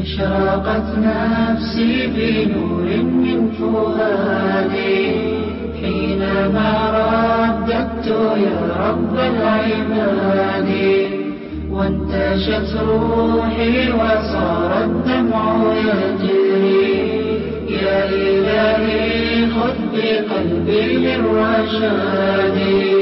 أشرقت نفسي بنور من فؤادي حينما رددت يا رب العباد، وانتشت روحي وصار الدمع يجري. يا إلهي خذ بقلبي للرشاد.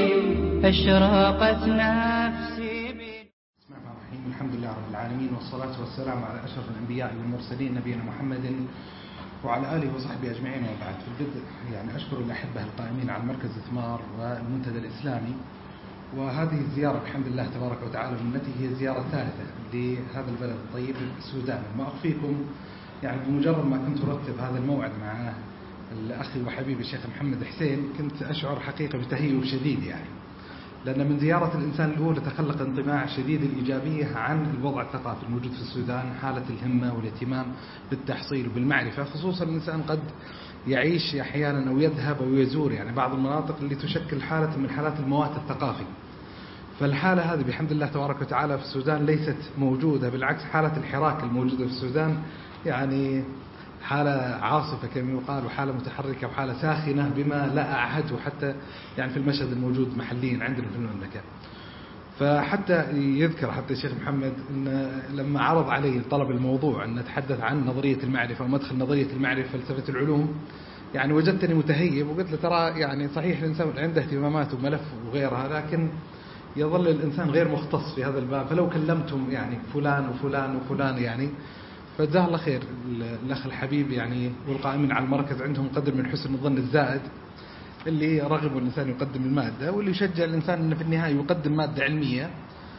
أشرقت نفسي بسم الله الرحمن الرحيم. الحمد لله رب العالمين، والصلاة والسلام على أشرف الأنبياء والمرسلين نبينا محمد وعلى آله وصحبه أجمعين، وبعد. في البدء أشكر الأحبة القائمين على مركز إثمار والمنتدى الإسلامي، وهذه الزيارة بحمد الله تبارك وتعالى ومنته هي الزيارة الثالثة لهذا البلد الطيب السودان. ما أخفيكم بمجرد ما كنت أرتب هذا الموعد مع الأخي وحبيبي الشيخ محمد حسين كنت أشعر حقيقة بتهيؤ شديد، لأن من زيارة الإنسان الأولى تخلق انطباع شديد الإيجابية عن الوضع الثقافي الموجود في السودان، حالة الهمة والاهتمام بالتحصيل وبالمعرفة، خصوصا الإنسان قد يعيش أحيانا أو يذهب أو يزور بعض المناطق اللي تشكل حالة من حالات الموات الثقافي. فالحالة هذه بحمد الله تبارك وتعالى في السودان ليست موجودة، بالعكس حالة الحراك الموجودة في السودان حالة عاصفة كما يقال، وحالة متحركة وحالة ساخنة بما لا أعهده حتى في المشهد الموجود محليا عندنا في المملكة. فحتى يذكر الشيخ محمد إن لما عرض علي طلب الموضوع أن نتحدث عن نظرية المعرفة ومدخل نظرية المعرفة فلسفة العلوم، وجدتني متهيب، وقلت له ترى صحيح الإنسان عنده اهتمامات وملف وغيرها، لكن يظل الإنسان غير مختص في هذا الباب. فلو كلمتم فلان وفلان وفلان فجزاه الله خير الأخ الحبيب والقائمين على المركز عندهم قدر من حسن الظن الزائد، اللي رغب الإنسان يقدم المادة، واللي يشجع الإنسان أنه في النهاية يقدم مادة علمية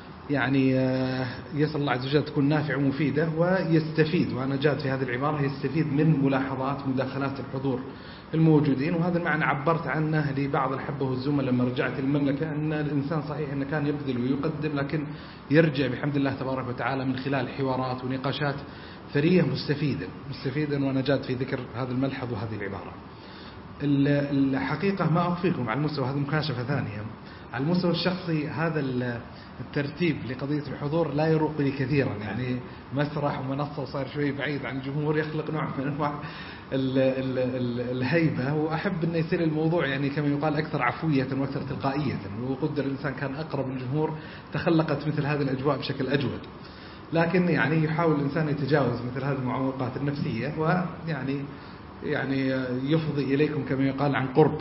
يسأل الله عز وجل تكون نافعة ومفيدة ويستفيد، وأنا جاد في هذه العبارة، يستفيد من ملاحظات مداخلات الحضور الموجودين. وهذا المعنى عبرت عنه لبعض الحبة والزملاء لما رجعت المملكة، أن الإنسان صحيح أنه كان يبذل ويقدم، لكن يرجع بحمد الله تبارك وتعالى من خلال حوارات ونقاشات ثرية مستفيدا، وأنا جاد في ذكر هذا الملحظ وهذه العبارة. الحقيقة ما أخفيكم على المستوى، هذه مكاشفة ثانية على المستوى الشخصي، هذا الترتيب لقضية الحضور لا يروق لي كثيرا، مسرح ومنصة وصار شوي بعيد عن الجمهور، يخلق نوع من أنواع الهيبة، وأحب أن يصير الموضوع كما يقال أكثر عفوية وأكثر تلقائية، وقدر الإنسان كان أقرب للجمهور تخلقت مثل هذه الأجواء بشكل أجود. لكن يحاول الإنسان يتجاوز مثل هذه المعوقات النفسية، يفضي إليكم كما يقال عن قرب.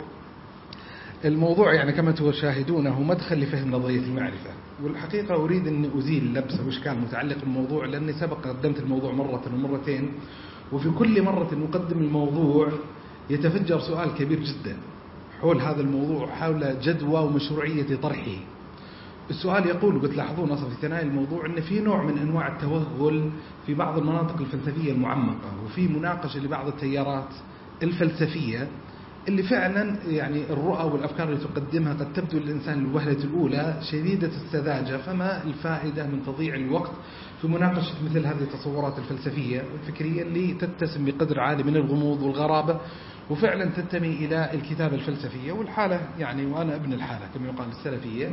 الموضوع كما تشاهدونه مدخل لفهم نظرية المعرفة، والحقيقة أريد أن أزيل لبس وإشكال متعلق بالموضوع، لأني سبق قدمت الموضوع مرة ومرتين، وفي كل مرة نقدم الموضوع يتفجر سؤال كبير جدا حول هذا الموضوع، حول جدوى ومشروعية طرحه. السؤال يقول، قلت لاحظون أصلا في ثنايا الموضوع أن في نوع من أنواع التوغل في بعض المناطق الفلسفية المعمقة، وفي مناقشة لبعض التيارات الفلسفية اللي فعلا الرؤى والأفكار اللي تقدمها قد تبدو للإنسان الوهلة الأولى شديدة السذاجة، فما الفائدة من تضييع الوقت في مناقشة مثل هذه التصورات الفلسفية والفكرية اللي تتسم بقدر عالي من الغموض والغرابة، وفعلا تنتمي إلى الكتابة الفلسفية والحالة وأنا ابن الحالة كما يقال السلفية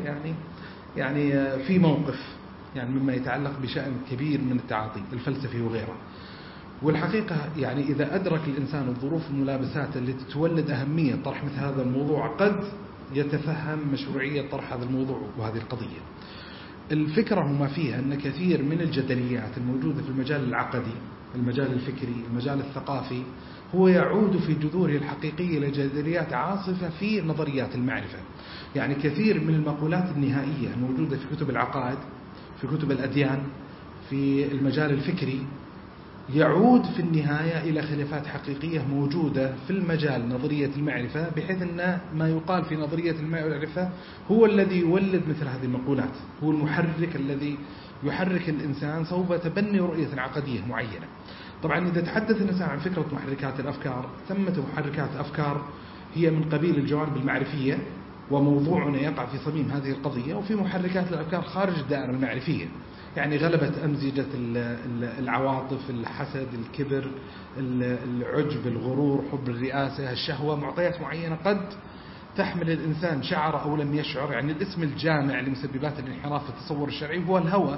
في موقف مما يتعلق بشأن كبير من التعاطي الفلسفي وغيره. والحقيقة إذا أدرك الإنسان الظروف والملابسات التي تولد أهمية طرح مثل هذا الموضوع قد يتفهم مشروعية طرح هذا الموضوع وهذه القضية. الفكرة وما فيها أن كثير من الجدليات الموجودة في المجال العقدي، المجال الفكري، المجال الثقافي، هو يعود في جذوره الحقيقية إلى جدليات عاصفة في نظريات المعرفة. كثير من المقولات النهائية الموجودة في كتب العقائد، في كتب الأديان، في المجال الفكري، يعود في النهاية إلى خلافات حقيقية موجودة في المجال نظرية المعرفة، بحيث أن ما يقال في نظرية المعرفة هو الذي يولد مثل هذه المقولات، هو المحرك الذي يحرك الإنسان صوب تبني رؤية عقدية معينة. طبعا إذا تحدث الإنسان عن فكرة محركات الأفكار، ثمة محركات أفكار هي من قبيل الجوانب المعرفية، وموضوعنا يقع في صميم هذه القضية، وفي محركات الأفكار خارج الدائرة المعرفية، غلبت أمزجة العواطف، الحسد، الكبر، العجب، الغرور، حب الرئاسة، الشهوة، معطيات معينة قد تحمل الإنسان شعر أو لم يشعر. الاسم الجامع لمسببات الانحراف في التصور الشرعي هو الهوى،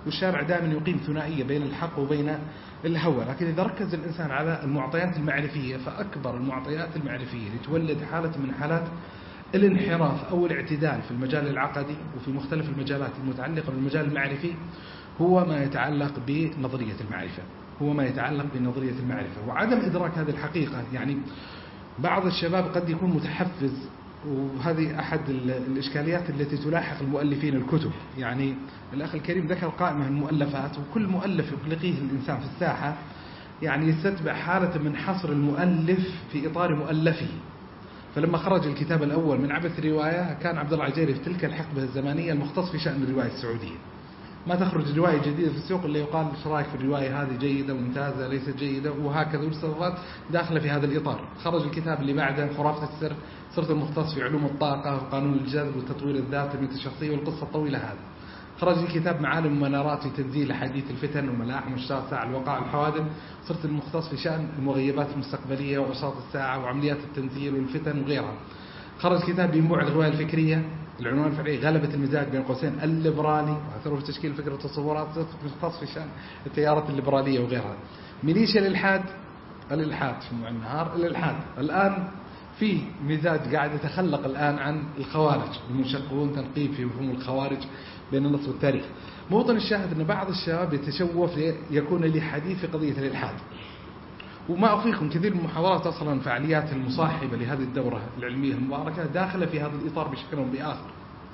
والشارع دائما يقيم ثنائية بين الحق وبين الهوى. لكن إذا ركز الإنسان على المعطيات المعرفية، فأكبر المعطيات المعرفية لتولد حالة من حالات الانحراف أو الاعتدال في المجال العقدي وفي مختلف المجالات المتعلقة بالمجال المعرفي هو ما يتعلق بنظرية المعرفة، هو ما يتعلق بنظرية المعرفة وعدم إدراك هذه الحقيقة. يعني بعض الشباب قد يكون متحفز، وهذه أحد الإشكاليات التي تلاحق المؤلفين الكتب. يعني الأخ الكريم ذكر قائمة من المؤلفات، وكل مؤلف يطلقيه الإنسان في الساحة يعني يستتبع حالة من حصر المؤلف في إطار مؤلفه. فلما خرج الكتاب الأول من عبث الرواية كان عبد الله العجيري في تلك الحقبة الزمانية المختص في شأن الرواية السعودية. ما تخرج رواية جديدة في السوق اللي يقال ايش رايك في الرواية هذه، جيدة ممتازة ليست جيدة، وهكذا والصفات داخلة في هذا الإطار. خرج الكتاب اللي بعده خرافة السر، صرت المختص في علوم الطاقة وقانون الجذب وتطوير الذات والتنمية الشخصية والقصة الطويلة هذه. خرج الكتاب معالم ومنارات في تنزيل حديث الفتن وملاحم واشتراط ساعة الوقائع والحوادث، صرت المختص في شأن المغيبات المستقبلية وأوساط الساعة وعمليات التنزيل والفتن وغيرها. خرج كتاب بينبوع الرواية الفكرية، العنوان الفعلي غلبة المزاج بين قوسين الليبرالي وأثره في تشكيل فكرة التصورات، صرت مختص في شأن التيارات الليبرالية وغيرها. ميليشيا الإلحاد في النهار الإلحاد. الآن في مزاج قاعد يتخلق الآن عن الخوارج، المنشقون تنقيب في مفهوم الخوارج بين النص والتاريخ. موطن الشاهد أن بعض الشباب يتشوف يكون لي حديث في قضية الإلحاد. وما أخفيكم كثير من المحاضرات أصلا فعاليات المصاحبة لهذه الدورة العلمية المباركة داخلة في هذا الإطار بشكل أو بآخر.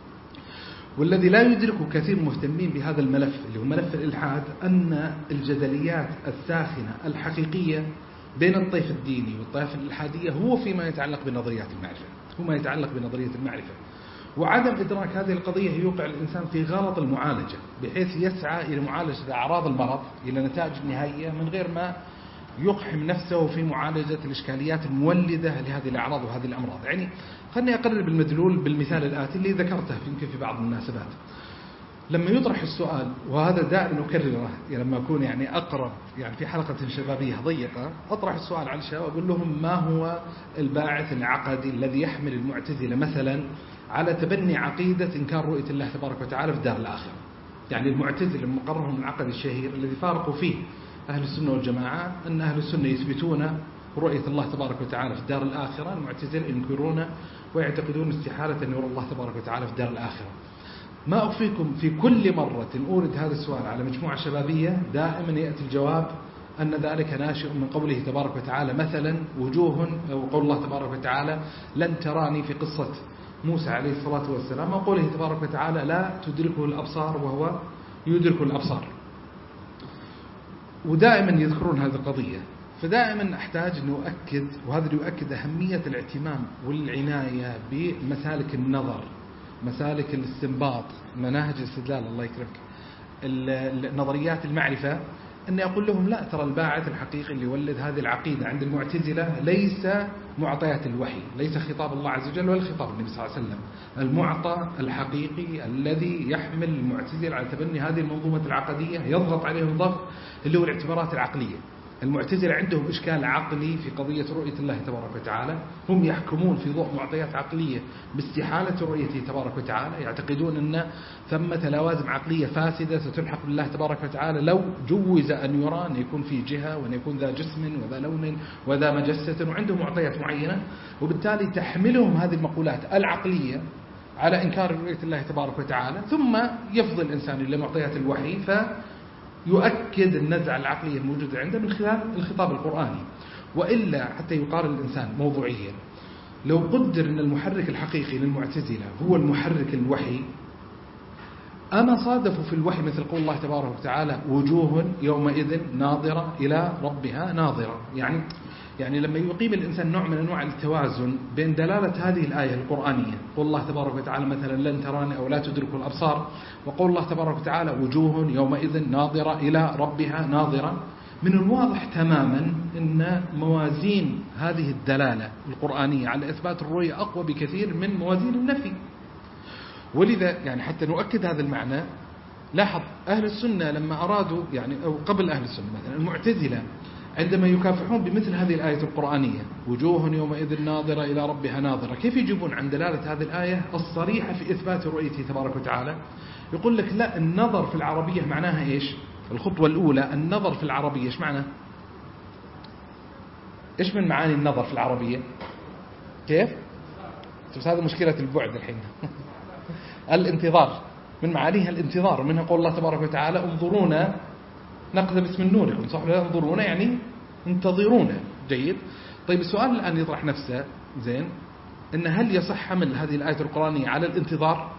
والذي لا يدركه كثير مهتمين بهذا الملف اللي هو ملف الإلحاد أن الجدليات الساخنة الحقيقية بين الطيف الديني والطائفة الإلحادية هو فيما يتعلق بنظريات المعرفة، هو ما يتعلق بنظرية المعرفة. وعدم إدراك هذه القضية يوقع الإنسان في غلط المعالجة، بحيث يسعى إلى معالجة أعراض المرض إلى نتائج نهائية من غير ما يقحم نفسه في معالجة الإشكاليات المولدة لهذه الأعراض وهذه الأمراض. يعني خلني أقرب المدلول بالمثال الآتي اللي ذكرته يمكن في بعض المناسبات. لما يطرح السؤال، وهذا دائما أكرره لما أكون يعني أقرب يعني في حلقة شبابية ضيقة، أطرح السؤال على الشباب أقول لهم ما هو الباعث العقدي الذي يحمل المعتزلة مثلا على تبني عقيدة إنكار رؤية الله تبارك وتعالى في الدار الآخرة. يعني المعتزلة مقررهم العقدي الشهير الذي فارقوا فيه أهل السنة والجماعة أن أهل السنة يثبتون رؤية الله تبارك وتعالى في الدار الآخرة، المعتزلة ينكرون ويعتقدون استحالة أن يرى الله تبارك وتعالى في الدار الآخرة. ما أخفيكم في كل مرة أورد هذا السؤال على مجموعة شبابية دائما يأتي الجواب أن ذلك ناشئ من قوله تبارك وتعالى مثلا وجوه، وقول الله تبارك وتعالى لن تراني في قصة موسى عليه الصلاة والسلام، وقوله تبارك وتعالى لا تدركه الأبصار وهو يدرك الأبصار. ودائما يذكرون هذه القضية. فدائما أحتاج أن أؤكد، وهذا اللي يؤكد أهمية الاهتمام والعناية بمسالك النظر، مسالك الاستنباط، مناهج الاستدلال، الله يكرمك، نظريات المعرفة، أني أقول لهم لا، ترى الباعث الحقيقي اللي ولد هذه العقيدة عند المعتزلة ليس معطيات الوحي، ليس خطاب الله عز وجل ولا خطاب النبي صلى الله عليه وسلم. المعطى الحقيقي الذي يحمل المعتزلة على تبني هذه المنظومة العقدية يضغط عليهم ضغط اللي هو الاعتبارات العقلية. المعتزلة عندهم إشكال عقلي في قضية رؤية الله تبارك وتعالى، هم يحكمون في ضوء معطيات عقلية باستحالة رؤيته تبارك وتعالى، يعتقدون أن ثمة لوازم عقلية فاسدة ستلحق بالله تبارك وتعالى لو جوز أن يرى أن يكون في جهة وأن يكون ذا جسم وذا لون وذا مجسة، وعندهم معطيات معينة، وبالتالي تحملهم هذه المقولات العقلية على إنكار رؤية الله تبارك وتعالى، ثم يفضل الإنسان إلى معطيات الوحي يؤكد النزعة العقلية الموجودة عنده من خلال الخطاب القرآني. وإلا حتى يقارن الإنسان موضوعيا، لو قدر أن المحرك الحقيقي للمعتزلة هو المحرك الوحي، أما صادفوا في الوحي مثل قول الله تبارك وتعالى وجوه يومئذ ناظرة إلى ربها ناظرة. يعني لما يقيم الإنسان نوع من أنواع التوازن بين دلالة هذه الآية القرآنية، قول الله تبارك وتعالى مثلا لن تراني أو لا تدرك الأبصار، وقول الله تبارك وتعالى وجوه يومئذ ناظرة إلى ربها ناظرة، من الواضح تماما أن موازين هذه الدلالة القرآنية على إثبات الرؤية أقوى بكثير من موازين النفي. ولذا يعني حتى نؤكد هذا المعنى، لاحظ أهل السنة لما أرادوا يعني أو قبل أهل السنة مثلا المعتزلة عندما يكافحون بمثل هذه الآية القرآنية وجوه يومئذ ناظرة إلى ربها ناظرة، كيف يجيبون عن دلالة هذه الآية الصريحة في إثبات رؤيته تبارك وتعالى؟ يقول لك لا، النظر في العربية معناها إيش؟ الخطوة الأولى النظر في العربية إيش معنى؟ إيش من معاني النظر في العربية؟ كيف؟ بس هذا مشكلة البعد الحين. الانتظار، من معانيها الانتظار، منها قول الله تبارك وتعالى انظرونا نقتبس من نوركم، صح ولا؟ انظرونا يعني انتظرونا. جيد. طيب السؤال الآن يطرح نفسه، زين، إن هل يصح حمل هذه الآية القرآنية على الانتظار؟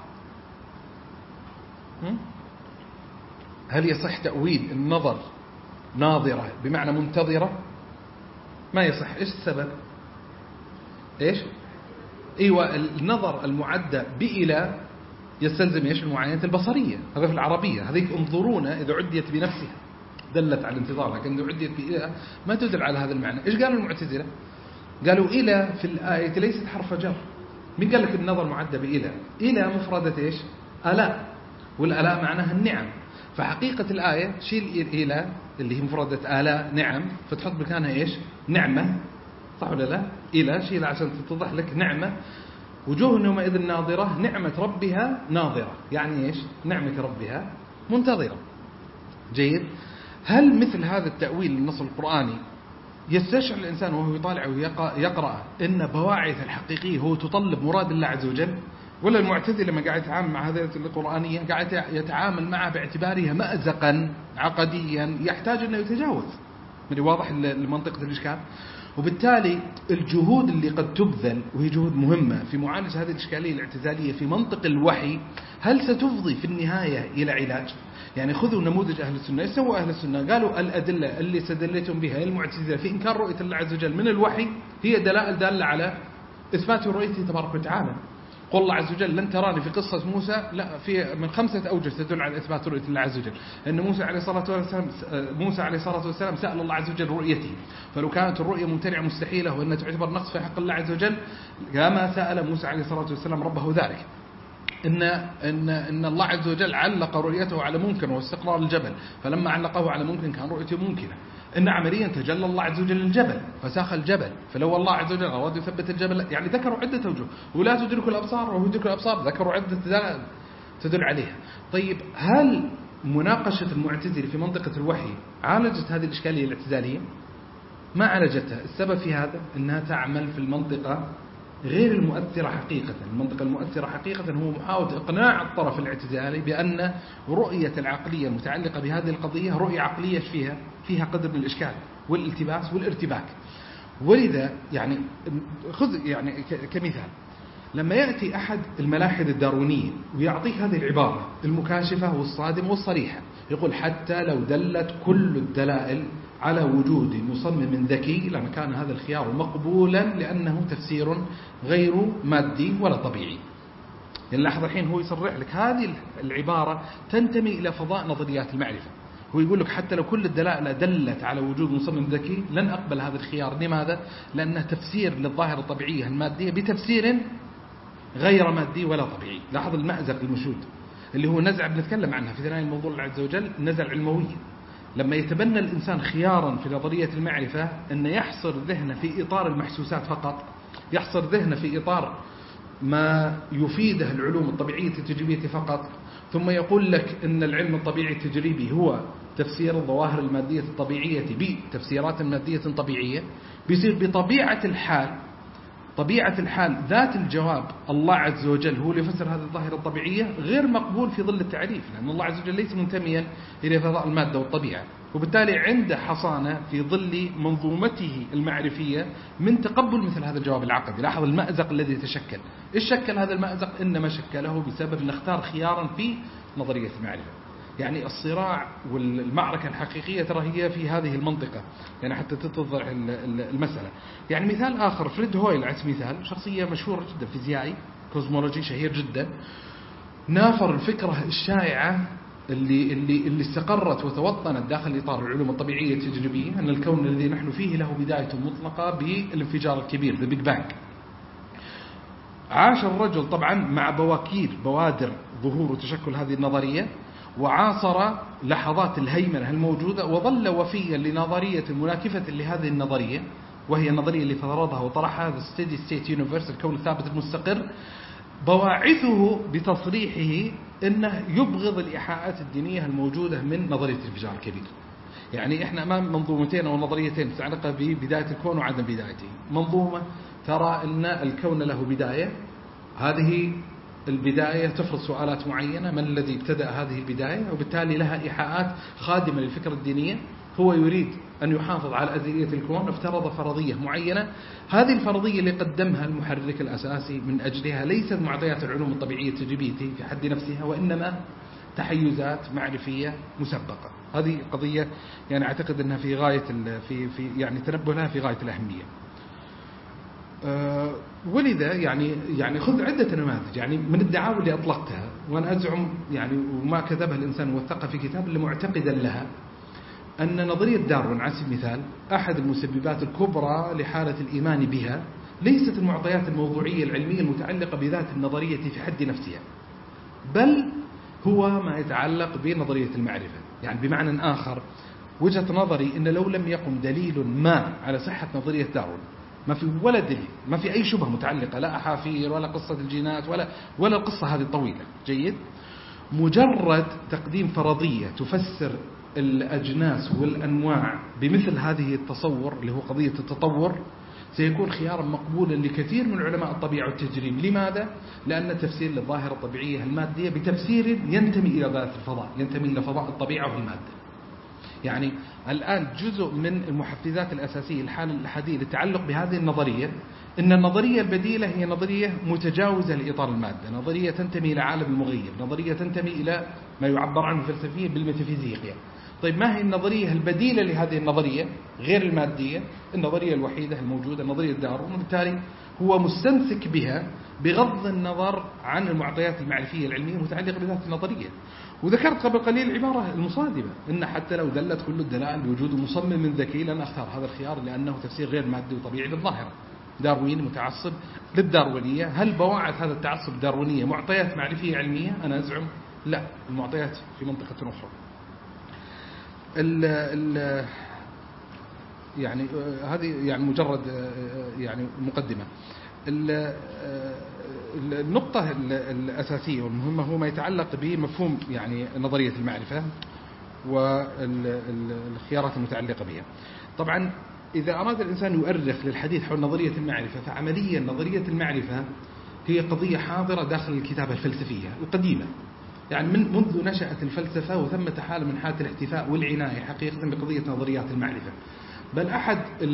هل يصح تأويل النظر ناظرة بمعنى منتظرة؟ ما يصح. إيش السبب؟ إيش؟ أيوة، النظر المعدى بإلى يستلزم إيش؟ المعاينة البصرية. هذا في العربية. هذيك انظرونا إذا عديت بنفسها دلت على الانتظار، لكن إذا عديت بإلى ما تدل على هذا المعنى. إيش قالوا المعتزلة؟ قالوا إلى في الآية ليست حرف جر. مين قال لك النظر معدى بإلى؟ إلى مفردة إيش؟ آلاء، والآلاء معناها النعم. فحقيقة الآية شيل إلى اللي هي مفردة آلاء نعم، فتحط مكانها إيش؟ نعمة، صح ولا لا؟ إلى شيل عشان تتضح لك نعمة. وجوه يومئذ ناظرة، نعمة ربها ناظرة، يعني إيش؟ نعمة ربها منتظرة. جيد. هل مثل هذا التأويل للنص القرآني يستشعر الإنسان وهو يطالع ويقرأ إن بواعث الحقيقية هو تطلب مراد الله عز وجل؟ ولا المعتزلة لما قاعد يتعامل مع هذه القرآنية قاعد يتعامل معها باعتبارها مأزقا عقديا يحتاج أنه يتجاوز؟ من واضح لمنطقة الإشكال. وبالتالي الجهود اللي قد تبذل، وهي جهود مهمة في معالجة هذه الإشكالية الاعتزالية في منطق الوحي، هل ستفضي في النهاية إلى علاج؟ يعني خذوا نموذج أهل السنة. إيش سووا أهل السنة؟ قالوا الأدلة اللي استدلتم بها المعتزلة في إنكار رؤية الله عز وجل من الوحي هي دلائل دالة على إثبات رؤيته تبارك وتعالى. قل الله عز وجل لن تراني في قصة موسى، لا، في من 5 أوجه تدل على إثبات رؤية الله عز وجل. أن موسى عليه الصلاة والسلام سأل الله عز وجل رؤيته، فلو كانت الرؤية ممتنعة مستحيلة وأنها تعتبر نقص في حق الله عز وجل كما سأل موسى عليه الصلاة والسلام ربه ذلك. إن الله عز وجل علق رؤيته على ممكن واستقرار الجبل، فلما علقه على ممكن كان رؤيته ممكنة. إن عمليا تجلى الله عز وجل الجبل فساخ الجبل، فلو الله عز وجل أراد يثبت الجبل، يعني ذكروا عدة وجوه. ولا تدرك الأبصار وهو يدرك الأبصار، ذكروا عدة دلائل تدل عليها. طيب هل مناقشة المعتزلة في منطقة الوحي عالجت هذه الإشكالية الاعتزالية؟ ما عالجتها. السبب في هذا أنها تعمل في المنطقة غير المؤثرة حقيقة. المنطقة المؤثرة حقيقة هو محاولة إقناع الطرف الاعتزالي بأن رؤية العقلية المتعلقة بهذه القضية رؤية عقلية فيها قدر من الإشكال والالتباس والارتباك. ولذا يعني خذ يعني كمثال، لما يأتي أحد الملاحدة الداروينيين ويعطيك هذه العبارة المكاشفة والصادمة والصريحة، يقول حتى لو دلت كل الدلائل على وجود مصمم ذكي لما كان هذا الخيار مقبولا لأنه تفسير غير مادي ولا طبيعي. يعني لاحظ الحين هو يصرح لك هذه العبارة تنتمي إلى فضاء نظريات المعرفة. هو يقول لك حتى لو كل الدلائل دلت على وجود مصمم ذكي لن أقبل هذا الخيار. لماذا؟ لأنه تفسير للظاهرة الطبيعية المادية بتفسير غير مادي ولا طبيعي. لاحظ المأزق المشهود اللي هو نزع بنتكلم عنها في ثنايا الموضوع الله عز وجل، نزع العلموية. لما يتبنى الإنسان خيارا في نظرية المعرفة أن يحصر ذهنه في إطار المحسوسات فقط، يحصر ذهنه في إطار ما يفيده العلوم الطبيعية التجريبية فقط، ثم يقول لك أن العلم الطبيعي التجريبي هو تفسير الظواهر المادية الطبيعية بتفسيرات مادية طبيعية، بيصير بطبيعة الحال ذات الجواب الله عز وجل هو اللي يفسر هذه الظاهرة الطبيعية غير مقبول في ظل التعريف، لأن الله عز وجل ليس منتميا إلى فضاء المادة والطبيعة، وبالتالي عنده حصانة في ظل منظومته المعرفية من تقبل مثل هذا الجواب العقدي. لاحظ المأزق الذي يتشكل. إيش شكل هذا المأزق؟ إنما شكله بسبب نختار خيارا في نظرية المعرفة. يعني الصراع والمعركة الحقيقية ترى هي في هذه المنطقة، يعني حتى تتضح المسألة. يعني مثال آخر، فريد هويل على سبيل المثال، شخصية مشهورة جدا، فيزيائي كوزمولوجي شهير جدا، نافر الفكرة الشائعة اللي استقرت وتوطنت داخل إطار العلوم الطبيعية التجريبية أن الكون الذي نحن فيه له بداية مطلقة بالانفجار الكبير The Big Bang. عاش الرجل طبعا مع بوادر ظهور وتشكل هذه النظرية، وعاصر لحظات الهيمنة الموجودة، وظل وفيا لنظرية مناكفة لهذه النظرية، وهي النظرية اللي فرضها وطرحها هذا steady state universe، الكون الثابت المستقر. بواعثه بتصريحه أنه يبغض الإيحاءات الدينية الموجودة من نظرية الانفجار الكبير. يعني إحنا أمام منظومتين أو نظريتين متعلقة ببداية الكون وعدم بدايته. منظومة ترى أن الكون له بداية، هذه البداية تفرض سؤالات معينة، من الذي ابتدأ هذه البداية، وبالتالي لها إيحاءات خادمة للفكرة الدينية. هو يريد أن يحافظ على أزلية الكون، افترض فرضية معينة. هذه الفرضية اللي قدمها المحرك الأساسي من أجلها ليست معطيات العلوم الطبيعية التجريبية في حد نفسها، وإنما تحيزات معرفية مسبقة. هذه قضية يعني أعتقد أنها في غاية في يعني تنبه لها في غاية الأهمية. ولذا يعني خذ عدة نماذج يعني من الدعاوى اللي أطلقتها، وأنا أزعم يعني وما كتبها الإنسان وثقها في كتاب اللي معتقدا لها، أن نظرية داروين على سبيل المثال أحد المسببات الكبرى لحالة الإيمان بها ليست المعطيات الموضوعية العلمية المتعلقة بذات النظرية في حد نفسها، بل هو ما يتعلق بنظرية المعرفة. يعني بمعنى آخر، وجهة نظري أن لو لم يقم دليل ما على صحة نظرية داروين، ما في ولا دليل، ما في أي شبهة متعلقة، لا أحافير ولا قصة الجينات ولا القصة هذه الطويلة، جيد، مجرد تقديم فرضية تفسر الأجناس والأنواع بمثل هذه التصور اللي هو قضية التطور، سيكون خيارا مقبولا لكثير من علماء الطبيعة والتجريب. لماذا؟ لأن التفسير للظاهرة الطبيعية المادية بتفسير ينتمي إلى ذات الفضاء، ينتمي إلى فضاء الطبيعة والمادة. يعني الآن جزء من المحفزات الأساسية الحالة الحديثة للتعلق بهذه النظرية إن النظرية البديلة هي نظرية متجاوزة لإطار المادة، نظرية تنتمي إلى عالم المغيب، نظرية تنتمي إلى ما يعبر عنه فلسفيا بالميتافيزيقيا. طيب ما هي النظرية البديلة لهذه النظرية غير المادية؟ النظرية الوحيدة الموجودة نظرية داروين، وبالتالي هو مستمسك بها بغض النظر عن المعطيات المعرفية العلمية المتعلقة بذات النظرية. وذكرت قبل قليل العبارة المصادمة إن حتى لو دلت كل الدلائل بوجود مصمم ذكي لن أختار هذا الخيار لأنه تفسير غير مادي وطبيعي للظاهرة. داروين متعصب للداروينية. هل بواعث هذا التعصب الداروينية معطيات معرفية علمية؟ أنا أزعم لا، المعطيات في منطقة أخرى. يعني هذه يعني مجرد يعني مقدمة. النقطة الأساسية والمهمة هو ما يتعلق بمفهوم يعني نظرية المعرفة والخيارات المتعلقة بها. طبعا إذا أراد الإنسان يؤرخ للحديث حول نظرية المعرفة، فعمليا نظرية المعرفة هي قضية حاضرة داخل الكتابة الفلسفية القديمة. يعني منذ نشأت الفلسفة وثمة حالة من حالة الاحتفاء والعناية حقيقة بقضية نظريات المعرفة. بل أحد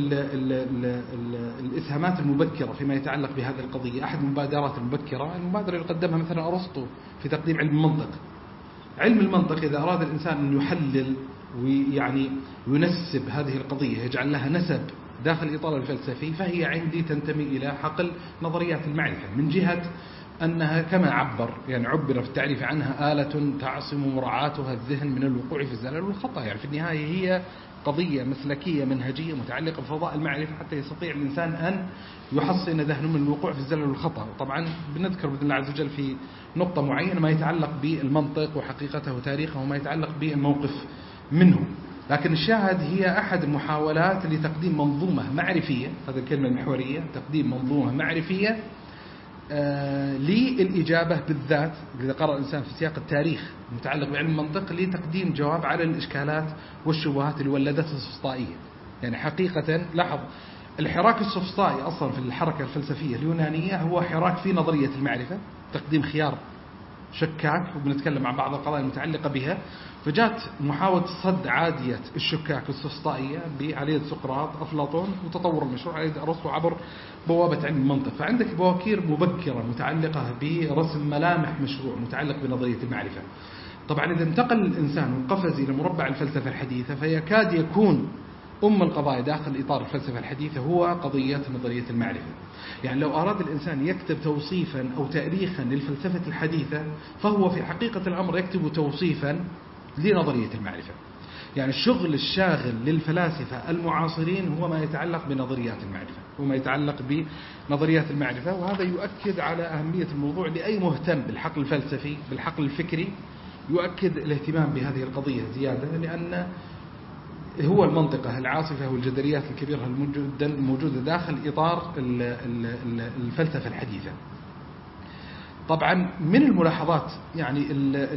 الإسهامات المبكرة فيما يتعلق بهذه القضية، أحد المبادرات المبكرة، المبادرة اللي قدمها مثلا أرسطو في تقديم علم المنطق. علم المنطق إذا أراد الإنسان أن يحلل ويعني ينسب هذه القضية، يجعل لها نسب داخل إطار الفلسفي، فهي عندي تنتمي إلى حقل نظريات المعرفة، من جهة أنها كما عبر في التعريف عنها آلة تعصم مراعاتها الذهن من الوقوع في الزلل والخطأ. يعني في النهاية هي قضية مسلكية منهجية متعلقة بفضاء المعرفة حتى يستطيع الإنسان أن يحصن ذهنه من الوقوع في الزلل والخطأ. طبعا بنذكر بإذن الله عز وجل في نقطة معينة ما يتعلق بالمنطق وحقيقته وتاريخه وما يتعلق بالموقف منه. لكن الشاهد هي أحد المحاولات لتقديم منظومة معرفية، هذه الكلمة المحورية، تقديم منظومة معرفية للإجابة بالذات إذا قرأ الإنسان في سياق التاريخ المتعلق بعلم المنطق لتقديم جواب على الإشكالات والشبهات اللي ولدتها السفسطائية. يعني حقيقة لاحظ الحراك السفسطائي أصلا في الحركة الفلسفية اليونانية هو حراك في نظرية المعرفة، تقديم خيار شكاك، وبنتكلم عن بعض القضايا المتعلقة بها. فجاءت محاولة صد عادية الشكاك السفسطائية بعالية سقراط أفلاطون وتطور المشروع على يد أرسطو عبر بوابة علم المنطق. فعندك بواكير مبكرة متعلقة برسم ملامح مشروع متعلق بنظرية المعرفة. طبعا إذا انتقل الإنسان وقفز إلى مربع الفلسفة الحديثة فيكاد يكون القضايا داخل إطار الفلسفة الحديثة هو قضية نظرية المعرفة. يعني لو أراد الإنسان يكتب توصيفا أو تاريخا للفلسفة الحديثة فهو في حقيقة الأمر يكتب توصيفا لنظرية المعرفة. يعني الشغل الشاغل للفلاسفة المعاصرين هو ما يتعلق بنظريات المعرفة وما يتعلق بنظريات المعرفة. وهذا يؤكد على أهمية الموضوع لأي مهتم بالحقل الفلسفي بالحقل الفكري يؤكد الاهتمام بهذه القضية زيادة، لأن هو المنطقة العاصفة والجدليات الكبيرة الموجودة داخل إطار الفلسفة الحديثة. طبعا من الملاحظات يعني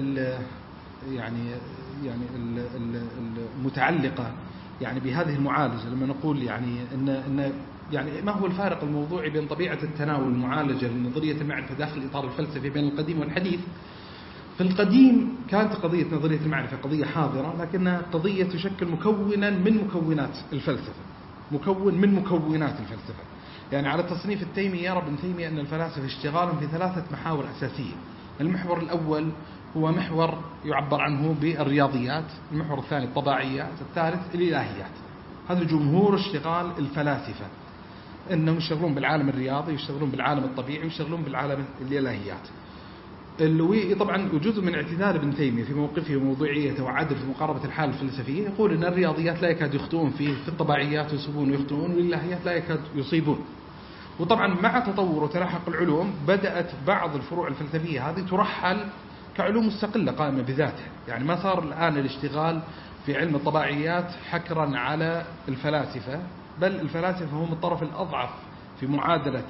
المتعلقة يعني بهذه المعالجة، لما نقول يعني إن يعني ما هو الفارق الموضوعي بين طبيعة التناول المعالجة لنظرية المعرفة داخل إطار الفلسفي بين القديم والحديث. في القديم كانت قضية نظرية المعرفة قضية حاضرة، لكنها قضية تشكل مكونا من مكونات الفلسفة، مكون من مكونات الفلسفة. يعني على تصنيف التيمي يرى ابن تيمية أن الفلاسفة اشتغالهم في 3 محاور أساسية. المحور الأول هو محور يعبر عنه بالرياضيات، المحور الثاني الطباعيات، الثالث الإلهيات. هذا جمهور اشتغال الفلاسفة، أنهم يشتغلون بالعالم الرياضي، يشتغلون بالعالم الطبيعي، يشتغلون بالعالم الإلهيات. اللي طبعا جزء من اعتذار ابن تيمية في موقفه وموضوعيته وعدل في مقاربة الحالة الفلسفية، يقول أن الرياضيات لا يكاد يخطئون فيه، في الطبيعيات يصيبون ويخطئون، والإلهيات لا يكاد يصيبون. وطبعا مع تطور وتلاحق العلوم بدأت بعض الفروع الفلسفية هذه ترحل كعلوم مستقلة قائمة بذاتها. يعني ما صار الآن الاشتغال في علم الطبيعيات حكرا على الفلاسفة، بل الفلاسفة هم الطرف الأضعف في معادلة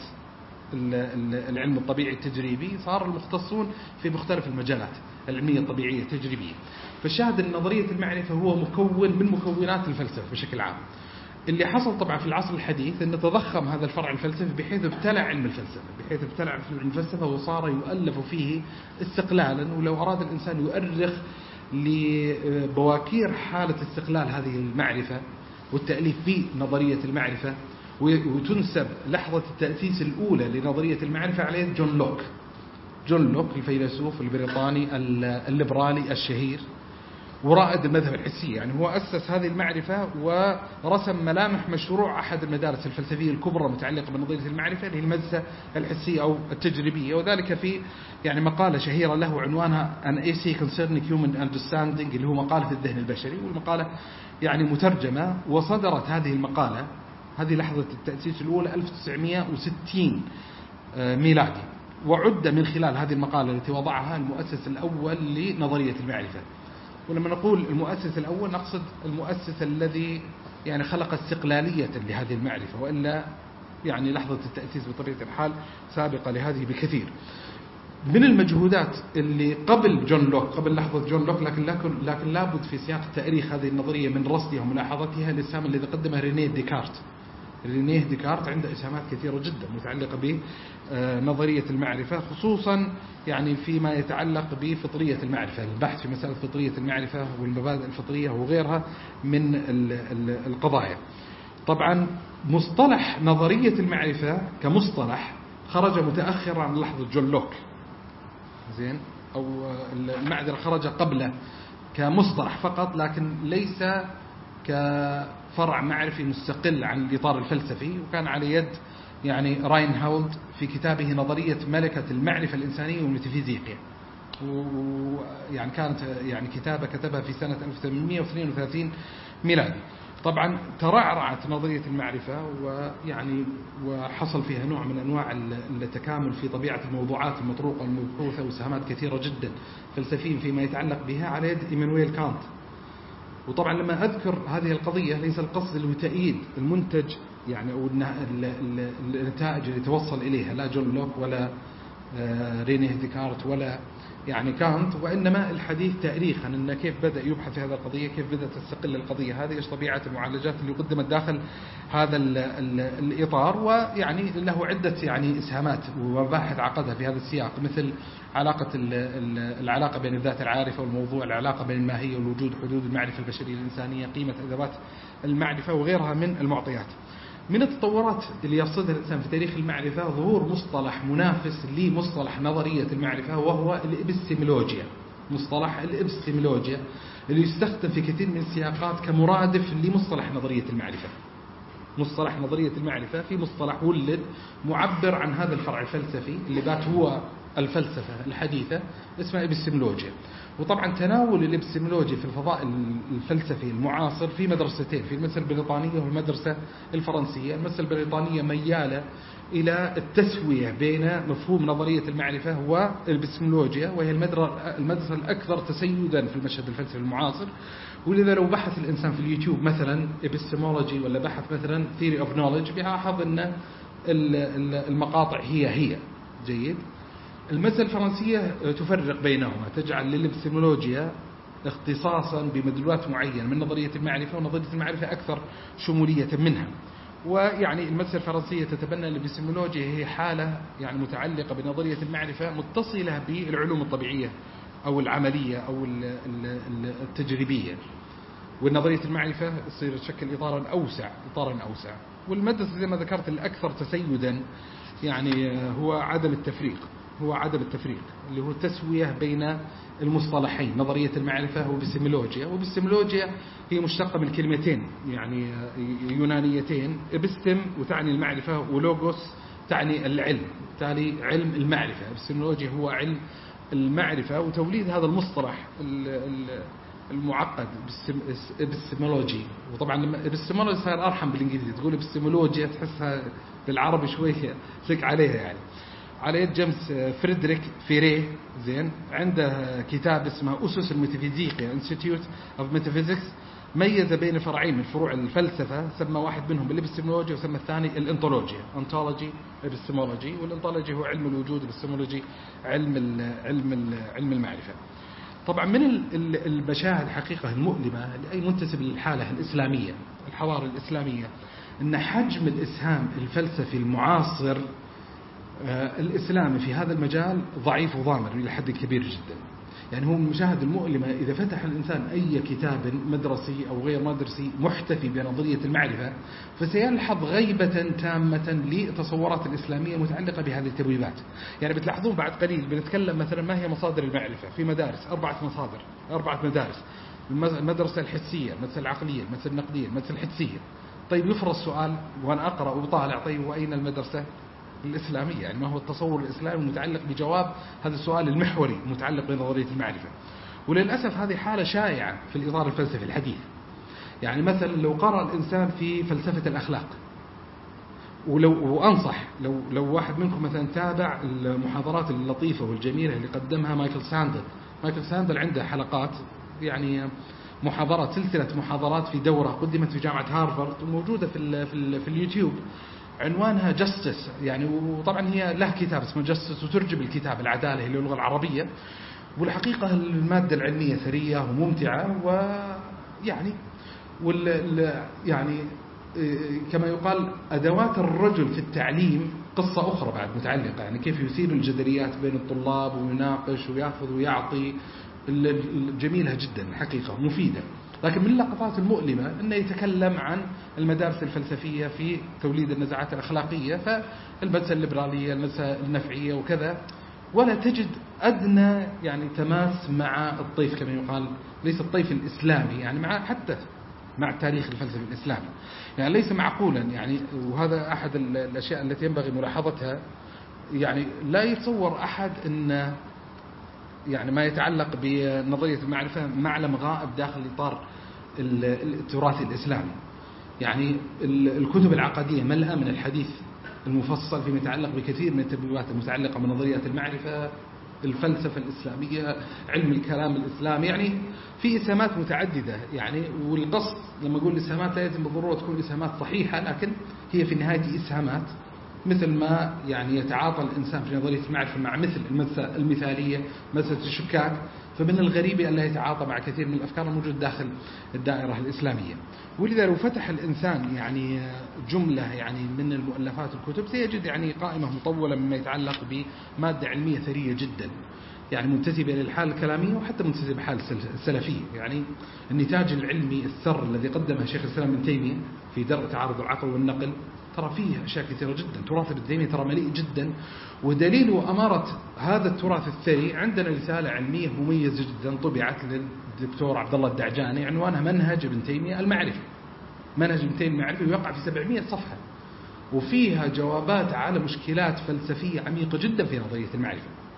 العلم الطبيعي التجريبي. صار المختصون في مختلف المجالات العلمية الطبيعية التجريبية. فالشاهد أن نظرية المعرفة هو مكون من مكونات الفلسفة بشكل عام. اللي حصل طبعا في العصر الحديث أن تضخم هذا الفرع الفلسفي بحيث ابتلع علم الفلسفة، بحيث ابتلع علم الفلسفة وصار يؤلف فيه استقلالا. ولو أراد الإنسان يؤرخ لبواكير حالة استقلال هذه المعرفة والتأليف في نظرية المعرفة، وتنسب لحظة التأسيس الأولى لنظرية المعرفة على يد جون لوك الفيلسوف البريطاني الليبرالي الشهير ورائد المذهب الحسي. يعني هو أسس هذه المعرفة ورسم ملامح مشروع أحد المدارس الفلسفية الكبرى المتعلقة بنظرية المعرفة اللي هي المدرسة الحسية أو التجريبية، وذلك في يعني مقالة شهيرة له عنوانها An Essay Concerning Human Understanding، اللي هو مقالة الذهن البشري. والمقالة يعني مترجمة، وصدرت هذه المقالة، هذه لحظة التأسيس الأولى 1960 ميلادي، وعد من خلال هذه المقالة التي وضعها المؤسس الأول لنظرية المعرفة. ولما نقول المؤسس الأول نقصد المؤسس الذي يعني خلق استقلالية لهذه المعرفة، وإلا يعني لحظة التأسيس بطبيعة الحال سابقة لهذه بكثير. من المجهودات اللي قبل جون لوك، قبل لحظة جون لوك، لكن لابد في سياق تاريخ هذه النظرية من رصدها وملاحظتها الإسهام الذي قدمه رينيه ديكارت عنده إسهامات كثيرة جدا متعلقة بنظرية المعرفة، خصوصا يعني فيما يتعلق بفطرية المعرفة، البحث في مسألة فطرية المعرفة والمبادئ الفطرية وغيرها من القضايا. طبعا مصطلح نظرية المعرفة كمصطلح خرج متأخرا عن لحظة جون لوك، زين، أو المعذرة خرج قبله كمصطلح فقط، لكن ليس كفرع معرفي مستقل عن الإطار الفلسفي. وكان على يد يعني راينهولد في كتابه نظرية ملكة المعرفة الإنسانية والميتافيزيقيا، ويعني كانت يعني كتابة كتبها في سنة 1832 ميلادي. طبعا ترعرعت نظرية المعرفة ويعني وحصل فيها نوع من أنواع التكامل في طبيعة الموضوعات المطروقة والمبحوثة، وسهامات كثيرة جدا فلسفيين فيما يتعلق بها على يد إيمانويل كانت. وطبعا لما أذكر هذه القضية ليس القصد اللي هو تأييد المنتج يعني أو النتائج اللي توصل إليها لا جون لوك ولا رينيه ديكارت ولا يعني كانت، وإنما الحديث تاريخا أن كيف بدأ يبحث في هذه القضية، كيف بدأت تستقل القضية هذه، إيش طبيعة المعالجات اللي قدمت داخل هذا الإطار. ويعني له عدة يعني إسهامات ومباحث عقدها في هذا السياق، مثل العلاقة بين الذات العارفة والموضوع، العلاقة بين الماهية والوجود، حدود المعرفة البشرية الإنسانية، قيمة أدوات المعرفة وغيرها من المعطيات. من التطورات اللي يرصدها الإنسان في تاريخ المعرفة ظهور مصطلح منافس لمصطلح نظرية المعرفة، وهو الإبستيمولوجيا. مصطلح الإبستيمولوجيا اللي يستخدم في كثير من السياقات كمرادف لمصطلح نظرية المعرفة. مصطلح نظرية المعرفة في مصطلح ولد معبر عن هذا الفرع الفلسفي اللي بات هو الفلسفة الحديثة اسمها إبستمولوجيا. وطبعا تناول الإبستمولوجيا في الفضاء الفلسفي المعاصر في مدرستين، في المدرسة البريطانية والمدرسة الفرنسية. المدرسة البريطانية ميالة إلى التسوية بين مفهوم نظرية المعرفة والإبستمولوجيا، وهي المدرسة الأكثر تسيدا في المشهد الفلسفي المعاصر. ولذا لو بحث الإنسان في اليوتيوب مثلا epistemology ولا بحث مثلا theory of knowledge بيلاحظ أن المقاطع هي جيد. المدرسة الفرنسية تفرق بينهما، تجعل للإبستمولوجيا اختصاصا بمدلولات معينة من نظرية المعرفة، ونظرية المعرفة أكثر شمولية منها. ويعني المدرسة الفرنسية تتبنى الإبستمولوجيا هي حالة يعني متعلقة بنظرية المعرفة متصلة بالعلوم الطبيعية أو العملية أو التجريبية، والنظرية المعرفة تصير تشكل إطارا أوسع. والمدرسة زي ما ذكرت الأكثر تسيدا يعني هو عدم التفريق اللي هو التسوية بين المصطلحين نظرية المعرفة وإبستمولوجيا. وإبستمولوجيا هي مشتقة من كلمتين يعني يونانيتين، إبستم وتعني المعرفة، ولوغوس تعني العلم، بالتالي علم المعرفة. إبستمولوجيا هو علم المعرفة، وتوليد هذا المصطلح المعقد إبستمولوجي. وطبعا إبستمولوجي صار أرحم بالإنجليزي، تقول إبستمولوجيا تحسها بالعربي شوية ثق عليها يعني. على يد جيمس فريدريك فيري زين، عنده كتاب اسمه أسس الميتافيزيقيا Institute of Metaphysics، ميز بين فرعين من فروع الفلسفة، سمى واحد منهم بالإبستمولوجيا وسمى الثاني الانطولوجيا، أنطولوجي إبستمولوجي. والانطولوجي هو علم الوجود، الإبستمولوجي علم المعرفة. طبعا من المشاهد حقيقة المؤلمة لأي منتسب للحالة الإسلامية الحضارة الإسلامية أن حجم الإسهام الفلسفي المعاصر الإسلامي في هذا المجال ضعيف وضامر إلى حد كبير جدا. يعني هو من المشاهد المؤلمة إذا فتح الإنسان أي كتاب مدرسي أو غير مدرسي محتفي بنظرية المعرفة، فسيلحظ غيبة تامة لتصورات الإسلامية متعلقة بهذه التبويبات. يعني بتلاحظون بعد قليل بنتكلم مثلا ما هي مصادر المعرفة في مدارس، 4 مدارس: المدرسة الحسية، المدرسة العقلية، المدرسة النقدية، المدرسة الحدسية. طيب يفرض السؤال وأنا أقرأ وبطالع، طيب وأين المدرسة الإسلامية؟ يعني ما هو التصور الإسلامي المتعلق بجواب هذا السؤال المحوري المتعلق بنظرية المعرفة؟ وللأسف هذه حالة شائعة في الإطار الفلسفي الحديث. يعني مثلا لو قرأ الإنسان في فلسفة الأخلاق، وأنصح لو واحد منكم مثلا تابع المحاضرات اللطيفة والجميلة اللي قدمها مايكل ساندل عنده حلقات يعني محاضرات، سلسلة محاضرات في دورة قدمت في جامعة هارفارد وموجودة في اليوتيوب، عنوانها جاستس يعني. وطبعا هي له كتاب اسمه جاستس، وترجم الكتاب العدالة اللي هو اللغة العربية. والحقيقة المادة العلمية ثرية وممتعة، ويعني يعني كما يقال أدوات الرجل في التعليم قصة أخرى بعد متعلقة، يعني كيف يثير الجدليات بين الطلاب ويناقش ويأخذ ويعطي، جميلة جدا الحقيقة مفيدة. لكن من اللقطات المؤلمة أنه يتكلم عن المدارس الفلسفية في توليد النزاعات الأخلاقية، فالمدرسة الليبرالية، المدرسة النفعية وكذا، ولا تجد أدنى يعني تماس مع الطيف كما يقال، ليس الطيف الإسلامي يعني حتى مع التاريخ الفلسفي الإسلامي. يعني ليس معقولا يعني، وهذا أحد الأشياء التي ينبغي ملاحظتها. يعني لا يتصور أحد أن يعني ما يتعلق بنظرية المعرفة معلم غائب داخل إطار التراث الإسلامي. يعني الكتب العقدية ملأة من الحديث المفصل فيما يتعلق بكثير من التبويبات المتعلقة بنظرية المعرفة، الفلسفة الإسلامية، علم الكلام الإسلامي، يعني في إسهامات متعددة يعني. والقصد لما أقول إسهامات لا يلزم بالضرورة تكون إسهامات صحيحة، لكن هي في النهاية إسهامات، مثل ما يعني يتعاطى الإنسان في نظرية المعرفة مع مثل المثالية، مسألة الشكاك، فمن الغريب أن لا يتعاطى مع كثير من الأفكار الموجودة داخل الدائرة الإسلامية. ولذا لو فتح الإنسان يعني جملة يعني من المؤلفات الكتب سيجد يعني قائمة مطولة مما يتعلق بمادة علمية ثرية جدا، يعني منتسبة للحالة الكلامية وحتى منتسبة بحال السلفية. يعني النتاج العلمي الثر الذي قدمه شيخ الإسلام ابن تيمية في درء تعارض العقل والنقل، ترى فيه أشياء كثيرة جدا. تراث ابن تيمية ترى مليء جدا، ودليل وأمارة هذا التراث الثري عندنا رسالة علمية مميزة جدا طبعت للدكتور عبد الله الدعجاني، عنوانها منهج ابن تيمية المعرفي. منهج ابن تيمية المعرفي يوقع في 700 صفحة، وفيها جوابات على مشكلات فلسفية عميقة جدا في نظرية المعرفة.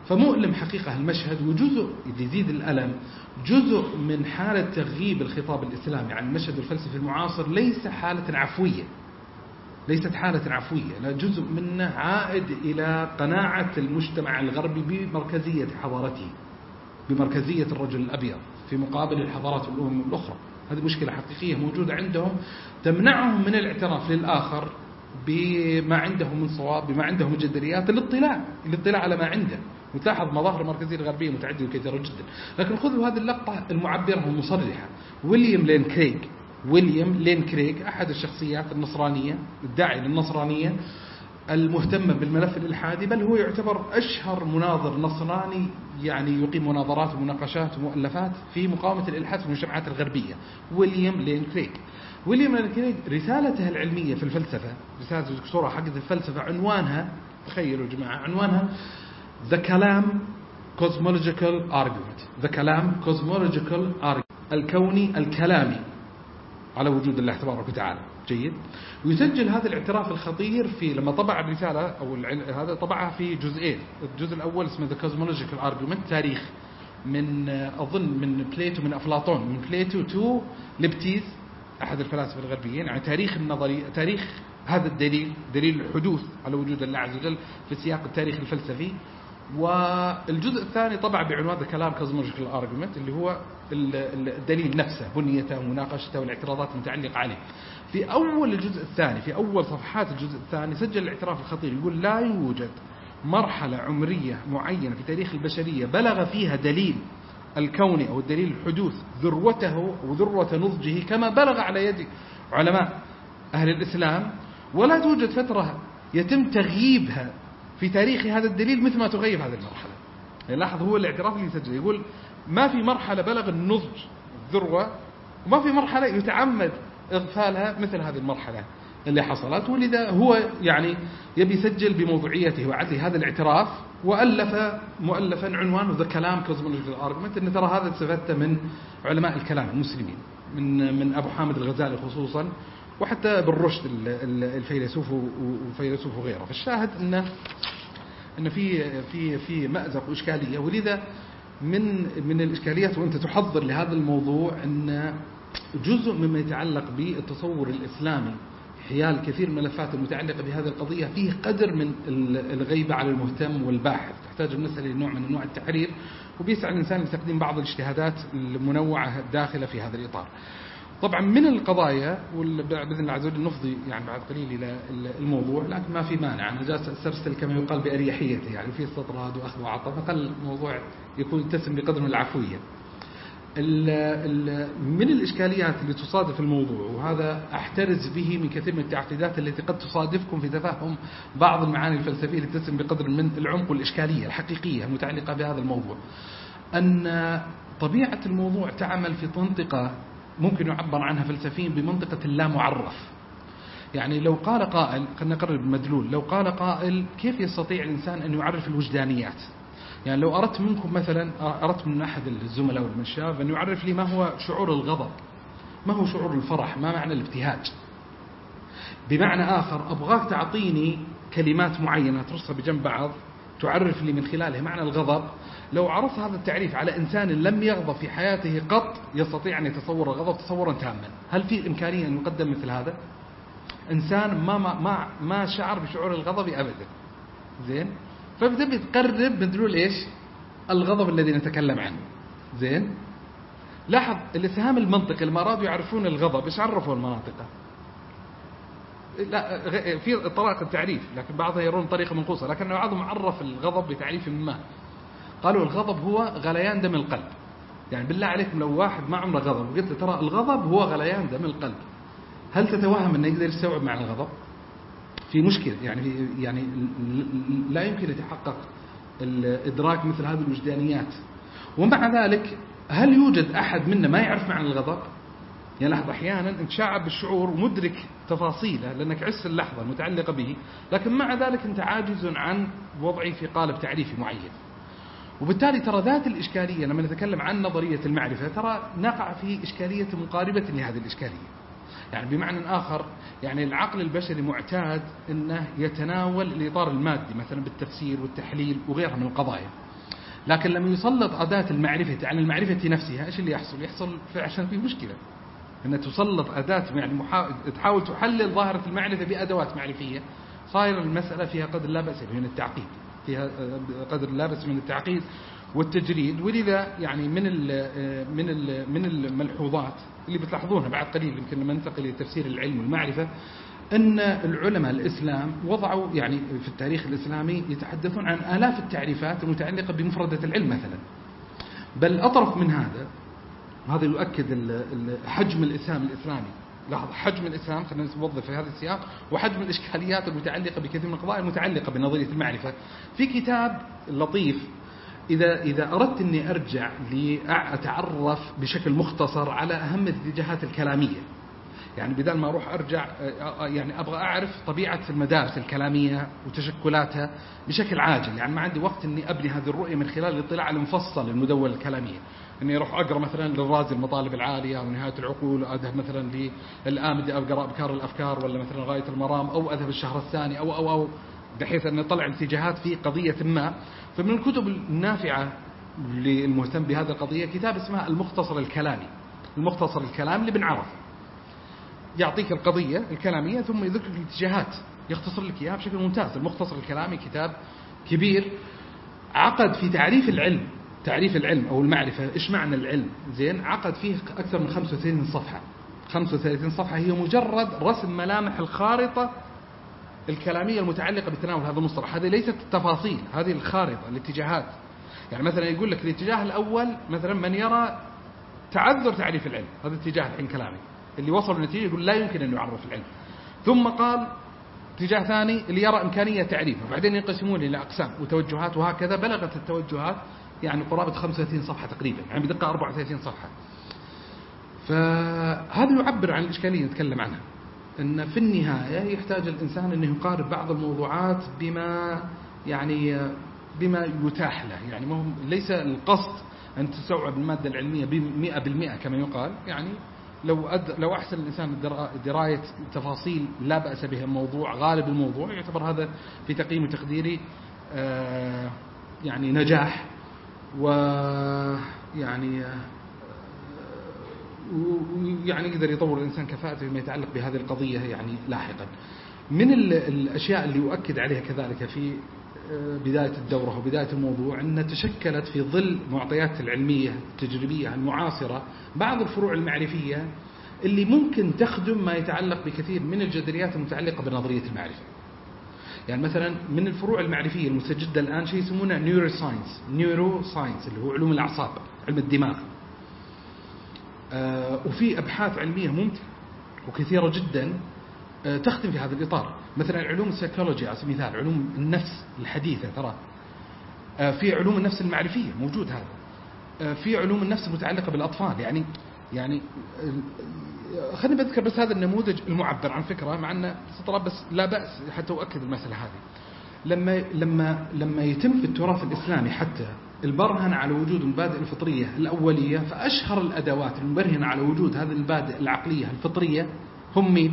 فمؤلم حقيقة المشهد، وجزء يزيد الألم جزء من حالة تغييب الخطاب الإسلامي عن المشهد الفلسفي المعاصر ليس حالة عفوية، ليست حالة عفوية، لا، جزء منه عائد إلى قناعة المجتمع الغربي بمركزية حضارته، بمركزية الرجل الأبيض في مقابل الحضارات والأمم الأخرى. هذه مشكلة حقيقية موجودة عندهم تمنعهم من الاعتراف للآخر بما عنده من صواب، بما عنده من جدريات، الاطلاع على ما عنده. وتلاحظ مظاهر المركزية الغربية متعددة وكثيرة جدا. لكن خذوا هذه اللقطة المعبرة والمصرحة. ويليام لين كريغ أحد الشخصيات النصرانية الداعي للنصرانية المهتم بالملف الإلحادي، بل هو يعتبر أشهر مناظر نصراني يعني يقيم مناظرات ومناقشات ومؤلفات في مقاومة الإلحاد في المجتمعات الغربية. ويليام لين كريغ رسالته العلمية في الفلسفة، رسالة الدكتوراه حق الفلسفة عنوانها، تخيلوا يا جماعة، عنوانها The Kalam Cosmological Argument. الكوني الكلامي على وجود الله تبارك وتعالى. جيد. ويسجل هذا الاعتراف الخطير في لما طبع الرسالة أو هذا طبعها في جزئين. الجزء الأول اسمه The Cosmological Argument، تاريخ من أظن من بليتو، من أفلاطون، من بليتو تو ليبتيز أحد الفلاسفة الغربيين، يعني تاريخ النظري، تاريخ هذا الدليل، دليل الحدوث على وجود الله عز وجل في سياق التاريخ الفلسفي. والجزء الثاني طبع بعنوان كلام كوزمولوجيكال ارجيومنت، اللي هو الدليل نفسه، بنيته ومناقشته والاعتراضات المتعلقة عليه. في أول الجزء الثاني، في أول صفحات الجزء الثاني، سجل الاعتراف الخطير، يقول لا يوجد مرحلة عمرية معينة في تاريخ البشرية بلغ فيها دليل الكوني أو الدليل الحدوث ذروته وذروة نضجه كما بلغ على يد علماء أهل الإسلام، ولا توجد فترة يتم تغييبها في تاريخ هذا الدليل مثل ما تغيب هذه المرحلة. يعني لاحظ هو الاعتراف اللي يسجل، يقول ما في مرحلة بلغ النضج الذروة، وما في مرحلة يتعمد إغفالها مثل هذه المرحلة اللي حصلت. ولذا هو يعني يبي يسجل بموضوعيته وعدل هذا الاعتراف، وألف مؤلفا عنوانه The Kalam Cosmological Argument، إن ترى هذا استفدته من علماء الكلام المسلمين، من أبو حامد الغزالي خصوصا، وحتى بالرشد الفيلسوف وغيره. فالشاهد أن في مأزق وإشكالية. ولذا من الإشكاليات وأنت تحضر لهذا الموضوع أن جزء مما يتعلق بالتصور الإسلامي حيال كثير من الملفات المتعلقة بهذه القضية فيه قدر من الغيبة على المهتم والباحث، تحتاج المسألة لنوع من أنواع التحرير، وبيسعى الإنسان لتقديم بعض الاجتهادات المنوعة الداخلة في هذا الإطار. طبعا من القضايا، وبإذن الله عز وجل نفضي يعني بعد قليل إلى الموضوع، لكن ما في مانع أنا جالس أسترسل كما يقال بأريحيته، يعني في استطراد وأخذ وعطاء، فقل الموضوع يكون يتسم بقدر من العفوية. من الإشكاليات اللي تصادف الموضوع، وهذا أحترز به من كثير من التعقيدات التي قد تصادفكم في تفهم بعض المعاني الفلسفية التي تتسم بقدر من العمق والإشكالية الحقيقية المتعلقة بهذا الموضوع، أن طبيعة الموضوع تعمل في منطقة ممكن يعبر عنها فلسفيا بمنطقة اللا معرف. يعني لو قال قائل، خلينا نقرب المدلول، لو قال قائل كيف يستطيع الإنسان أن يعرف الوجدانيات؟ يعني لو أردت منكم مثلا، أردت من أحد الزملاء والمشايخ أن يعرف لي ما هو شعور الغضب، ما هو شعور الفرح، ما معنى الابتهاج، بمعنى آخر أبغاك تعطيني كلمات معينة ترصها بجنب بعض تعرف لي من خلالها معنى الغضب. لو عرفت هذا التعريف على إنسان لم يغضب في حياته قط يستطيع أن يتصور الغضب تصورا تاما، هل في إمكانية أن يقدم مثل هذا؟ إنسان ما شعر بشعور الغضب أبدا. زين، فبدأ بتقرب مدلول إيش؟ الغضب الذي نتكلم عنه. زين، لاحظ الإسهام المنطقي لما أرادوا يعرفون الغضب إيش عرفوا المناطق؟ لا، في طريقة التعريف، لكن بعضها يرون طريقة منقوصة، لكن بعضهم عرف الغضب بتعريف ما، قالوا الغضب هو غليان دم القلب. يعني بالله عليكم لو واحد ما عمره غضب وقلت له ترى الغضب هو غليان دم القلب، هل تتوهم أنه يقدر يستوعب معنى الغضب؟ في مشكلة، يعني لا يمكن يتحقق الإدراك مثل هذه الوجدانيات. ومع ذلك هل يوجد أحد منا ما يعرف معنى الغضب؟ يعني لحظة أحيانا أنت شاعر بالشعور ومدرك تفاصيله لأنك عشت اللحظة المتعلقة به، لكن مع ذلك أنت عاجز عن وضعه في قالب تعريفي معين. وبالتالي ترى ذات الإشكالية لما نتكلم عن نظرية المعرفة ترى نقع في إشكالية مقاربة لهذه الإشكالية. يعني بمعنى آخر، يعني العقل البشري معتاد أنه يتناول الإطار المادي مثلا بالتفسير والتحليل وغيرها من القضايا، لكن لما يسلط أداة المعرفة على المعرفة نفسها إيش اللي يحصل عشان في مشكلة أن تسلط أداة يعني تحاول تحلل ظاهرة المعرفة بأدوات معرفية، صاير المسألة فيها قدر لا بأس من التعقيد، فيها قدر لا بأس من التعقيد والتجريد. ولذا يعني من الملحوظات اللي بتلاحظونها بعد قليل يمكن لما ننتقل إلى تفسير العلم والمعرفة، أن العلماء الإسلام وضعوا يعني في التاريخ الإسلامي يتحدثون عن آلاف التعريفات المتعلقة بمفردة العلم مثلا. بل أطرف من هذا يؤكد حجم الإسلام الإسلامي. لاحظ حجم الإسلام، خلينا نوظف في هذا السياق، وحجم الإشكاليات المتعلقة بكثير من القضايا المتعلقة بنظرية المعرفة. في كتاب لطيف إذا أردت أني أرجع لأتعرف بشكل مختصر على أهم الاتجاهات الكلامية، يعني بدل ما أروح أرجع يعني أبغى أعرف طبيعة المدارس الكلامية وتشكلاتها بشكل عاجل، يعني ما عندي وقت أني أبني هذه الرؤية من خلال الاطلاع المفصل للمدونة الكلامية، أني أروح أقرأ مثلا للرازي المطالب العالية أو نهاية العقول، أذهب مثلا للآمدي أقرأ أبكار الأفكار، ولا مثلا غاية المرام، أو أذهب الشهر الثاني أو بحيث أن يطلع اتجاهات في قضية ما. فمن الكتب النافعة للمهتم بهذه القضية كتاب اسمه المختصر الكلامي. المختصر الكلامي لابن عرفة يعطيك القضية الكلامية ثم يذكر الاتجاهات، يختصر لك إياها بشكل ممتاز. المختصر الكلامي كتاب كبير، عقد في تعريف العلم أو المعرفة، إيش معنى العلم، زين، عقد فيه أكثر من 35 صفحة. 35 صفحة هي مجرد رسم ملامح الخارطة الكلامية المتعلقة بتناول هذا المصطلح. هذه ليست التفاصيل، هذه الخارطة، الاتجاهات. يعني مثلا يقول لك الاتجاه الأول مثلا من يرى تعذر تعريف العلم، هذا اتجاه الحين كلامي اللي وصل لنتيجة يقول لا يمكن أن يعرف العلم. ثم قال اتجاه ثاني اللي يرى إمكانية تعريفه، وبعدين ينقسمون إلى أقسام وتوجهات، وهكذا بلغت التوجهات يعني قرابة 35 صفحة تقريبا، يعني بدقة 34 صفحة. فهذا يعبر عن الإشكالية نتكلم عنها، أن في النهاية يحتاج الإنسان أنه يقارب بعض الموضوعات بما يتاح له. يعني ليس القصد أن تستوعب المادة العلمية 100% كما يقال، يعني لو أحسن الإنسان دراية تفاصيل لا بأس بها الموضوع، غالب الموضوع يعتبر هذا في تقييم وتقديري يعني نجاح، ويعني يقدر يطور الإنسان كفاءته فيما يتعلق بهذه القضية يعني لاحقا. من الأشياء اللي يؤكد عليها كذلك في بداية الدورة وبداية الموضوع أن تشكلت في ظل معطيات العلمية التجريبية المعاصرة بعض الفروع المعرفية اللي ممكن تخدم ما يتعلق بكثير من الجدليات المتعلقة بنظرية المعرفة. يعني مثلا من الفروع المعرفية المستجدة الآن شيء يسمونه نيورو ساينس اللي هو علوم الأعصاب، علم الدماغ. وفي أبحاث علمية ممتعة وكثيرة جدا تخدم في هذا الإطار. مثلا علوم السيكولوجيا على سبيل المثال، علوم النفس الحديثة، ترى في علوم النفس المعرفية موجود هذا، في علوم النفس المتعلقة بالأطفال. يعني خليني بذكر بس هذا النموذج المعبر عن فكرة، مع أنه سطرة بس لا بأس حتى أؤكد المسألة هذه. لما يتم في التراث الإسلامي حتى البرهن على وجود المبادئ الفطرية الأولية، فأشهر الأدوات المبرهنة على وجود هذه المبادئ العقلية الفطرية هم مين؟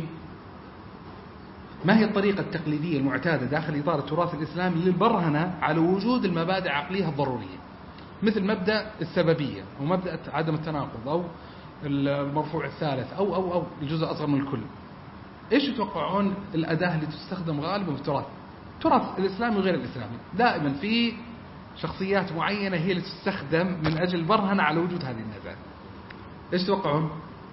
ما هي الطريقة التقليدية المعتادة داخل إطار التراث الإسلامي للبرهنة على وجود المبادئ العقلية الضرورية، مثل مبدأ السببية ومبدأ عدم التناقض أو المرفوع الثالث أو الجزء الأصغر من الكل. إيش يتوقعون الأداة اللي تستخدم غالبا في التراث الإسلامي وغير الإسلامي؟ دائما في شخصيات معينة هي اللي تستخدم من أجل البرهنة على وجود هذه النزعات. إيش تتوقعون؟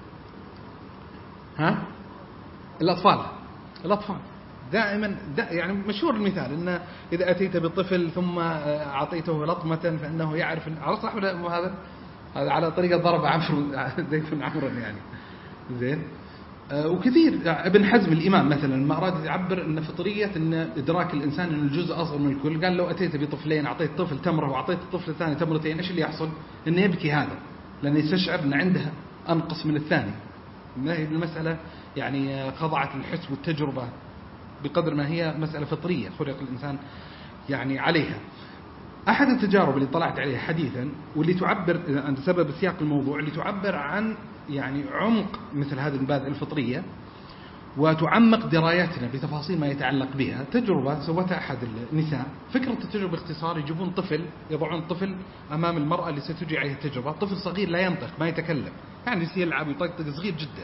الأطفال دائما يعني مشهور المثال إن إذا أتيت بالطفل ثم أعطيته لطمة فإنه يعرف على صح ولا هذا على طريقة ضرب زيد بن عمرو يعني زين. وكثير ابن حزم الإمام مثلا ما أراد يعبر أن فطرية أن إدراك الإنسان أن الجزء أصغر من الكل، قال لو أتيت بطفلين أعطيت طفل تمرة وأعطيت الطفل الثاني تمرتين إيش اللي يحصل؟ إنه يبكي هذا لأنه يستشعر أن عنده أنقص من الثاني. ما هي المسألة يعني خضعت للحس والتجربة بقدر ما هي مسألة فطرية خلق الإنسان يعني عليها. أحد التجارب اللي طلعت عليها حديثا واللي تعبر عن سبب سياق الموضوع اللي تعبر عن يعني عمق مثل هذه المبادئ الفطرية، وتعمق درايتنا بتفاصيل ما يتعلق بها. تجربة سوتها أحد النساء. فكرة التجربة باختصار يجيبون طفل، يضعون طفل أمام المرأة اللي ستجري عليها التجربة، طفل صغير لا ينطق ما يتكلم، يعني يلعب يطقطق صغير جدا،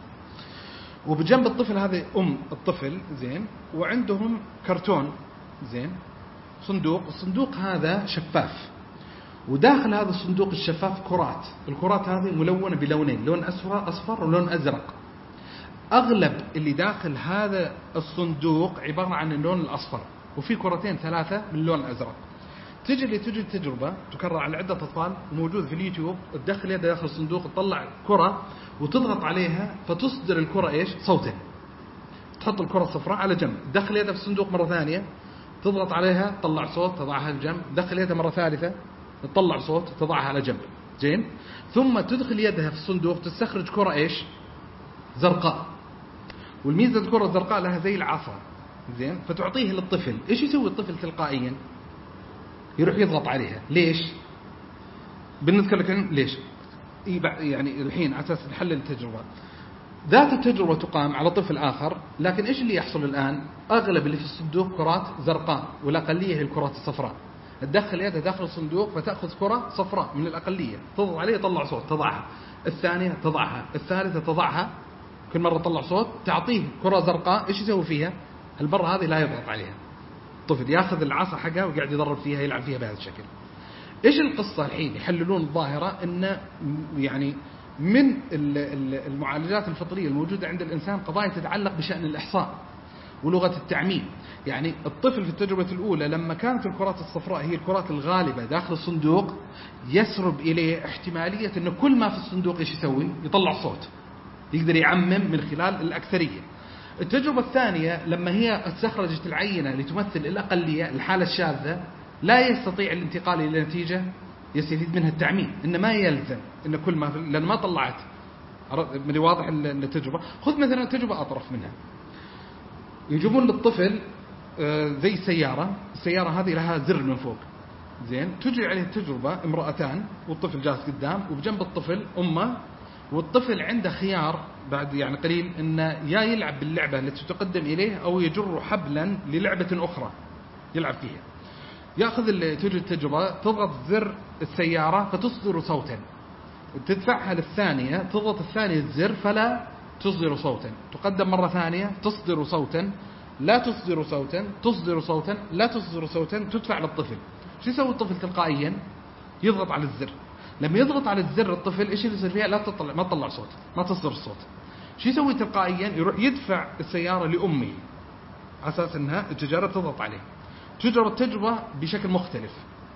وبجنب الطفل هذا الطفل زين، وعندهم كرتون زين، صندوق. الصندوق هذا شفاف، وداخل هذا الصندوق الشفاف كرات. الكرات هذه ملونة بلونين، لون أصفر ولون أزرق. أغلب اللي داخل هذا الصندوق عبارة عن اللون الأصفر، وفي كرتين 3 من اللون الأزرق. تجي التجربة تكرر على عدة أطفال، موجود في اليوتيوب. تدخل يدها داخل الصندوق، تطلع كرة وتضغط عليها فتصدر الكرة إيش؟ صوتا. تحط الكرة الصفراء على جنب، تدخل يدها في الصندوق مرة ثانية، تضغط عليها تطلع صوت، تضعها على جنب، تدخل يدها مرة ثالثة تطلع صوت، تضعها على جنب. زين، ثم تدخل يدها في الصندوق تستخرج كرة إيش؟ زرقاء. والميزة الكرة الزرقاء لها زي العصا زين، فتعطيه للطفل. إيش يسوي الطفل تلقائيا؟ يروح يضغط عليها. ليش؟ بالنسبة لك ليش؟ يعني الحين على أساس نحلل التجربة. ذات التجربة تقام على طفل آخر، لكن إيش اللي يحصل الآن؟ أغلب اللي في الصندوق كرات زرقاء، والأقلية هي الكرات الصفراء. تدخل يدها داخل الصندوق فتأخذ كرة صفراء من الأقلية، تضغط عليها تطلع صوت، تضعها. الثانية تضعها، الثالثة تضعها، كل مرة تطلع صوت. تعطيه كرة زرقاء، إيش يسوي فيها؟ المرة هذه لا يضغط عليها. الطفل ياخذ العصا حقها وقاعد يضرب فيها، يلعب فيها بهذا الشكل. إيش القصة الحين؟ يحللون الظاهرة إن يعني من المعالجات الفطرية الموجودة عند الإنسان قضايا تتعلق بشأن الإحصاء ولغة التعميم. يعني الطفل في التجربة الأولى لما كانت الكرات الصفراء هي الكرات الغالبة داخل الصندوق، يسرب إليه احتمالية أن كل ما في الصندوق إيش يسوي؟ يطلع صوت، يقدر يعمم من خلال الأكثرية. التجربة الثانية لما هي استخرجت العينة لتمثل الأقلية، الحالة الشاذة، لا يستطيع الانتقال إلى نتيجة يستفيد منها التعميم، إن ما يلزم إن كل ما لأن ما طلعت. من واضح التجربة. خذ مثلا تجربة أطرف منها، يجيبون للطفل زي السيارة هذه لها زر من فوق زين، تجري عليه التجربة امرأتان والطفل جالس قدام، وبجنب الطفل أمه، والطفل عنده خيار بعد يعني قليل إنه يا يلعب باللعبة التي تقدم إليه أو يجر حبلا للعبة أخرى يلعب فيها. يأخذ تجري التجربة، تضغط زر السيارة فتصدر صوتا، تدفعها للثانية، تضغط الثانية الزر فلا تصدر صوتا، تقدم مرة ثانية تصدر صوتا، لا تصدر صوتا، تصدر صوتا، لا تصدر صوتا، تدفع للطفل. شو يسوي الطفل تلقائيا؟ يضغط على الزر. لما يضغط على الزر الطفل إيش اللي يصير فيها؟ ما تطلع صوت، ما تصدر الصوت. شو يسوي تلقائيا؟ يروح يدفع السيارة لأمه على أساس أنها التجارة تضغط عليه. تجرب التجربة بشكل مختلف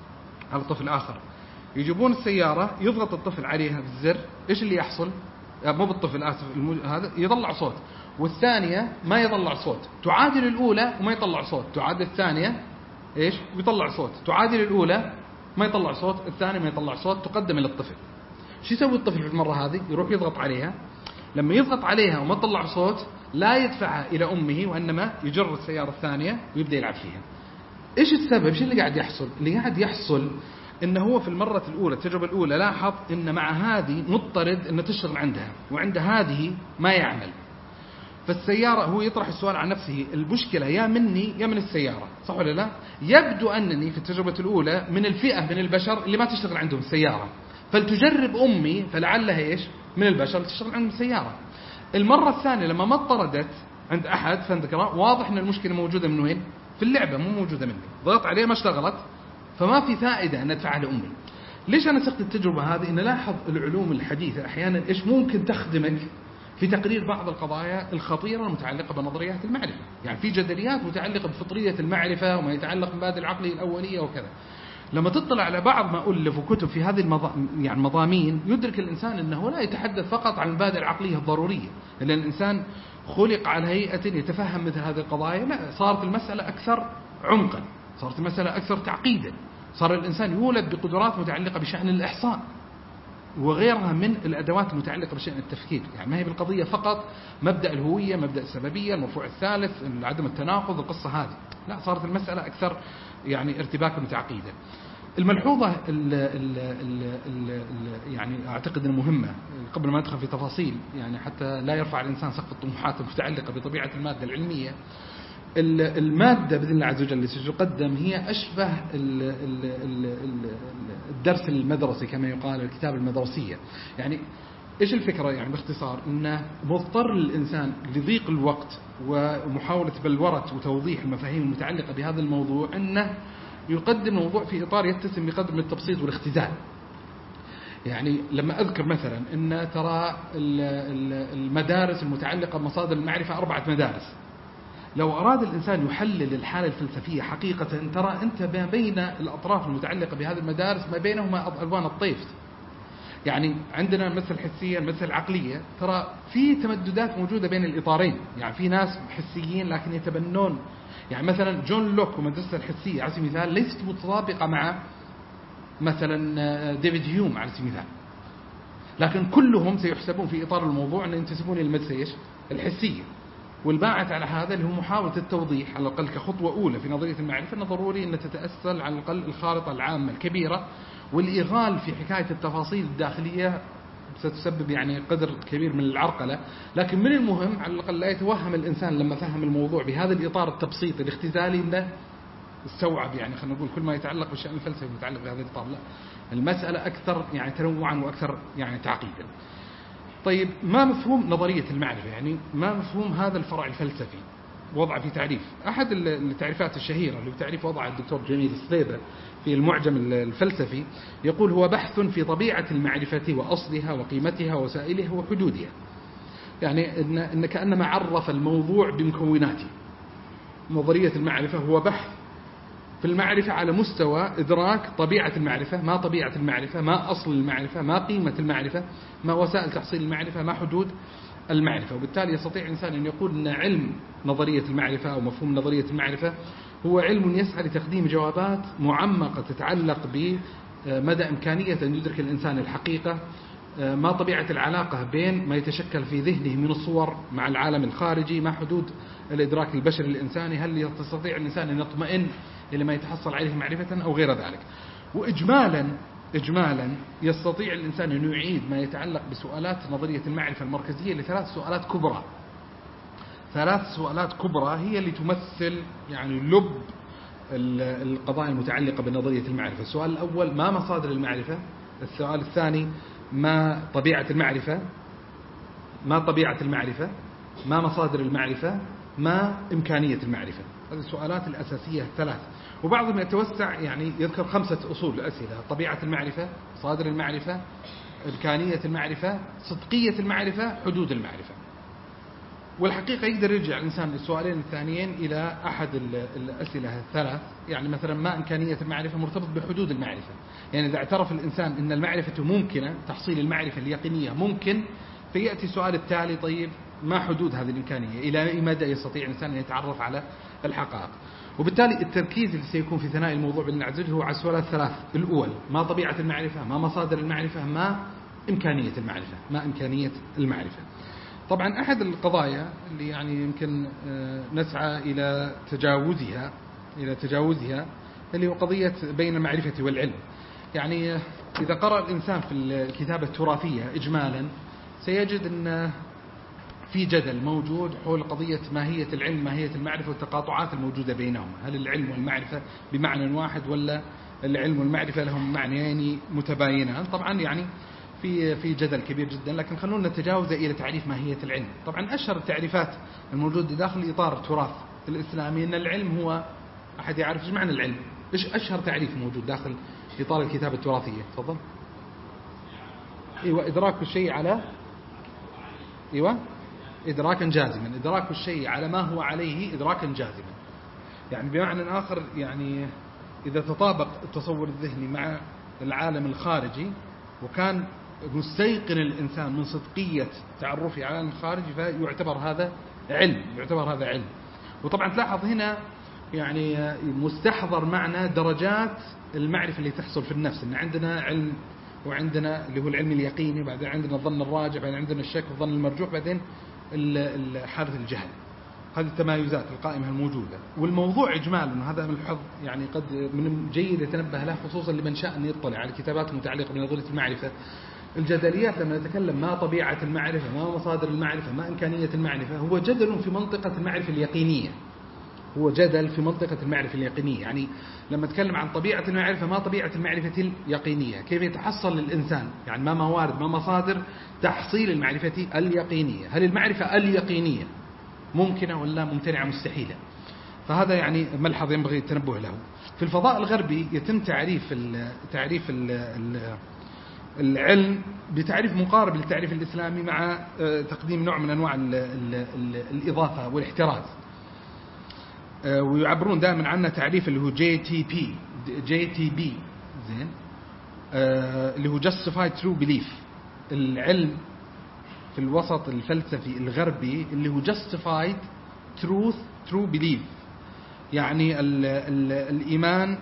على طفل آخر. يجيبون السيارة، يضغط الطفل عليها بالزر، إيش اللي يحصل؟ مو بالطفل آسف، هذا يطلع صوت، والثانية ما يطلع صوت. تعادل الأولى وما يطلع صوت، تعادل الثانية إيش؟ يطلع صوت. تعادل الأولى ما يطلع صوت، الثانية ما يطلع صوت، تقدم إلى الطفل. شو يسوي الطفل في المرة هذه؟ يروح يضغط عليها. لما يضغط عليها وما تطلع صوت لا يدفعها إلى أمه، وإنما يجر السيارة الثانية ويبدأ يلعب فيها. إيش السبب؟ إيش اللي قاعد يحصل؟ اللي قاعد يحصل إنه هو في المرة الأولى التجربة الأولى لاحظ إن مع هذه مضطرد إنه تشتغل عندها، وعند هذه ما يعمل. فالسيارة هو يطرح السؤال عن نفسه، المشكلة يا مني يا من السيارة، صح ولا لا؟ يبدو أنني في التجربة الأولى من الفئة من البشر اللي ما تشتغل عندهم السيارة، فلتجرب أمي فلعلها إيش؟ من البشر تشتغل عندهم السيارة. المرة الثانية لما ما اضطردت عند أحد فانذكره، واضح أن المشكلة موجودة من وين؟ في اللعبة، مو موجودة مني. ضغط عليه ما اشتغلت، فما في فائدة أن أدفعها لأمي. ليش أنا سقت التجربة هذه؟ إن لاحظ العلوم الحديثة أحيانا إيش ممكن تخدمك في تقرير بعض القضايا الخطيرة المتعلقة بنظريات المعرفة. يعني في جدليات متعلقة بفطرية المعرفة وما يتعلق بمبادئ العقلية الأولية وكذا. لما تطلع على بعض ما ألف وكتب في هذه يعني مضامين، يدرك الإنسان أنه لا يتحدث فقط عن المبادئ العقلية الضرورية، لأن الإنسان خلق على هيئة يتفهم مثل هذه القضايا. لا، صارت المسألة أكثر عمقا، صارت المسألة أكثر تعقيدا، صار الإنسان يولد بقدرات متعلقة بشأن الإحصاء وغيرها من الأدوات المتعلقة بشأن التفكير. يعني ما هي بالقضية فقط مبدأ الهوية، مبدأ السببية، المرفوع الثالث، عدم التناقض، القصة هذه. لا، صارت المسألة أكثر يعني ارتباكا وتعقيدا. الملحوظة يعني أعتقد أنها مهمة قبل ما ندخل في تفاصيل، يعني حتى لا يرفع الإنسان سقف الطموحات المتعلقة بطبيعة المادة العلمية. المادة بإذن الله عز وجل التي ستقدم هي أشبه الدرس المدرسي كما يقال، الكتاب المدرسية. يعني إيش الفكرة؟ يعني باختصار أنه مضطر الإنسان لضيق الوقت ومحاولة بلورة وتوضيح المفاهيم المتعلقة بهذا الموضوع أنه يقدم الموضوع في إطار يتسم بقدر من التبسيط والاختزال. يعني لما أذكر مثلا أن ترى المدارس المتعلقة بمصادر المعرفة 4 مدارس، لو أراد الإنسان يحلل الحالة الفلسفية حقيقة ترى أنت ما بين الأطراف المتعلقة بهذه المدارس ما بينهما ألوان الطيف. يعني عندنا مثل حسية مثل عقلية، ترى في تمددات موجودة بين الإطارين. يعني في ناس حسيين لكن يتبنون، يعني مثلا جون لوك ومدرسة الحسية على سبيل المثال ليست متطابقة مع مثلا ديفيد هيوم على سبيل المثال، لكن كلهم سيحسبون في إطار الموضوع أن ينتسبون إلى المدرسة الحسية. والباعث على هذا اللي هو محاولة التوضيح على الأقل كخطوة أولى في نظرية المعرفة أنه ضروري أن تتأصل على الأقل الخارطة العامة الكبيرة، والإغال في حكاية التفاصيل الداخلية ستسبب يعني قدر كبير من العرقلة. لكن من المهم على الأقل لا يتوهم الإنسان لما فهم الموضوع بهذا الإطار التبسيطي الاختزالي أنه استوعب يعني خلينا نقول كل ما يتعلق بالشأن الفلسفي متعلق بهذا الإطار. لا، المسألة أكثر يعني تنوعا وأكثر يعني تعقيدا. طيب، ما مفهوم نظرية المعرفة؟ يعني ما مفهوم هذا الفرع الفلسفي؟ وضع في تعريف أحد التعريفات الشهيرة اللي بتعريف وضع الدكتور جميل السليبة في المعجم الفلسفي، يقول هو بحث في طبيعة المعرفة وأصلها وقيمتها ووسائلها وحدودها. يعني إن كأنما عرف الموضوع بمكوناته. نظرية المعرفة هو بحث في المعرفة على مستوى إدراك طبيعة المعرفة، ما طبيعة المعرفة، ما أصل المعرفة، ما قيمة المعرفة، ما وسائل تحصيل المعرفة، ما حدود المعرفة. وبالتالي يستطيع الإنسان أن يقول أن علم نظرية المعرفة أو مفهوم نظرية المعرفة هو علم يسعى لتقديم جوابات معمقة تتعلق بمدى إمكانية أن يدرك الإنسان الحقيقة، ما طبيعة العلاقة بين ما يتشكل في ذهنه من الصور مع العالم الخارجي، ما حدود الإدراك البشري الإنساني، هل يستطيع الإنسان أن يطمئن إلى ما يتحصل عليه معرفة أو غير ذلك. وإجمالا يستطيع الإنسان أن يعيد ما يتعلق بسؤالات نظرية المعرفة المركزية لثلاث سؤالات كبرى. 3 سؤالات كبرى هي اللي تمثل يعني لب القضايا المتعلقة بنظرية المعرفة. السؤال الأول: ما مصادر المعرفة؟ السؤال الثاني: ما طبيعة المعرفة؟ ما مصادر المعرفة؟ ما إمكانية المعرفة؟ هذه السؤالات الأساسية 3. وبعضهم يتوسع يعني يذكر 5 أصول أسئلة: طبيعة المعرفة، مصادر المعرفة، إمكانية المعرفة، صدقية المعرفة، حدود المعرفة. والحقيقة يقدر يرجع الإنسان للسؤالين الثانيين إلى أحد الأسئلة 3. يعني مثلا ما إمكانية المعرفة مرتبط بحدود المعرفة. يعني إذا اعترف الإنسان أن المعرفة ممكنة، تحصيل المعرفة اليقينية ممكن، فيأتي السؤال التالي: طيب ما حدود هذه الإمكانية؟ إلى أي مدى يستطيع الإنسان أن يتعرف على الحقائق؟ وبالتالي التركيز اللي سيكون في ثناء الموضوع بالنعزل هو على السؤال 3 الأول: ما طبيعة المعرفة؟ ما مصادر المعرفة؟ ما إمكانية المعرفة؟ طبعا أحد القضايا اللي يعني يمكن نسعى إلى تجاوزها اللي هو قضية بين المعرفة والعلم. يعني إذا قرأ الإنسان في الكتابة التراثية إجمالا سيجد أن في جدل موجود حول قضية ماهية العلم، ماهية المعرفة، والتقاطعات الموجودة بينهما. هل العلم والمعرفة بمعنى واحد ولا العلم والمعرفة لهم معنيين متباينان؟ طبعا يعني في جدل كبير جدا، لكن خلونا نتجاوز إلى تعريف ماهية العلم. طبعا أشهر التعريفات الموجودة داخل إطار التراث الإسلامي أن العلم هو، أحد يعرف إيش معنى العلم؟ إيش أشهر تعريف موجود داخل إطار الكتابة التراثية؟ تفضل. إيوه، إدراك الشيء على إدراكا جازما. إدراك الشيء على ما هو عليه إدراكا جازما. يعني بمعنى آخر، يعني إذا تطابق التصور الذهني مع العالم الخارجي وكان مستيقن الإنسان من صدقية تعرفه على العالم الخارجي فيعتبر هذا علم. وطبعا تلاحظ هنا يعني مستحضر معنا درجات المعرفة اللي تحصل في النفس. إن عندنا علم، وعندنا اللي هو العلم اليقيني، بعدين عندنا الظن الراجع، بعدين عندنا الشك والظن المرجوح، بعدين حالة الجهل. هذه التمايزات القائمة الموجودة. والموضوع إجمالا، هذا من الحظ يعني قد من الجيد يتنبه له خصوصا لمن شاء أن يطلع على الكتابات المتعلقة بنظرية المعرفة. الجدليات لما نتكلم ما طبيعة المعرفة، ما مصادر المعرفة، ما إمكانية المعرفة، هو جدل في منطقة المعرفة اليقينية. هو جدل في منطقة المعرفة اليقينية. يعني لما نتكلم عن طبيعة المعرفة، ما طبيعة المعرفة اليقينية، كيف يتحصل الإنسان، يعني ما موارد ما مصادر تحصيل المعرفة اليقينية. هل المعرفة اليقينية ممكنة ولا ممتنعة مستحيلة؟ فهذا يعني ملحظ ينبغي التنبه له. في الفضاء الغربي يتم تعريف العلم بتعريف مقارب للتعريف الإسلامي مع تقديم نوع من أنواع الإضافة والاحتراز. ويعبرون دائما عنه تعريف اللي هو JTB زين، اللي هو Justified True Belief. العلم في الوسط الفلسفي الغربي اللي هو Justified True Belief، يعني الإيمان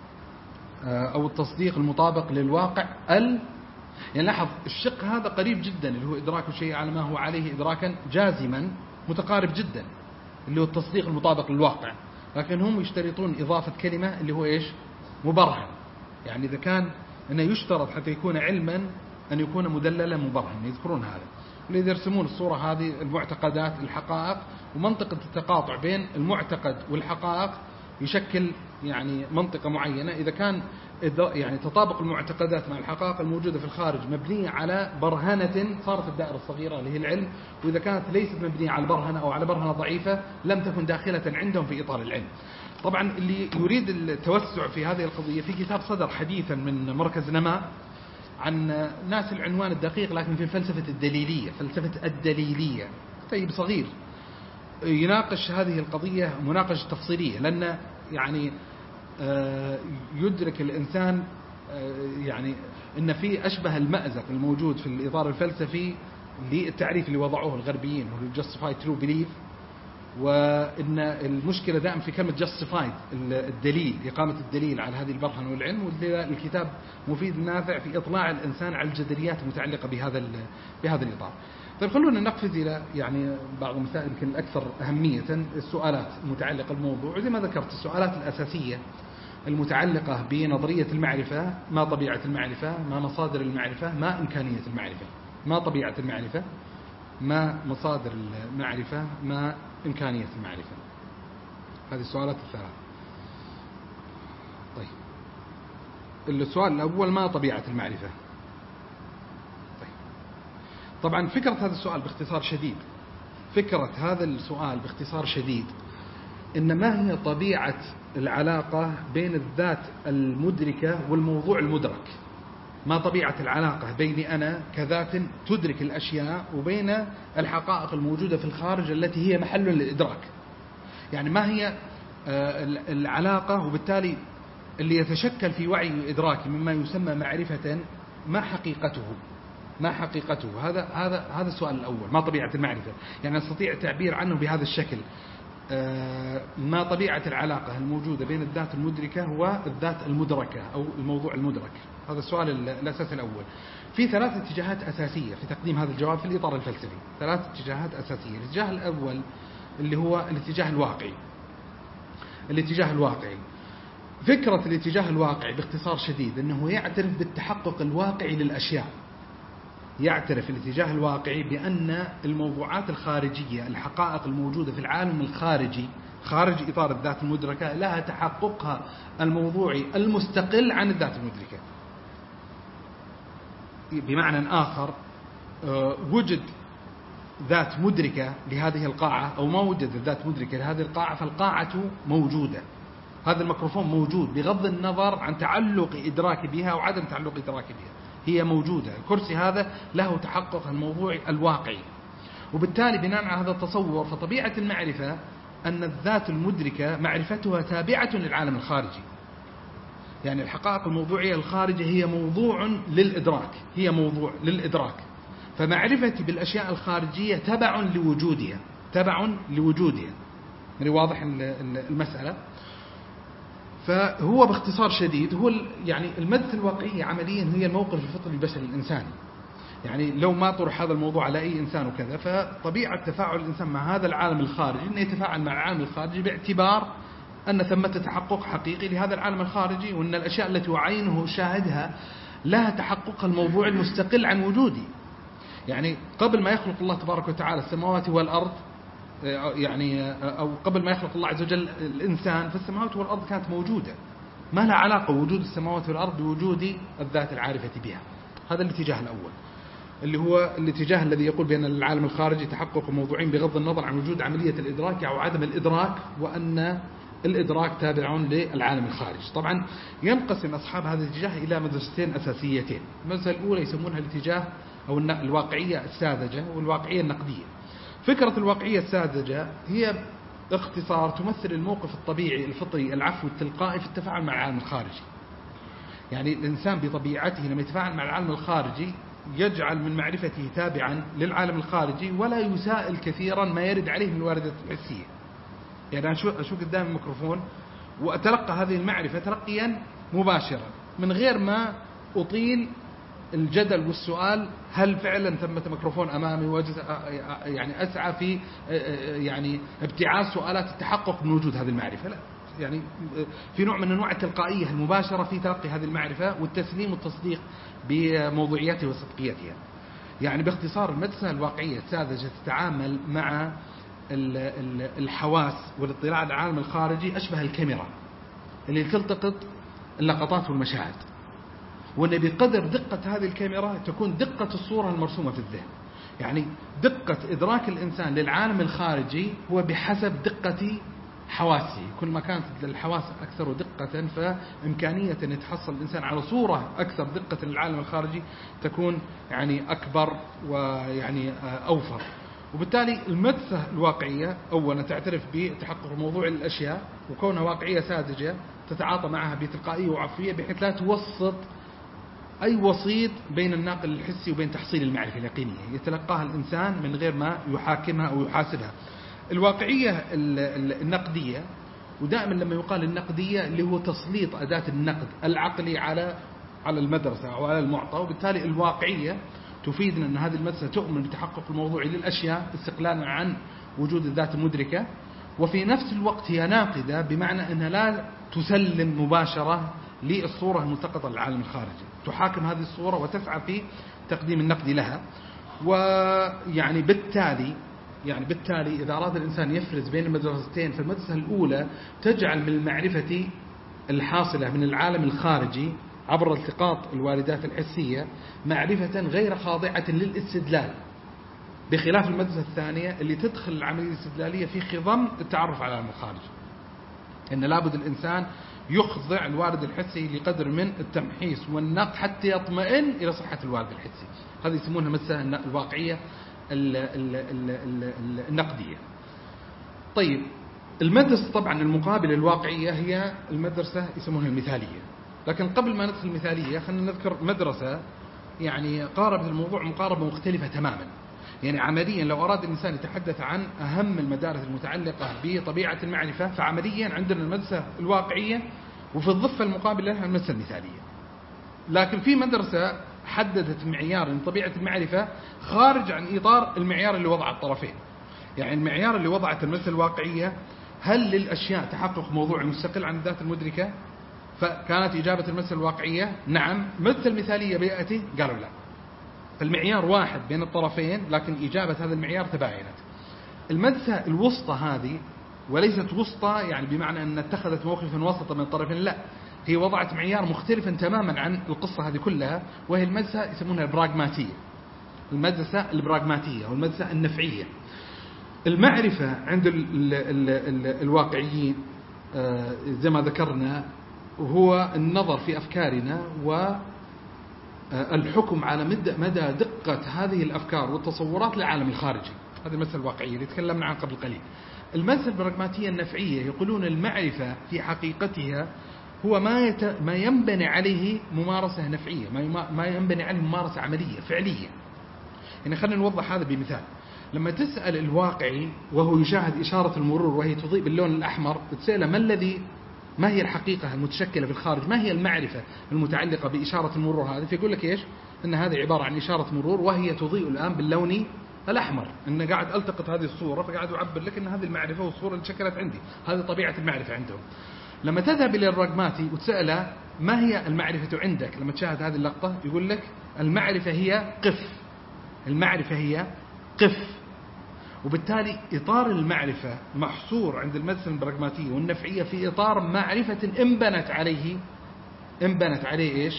أو التصديق المطابق للواقع. يعني لاحظ الشق هذا قريب جدا، اللي هو إدراك الشيء على ما هو عليه إدراكا جازما، متقارب جدا، اللي هو التصديق المطابق للواقع. لكن هم يشترطون إضافة كلمة اللي هو إيش؟ مبرهن. يعني إذا كان أنه يشترط حتى يكون علما أن يكون مدللا مبرهن، يذكرون هذا. ولذا يرسمون الصورة هذه المعتقدات الحقائق، ومنطقة التقاطع بين المعتقد والحقائق يشكل يعني منطقة معينة. إذا كان يعني تطابق المعتقدات مع الحقائق الموجودة في الخارج مبنية على برهنة، صارت الدائرة الصغيرة اللي هي العلم. وإذا كانت ليست مبنية على البرهنة أو على برهنة ضعيفة لم تكن داخلة عندهم في إطار العلم. طبعا اللي يريد التوسع في هذه القضية، في كتاب صدر حديثا من مركز نماء عن ناس العنوان الدقيق، لكن في فلسفة الدليلية كتاب صغير يناقش هذه القضية مناقشة تفصيلية، لأن يعني يدرك الإنسان يعني أن في أشبه المأزق الموجود في الإطار الفلسفي للتعريف اللي وضعوه الغربيين، هو Justified True Belief. وإن المشكلة دائما في كلمة Justified، الدليل، إقامة الدليل على هذه البرهنة والعلم. والكتاب مفيد نافع في إطلاع الإنسان على الجدليات المتعلقة بهذا الإطار. طيب خلونا نقفز إلى يعني بعض المسائل يمكن الأكثر أهمية، السؤالات المتعلقة بالموضوع. وزي ما ذكرت السؤالات الأساسية المتعلقة بنظرية المعرفة: ما طبيعة المعرفة؟ ما مصادر المعرفة؟ ما إمكانية المعرفة؟ ما طبيعة المعرفة؟ ما مصادر المعرفة؟ ما إمكانية المعرفة؟ هذه السؤالات الثلاث. طيب السؤال الأول: ما طبيعة المعرفة؟ طبعا فكرة هذا السؤال باختصار شديد إن ما هي طبيعة العلاقة بين الذات المدركة والموضوع المدرك؟ ما طبيعة العلاقة بيني أنا كذات تدرك الأشياء وبين الحقائق الموجودة في الخارج التي هي محل للإدراك؟ يعني ما هي العلاقة، وبالتالي اللي يتشكل في وعي وإدراكي مما يسمى معرفة، ما حقيقته؟ هذا السؤال الأول: ما طبيعة المعرفة؟ يعني نستطيع التعبير عنه بهذا الشكل: ما طبيعة العلاقة الموجودة بين الذات المدركة والذات المدركة أو الموضوع المدرك؟ هذا السؤال الأساسي الأول. في 3 اتجاهات أساسية في تقديم هذا الجواب في الإطار الفلسفي، 3 اتجاهات أساسية. الاتجاه الأول اللي هو الاتجاه الواقعي. فكرة الاتجاه الواقعي باختصار شديد أنه يعترف بالتحقق الواقعي للأشياء. يعترف الاتجاه الواقعي بأن الموضوعات الخارجية، الحقائق الموجودة في العالم الخارجي خارج إطار الذات المدركة، لها تحققها الموضوعي المستقل عن الذات المدركة. بمعنى آخر، وجد ذات مدركة لهذه القاعة أو ما وجد ذات مدركة لهذه القاعة، فالقاعة موجودة. هذا الميكروفون موجود بغض النظر عن تعلق إدراكي بها أو عدم تعلق إدراكي بها، هي موجودة. الكرسي هذا له تحقق الموضوعي الواقعي. وبالتالي بناء على هذا التصور، فطبيعة المعرفة أن الذات المدركة معرفتها تابعة للعالم الخارجي. يعني الحقائق الموضوعية الخارجية هي موضوع للإدراك، فمعرفتي بالأشياء الخارجية تبع لوجودها. يعني واضح المسألة؟ فهو باختصار شديد هو يعني المادة الواقعية عمليا هي الموقف الفطري البشري الإنساني. يعني لو ما طرح هذا الموضوع على أي إنسان وكذا، فطبيعة تفاعل الإنسان مع هذا العالم الخارجي أنه يتفاعل مع العالم الخارجي باعتبار أن ثمة تحقق حقيقي لهذا العالم الخارجي، وأن الأشياء التي عينه شاهدها لها تحقق الموضوع المستقل عن وجودي. يعني قبل ما يخلق الله تبارك وتعالى السماوات والأرض، يعني أو قبل ما يخلق الله عز وجل الإنسان، فالسماوات والأرض كانت موجودة، ما لها علاقة وجود السماوات والأرض بوجود الذات العارفة بها. هذا الاتجاه الأول، اللي هو الاتجاه الذي يقول بأن العالم الخارجي تحقق موضوعين بغض النظر عن وجود عملية الإدراك أو عدم الإدراك، وأن الإدراك تابع للعالم الخارجي. طبعا ينقسم أصحاب هذا الاتجاه إلى مدرستين أساسيتين. المدرسة الأولى يسمونها الاتجاه أو الواقعية الساذجة والواقعية النقدية. فكرة الواقعية الساذجة هي باختصار تمثل الموقف الطبيعي الفطري العفوي التلقائي في التفاعل مع العالم الخارجي. يعني الإنسان بطبيعته لما يتفاعل مع العالم الخارجي يجعل من معرفته تابعا للعالم الخارجي، ولا يسائل كثيرا ما يرد عليه من الواردات الحسية. يعني أنا أشوف قدام الميكروفون وأتلقى هذه المعرفة تلقيا مباشرا من غير ما أطيل الجدل والسؤال هل فعلا ثمة ميكروفون أمامي، يعني أسعى في يعني ابتعاث سؤالات التحقق من وجود هذه المعرفة. لا، يعني في نوع من أنواع التلقائية المباشرة في تلقي هذه المعرفة والتسليم والتصديق بموضوعيتها وصدقيتها. يعني باختصار المدرسة الواقعية الساذجة تتعامل مع الحواس والاطلاع على العالم الخارجي أشبه الكاميرا اللي تلتقط اللقطات والمشاهد، وأن بقدر دقة هذه الكاميرا تكون دقة الصورة المرسومة في الذهن. يعني دقة إدراك الإنسان للعالم الخارجي هو بحسب دقة حواسه. كل ما كانت الحواس أكثر دقة فإمكانية أن يتحصل الإنسان على صورة أكثر دقة للعالم الخارجي تكون يعني أكبر ويعني أوفر. وبالتالي المدرسة الواقعية أولا تعترف بتحقق موضوع الأشياء، وكونها واقعية ساذجة تتعاطى معها بتلقائية وعفوية بحيث لا توسط أي وسيط بين الناقل الحسي وبين تحصيل المعرفة اليقينية يتلقاها الإنسان من غير ما يحاكمها أو يحاسبها. الواقعية النقدية، ودائما لما يقال النقدية اللي هو تسليط أداة النقد العقلي على المدرسة أو على المعطى، وبالتالي الواقعية تفيدنا أن هذه المدرسة تؤمن بتحقق الموضوعي للأشياء استقلالا عن وجود الذات المدركة، وفي نفس الوقت هي ناقدة بمعنى أنها لا تسلم مباشرة للصورة الملتقطة للعالم الخارجي، تحاكم هذه الصورة وتسعى في تقديم النقد لها. ويعني بالتالي إذا أراد الإنسان يفرز بين المدرستين، فالمدرسة الأولى تجعل من المعرفة الحاصلة من العالم الخارجي عبر التقاط الواردات الحسية معرفة غير خاضعة للاستدلال، بخلاف المدرسة الثانية اللي تدخل العملية الاستدلالية في خضم التعرف على العالم الخارجي. إن لابد الإنسان يخضع الوارد الحسي لقدر من التمحيص والنقد حتى يطمئن إلى صحة الوارد الحسي. هذه يسمونها المدرسة الواقعية النقدية. طيب المدرسة طبعا المقابلة الواقعية هي المدرسة يسمونها المثالية. لكن قبل ما ندخل المثالية خلينا نذكر مدرسة يعني قاربت الموضوع مقاربة مختلفة تماما. يعني عمليا لو أراد الإنسان يتحدث عن أهم المدارس المتعلقة بطبيعة المعرفة، فعمليا عندنا المدرسة الواقعية وفي الضفة المقابلة لها المدرسة المثالية. لكن في مدرسة حددت معيار لطبيعة المعرفة خارج عن إطار المعيار اللي وضع الطرفين. يعني المعيار اللي وضعت المدرسة الواقعية هل للأشياء تحقق موضوع مستقل عن الذات المدركة؟ فكانت إجابة المدرسة الواقعية نعم. المدرسة المثالية بيأتي قالوا لا. المعيار واحد بين الطرفين لكن إجابة هذا المعيار تباينت. المدرسة الوسطى هذه، وليست وسطى يعني بمعنى أن اتخذت موقفا وسطا من الطرفين، لا، هي وضعت معيار مختلفا تماما عن القصة هذه كلها، وهي المدرسة يسمونها البراغماتية. المدرسة البراغماتية أو المدرسة النفعية. المعرفة عند الواقعيين زي ما ذكرنا هو النظر في أفكارنا والحكم على مدى دقة هذه الأفكار والتصورات للعالم الخارجي. هذه المدرسة الواقعية اللي تكلمنا عنها قبل قليل. المدرسة البراغماتية النفعية يقولون المعرفة في حقيقتها هو ما ينبني عليه ممارسة نفعية، ما ينبني عليه ممارسة عملية فعلية. يعني خلينا نوضح هذا بمثال. لما تسأل الواقعي وهو يشاهد إشارة المرور وهي تضيء باللون الأحمر، تسأله ما هي الحقيقة المتشكلة في الخارج، ما هي المعرفة المتعلقة بإشارة المرور هذه، فيقول لك إيش؟ أن هذه عبارة عن إشارة مرور وهي تضيء الآن باللون الأحمر، أن قاعد ألتقط هذه الصورة فقاعد أعبر لك أن هذه المعرفة والصورة اللي شكلت عندي، هذه طبيعة المعرفة عندهم. لما تذهب إلى البراغماتي وتسأله ما هي المعرفة عندك لما تشاهد هذه اللقطة، يقول لك المعرفة هي قف، المعرفة هي قف. وبالتالي إطار المعرفة محصور عند المدرسة البراغماتية والنفعية في إطار معرفة انبنت عليه إيش؟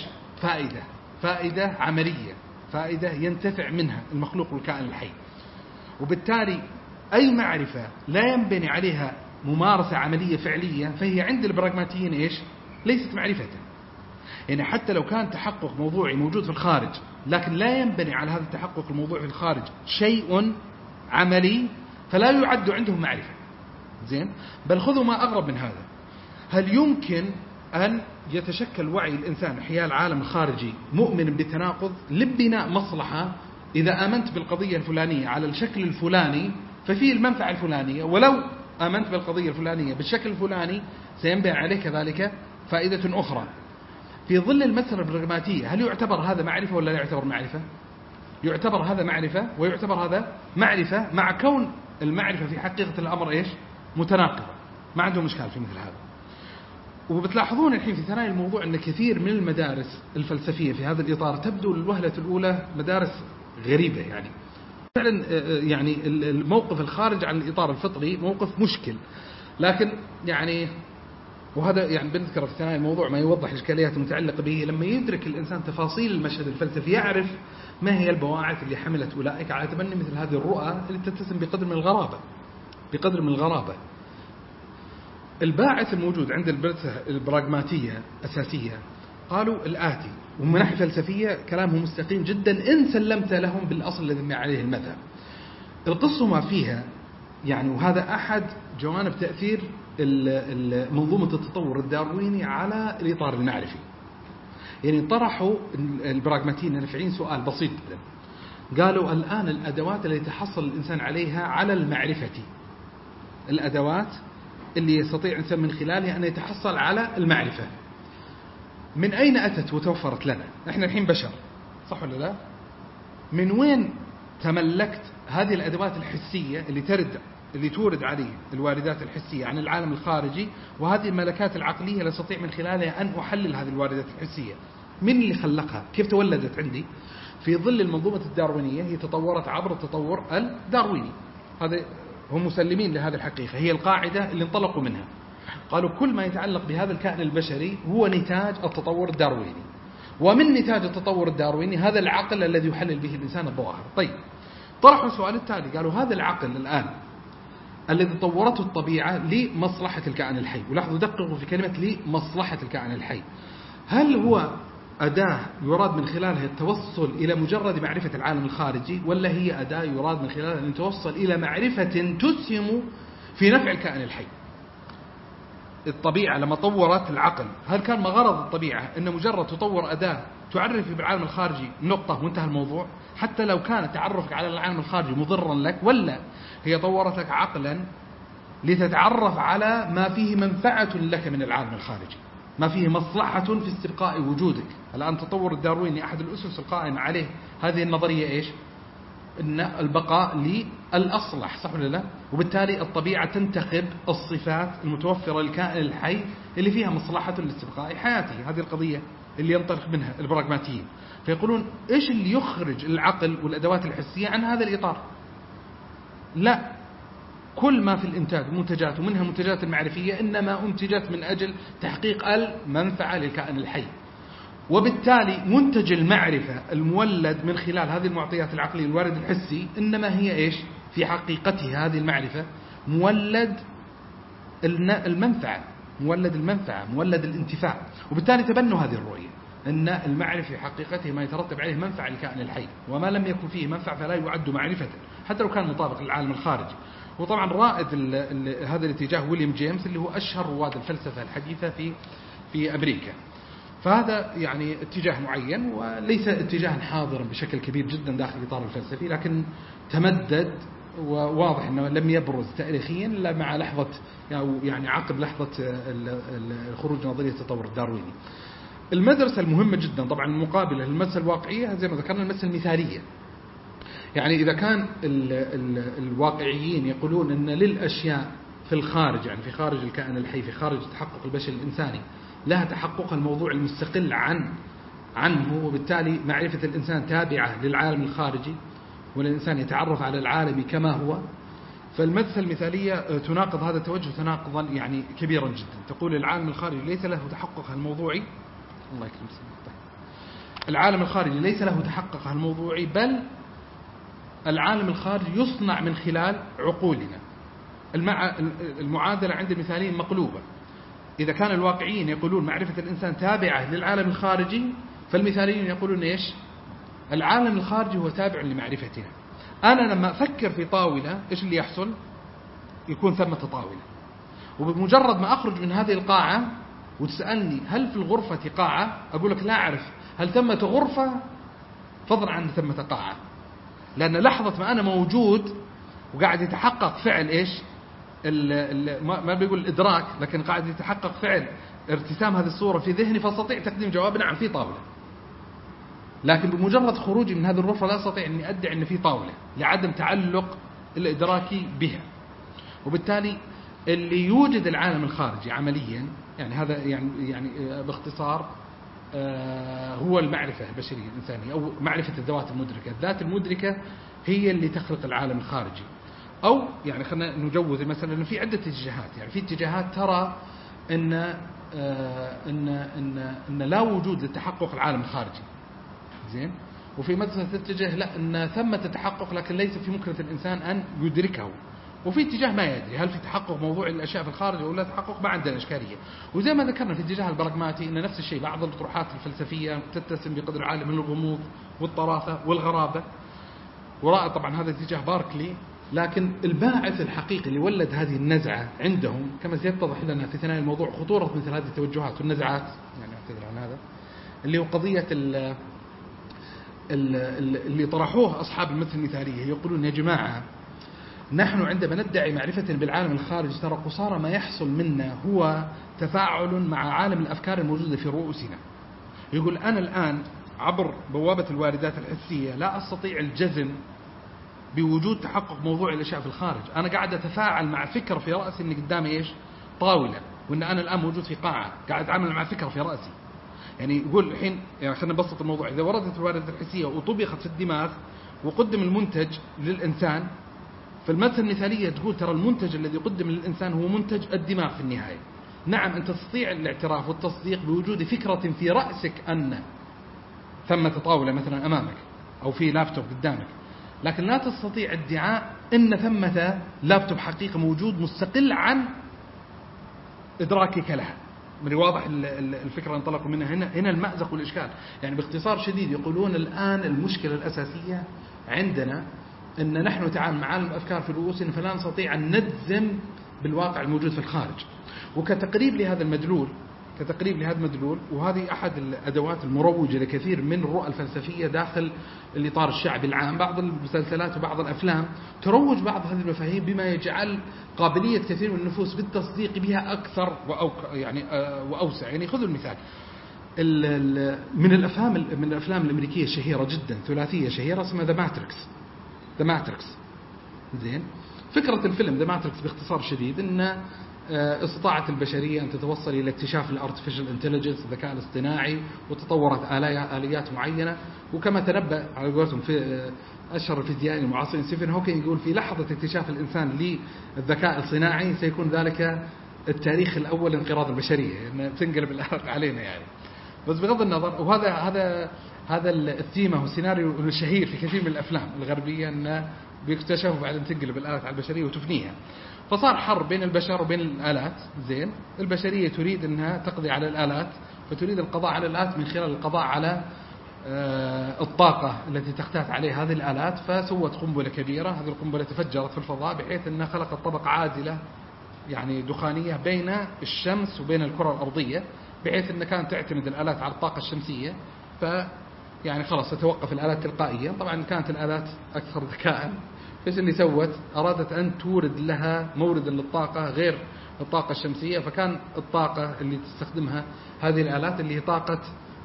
فائدة عملية، فائدة ينتفع منها المخلوق والكائن الحي. وبالتالي أي معرفة لا ينبني عليها ممارسة عملية فعلية فهي عند البراغماتيين إيش؟ ليست معرفة. يعني حتى لو كان تحقق موضوعي موجود في الخارج لكن لا ينبني على هذا التحقق الموضوعي في الخارج شيء عملي فلا يعد عندهم معرفة. زين؟ بل خذوا ما أغرب من هذا، هل يمكن أن يتشكل وعي الإنسان حيال العالم الخارجي مؤمن بتناقض لبناء مصلحة؟ إذا آمنت بالقضية الفلانية على الشكل الفلاني ففيه المنفعة الفلانية، ولو آمنت بالقضية الفلانية بالشكل الفلاني سينبني عليه كذلك فائدة أخرى. في ظل المسألة البراغماتية هل يعتبر هذا معرفة ولا لا يعتبر معرفة؟ يعتبر هذا معرفة ويعتبر هذا معرفة، مع كون المعرفة في حقيقة الأمر إيش؟ متناقضة، ما عندهم إشكال في مثل هذا. وبتلاحظون الحين في ثنايا الموضوع أن كثير من المدارس الفلسفية في هذا الإطار تبدو للوهلة الأولى مدارس غريبة. يعني فعلا يعني الموقف الخارج عن الإطار الفطري موقف مشكل، لكن يعني وهذا يعني بنذكر في ثنايا الموضوع ما يوضح الإشكاليات المتعلقة به. لما يدرك الإنسان تفاصيل المشهد الفلسفي يعرف ما هي البواعث اللي حملت أولئك على تبني مثل هذه الرؤى اللي تتسم بقدر من الغرابة. الباعث الموجود عند البراغماتية أساسية قالوا الآتي، ومن ناحية فلسفية كلامهم مستقيم جدا إن سلمت لهم بالأصل الذي ما عليه المذهب. القصة ما فيها يعني، وهذا أحد جوانب تأثير منظومة التطور الدارويني على الإطار المعرفي. يعني طرحوا البراغماتيين النفعيين سؤال بسيط جدا، قالوا الآن الأدوات التي يتحصل الإنسان عليها على المعرفة، الأدوات اللي يستطيع الإنسان من خلالها أن يتحصل على المعرفة، من أين أتت وتوفرت لنا؟ إحنا الحين بشر صح ولا لا؟ من وين تملكت هذه الأدوات الحسية اللي تورد عليه الواردات الحسية عن العالم الخارجي، وهذه الملكات العقلية اللي أستطيع من خلالها أن أحلل هذه الواردات الحسية؟ من اللي خلقها؟ كيف تولدت عندي؟ في ظل المنظومة الداروينية هي تطورت عبر التطور الدارويني. هذا هم مسلمين لهذه الحقيقة، هي القاعدة اللي انطلقوا منها. قالوا كل ما يتعلق بهذا الكائن البشري هو نتاج التطور الدارويني، ومن نتاج التطور الدارويني هذا العقل الذي يحلل به الإنسان الظواهر. طيب طرحوا السؤال التالي، قالوا هذا العقل الآن الذي طورته الطبيعة لمصلحة الكائن الحي، ولاحظوا دققوا في كلمة لمصلحة الكائن الحي، هل هو أداة يراد من خلالها التوصل إلى مجرد معرفة العالم الخارجي، ولا هي أداة يراد من خلالها أن توصل إلى معرفة تسهم في نفع الكائن الحي؟ الطبيعة لما طورت العقل هل كان مغرض الطبيعة أن مجرد تطور أداة تعرف بالعالم الخارجي نقطة وانتهى الموضوع، حتى لو كان تعرفك على العالم الخارجي مضرا لك، ولا هي طورت لك عقلا لتتعرف على ما فيه منفعة لك من العالم الخارجي، ما فيه مصلحة في استبقاء وجودك؟ الآن تطور الدارويني أحد الأسس القائمة عليه هذه النظرية إيش؟ إن البقاء للأصلح صح ولا لا؟ وبالتالي الطبيعة تنتخب الصفات المتوفرة للكائن الحي اللي فيها مصلحة لاستبقاء حياته. هذه القضية اللي ينطلق منها البراغماتيين. فيقولون إيش اللي يخرج العقل والأدوات الحسية عن هذا الإطار؟ لا، كل ما في الإنتاج منتجات، ومنها المنتجات المعرفية، إنما أنتجت من أجل تحقيق المنفعة للكائن الحي. وبالتالي منتج المعرفة المولد من خلال هذه المعطيات العقلية الوارد الحسي إنما هي إيش في حقيقته؟ هذه المعرفة مولد المنفعة، مولد الانتفاع. وبالتالي تبنوا هذه الرؤية أن المعرفة في حقيقته ما يترتب عليه منفعة للكائن الحي، وما لم يكن فيه منفعة فلا يعد معرفة حتى لو كان مطابق للعالم الخارجي. وطبعا رائد هذا الاتجاه ويليام جيمس اللي هو أشهر رواد الفلسفة الحديثة في أمريكا. فهذا يعني اتجاه معين، وليس اتجاها حاضرا بشكل كبير جدا داخل الإطار الفلسفي، لكن تمدد وواضح أنه لم يبرز تاريخيا إلا مع لحظة يعني عقب لحظة خروج نظرية التطور الدارويني. المدرسة المهمة جدا طبعا المقابلة للمدرسة الواقعية زي ما ذكرنا المدرسة المثالية. يعني إذا كان الواقعيين يقولون أن للأشياء في الخارج، يعني في خارج الكائن الحي، في خارج التحقق البشري الإنساني، لها تحقق الموضوع المستقل عنه، وبالتالي معرفة الإنسان تابعة للعالم الخارجي، والإنسان يتعرف على العالم كما هو. فالمدرسة المثالية تناقض هذا التوجه تناقضا يعني كبيرا جدا. تقول العالم الخارجي ليس له تحقق الموضوعي، الله يكرم سنتك، العالم الخارجي ليس له تحقق الموضوعي، بل العالم الخارجي يصنع من خلال عقولنا. المعادلة عند المثاليين مقلوبة. إذا كان الواقعيين يقولون معرفة الإنسان تابعة للعالم الخارجي، فالمثاليين يقولون إيش؟ العالم الخارجي هو تابع لمعرفتنا. أنا لما أفكر في طاولة إيش اللي يحصل؟ يكون ثمة طاولة، وبمجرد ما أخرج من هذه القاعة وتسألني هل في الغرفة قاعة، أقول لك لا أعرف هل ثمة غرفة فضلا عن ثمة قاعة، لأن لحظة ما أنا موجود وقاعد يتحقق فعل إيش؟ ما بيقول الإدراك، لكن قاعد يتحقق فعل ارتسام هذه الصورة في ذهني، فاستطيع تقديم جواب نعم في طاولة. لكن بمجرد خروجي من هذه الغرفة لا أستطيع أني أدعي أن في طاولة لعدم تعلق الإدراكي بها. وبالتالي اللي يوجد العالم الخارجي عمليا، يعني هذا يعني باختصار هو المعرفة البشرية الإنسانية، أو معرفة الذوات المدركة. الذات المدركة هي اللي تخلق العالم الخارجي. أو يعني خلينا نجوز مثلا أن في عدة اتجاهات، يعني في اتجاهات ترى أن لا وجود للتحقق العالم الخارجي، زين، وفي مثلا تتجه لا أن ثمة تحقق لكن ليس في ممكنة الإنسان أن يدركه. وفي اتجاه ما يدري هل في تحقق موضوع الأشياء في الخارج أو لا تحقق، ما عندنا إشكالية. وزي ما ذكرنا في اتجاه البراغماتي أن نفس الشيء، بعض الأطروحات الفلسفية تتسم بقدر عالي من الغموض والطرافة والغرابة، وراء طبعا هذا اتجاه باركلي. لكن الباعث الحقيقي اللي ولد هذه النزعة عندهم كما سيتضح لنا في ثنايا الموضوع خطورة مثل هذه التوجهات والنزعات، يعني أعتذر عن هذا، اللي هو قضية اللي طرحوه أصحاب المثل المثالية. يقولون يا جماعة نحن عندما ندعي معرفة بالعالم الخارجي ترى قصارى ما يحصل منا هو تفاعل مع عالم الأفكار الموجودة في رؤوسنا. يقول أنا الآن عبر بوابة الواردات الحسية لا أستطيع الجزم بوجود تحقق موضوع الأشياء في الخارج. أنا قاعد أتفاعل مع فكرة في رأسي إن قدامي إيش؟ طاولة، وإن أنا الآن موجود في قاعة قاعد أتعامل مع فكرة في رأسي. يعني يقول الحين يعني خلينا نبسط الموضوع، إذا وردت الواردات الحسية وطبقت في الدماغ وقدم المنتج للإنسان، فالمدرسة المثالية تقول ترى المنتج الذي قدم للإنسان هو منتج الدماغ في النهاية. نعم أنت تستطيع الاعتراف والتصديق بوجود فكرة في رأسك أن ثمة طاولة مثلا أمامك أو في لابتوب قدامك، لكن لا تستطيع ادعاء أن ثمة لابتوب حقيقي موجود مستقل عن إدراكك لها. من الواضح الفكرة انطلقوا منها هنا المأزق والإشكال. يعني باختصار شديد يقولون الآن المشكلة الأساسية عندنا أن نحن نتعامل مع عالم الأفكار في رؤوسنا، فلا نستطيع أن نجزم بالواقع الموجود في الخارج. وكتقريب لهذا المدلول وهذه أحد الأدوات المروجة لكثير من الرؤى الفلسفية داخل الإطار الشعبي العام. بعض المسلسلات وبعض الأفلام تروج بعض هذه المفاهيم بما يجعل قابلية كثير من النفوس بالتصديق بها أكثر وأوسع. يعني خذوا المثال من الأفلام الأمريكية الشهيرة جدا، ثلاثية شهيرة اسمها ذا ماتريكس. زين، فكرة الفيلم ذا ماتريكس باختصار شديد أن استطاعت البشرية أن تتوصل إلى اكتشاف الارتفيشال انتليجنس، الذكاء الاصطناعي، وتطورت آليات معينة. وكما تنبأ على قولتهم في أشهر الفيزيائيين المعاصرين ستيفن هوكينج يقول في لحظة اكتشاف الإنسان للذكاء الصناعي سيكون ذلك التاريخ الأول لانقراض البشرية، يعني تنقلب الأرض علينا يعني. بس بغض النظر، وهذا هذا الثيمة والسيناريو الشهير في كثير من الأفلام الغربية أن بيكتشفوا بعدين تنقلب الآلات على البشرية وتفنيها. فصار حرب بين البشر وبين الآلات. زين، البشرية تريد أنها تقضي على الآلات، فتريد القضاء على الآلات من خلال القضاء على الطاقة التي تختات عليها هذه الآلات. فسوت قنبلة كبيرة، هذه القنبلة تفجرت في الفضاء بحيث أنها خلقت طبقة عازلة يعني دخانية بين الشمس وبين الكرة الأرضية، بحيث أنها كانت تعتمد الآلات على الطاقة الشمسية. يعني خلاص تتوقف الآلات تلقائيا. طبعا كانت الآلات أكثر ذكاء، فإيش اللي سوت؟ أرادت أن تورد لها موردا للطاقة غير الطاقة الشمسية. فكان الطاقة اللي تستخدمها هذه الآلات اللي هي طاقة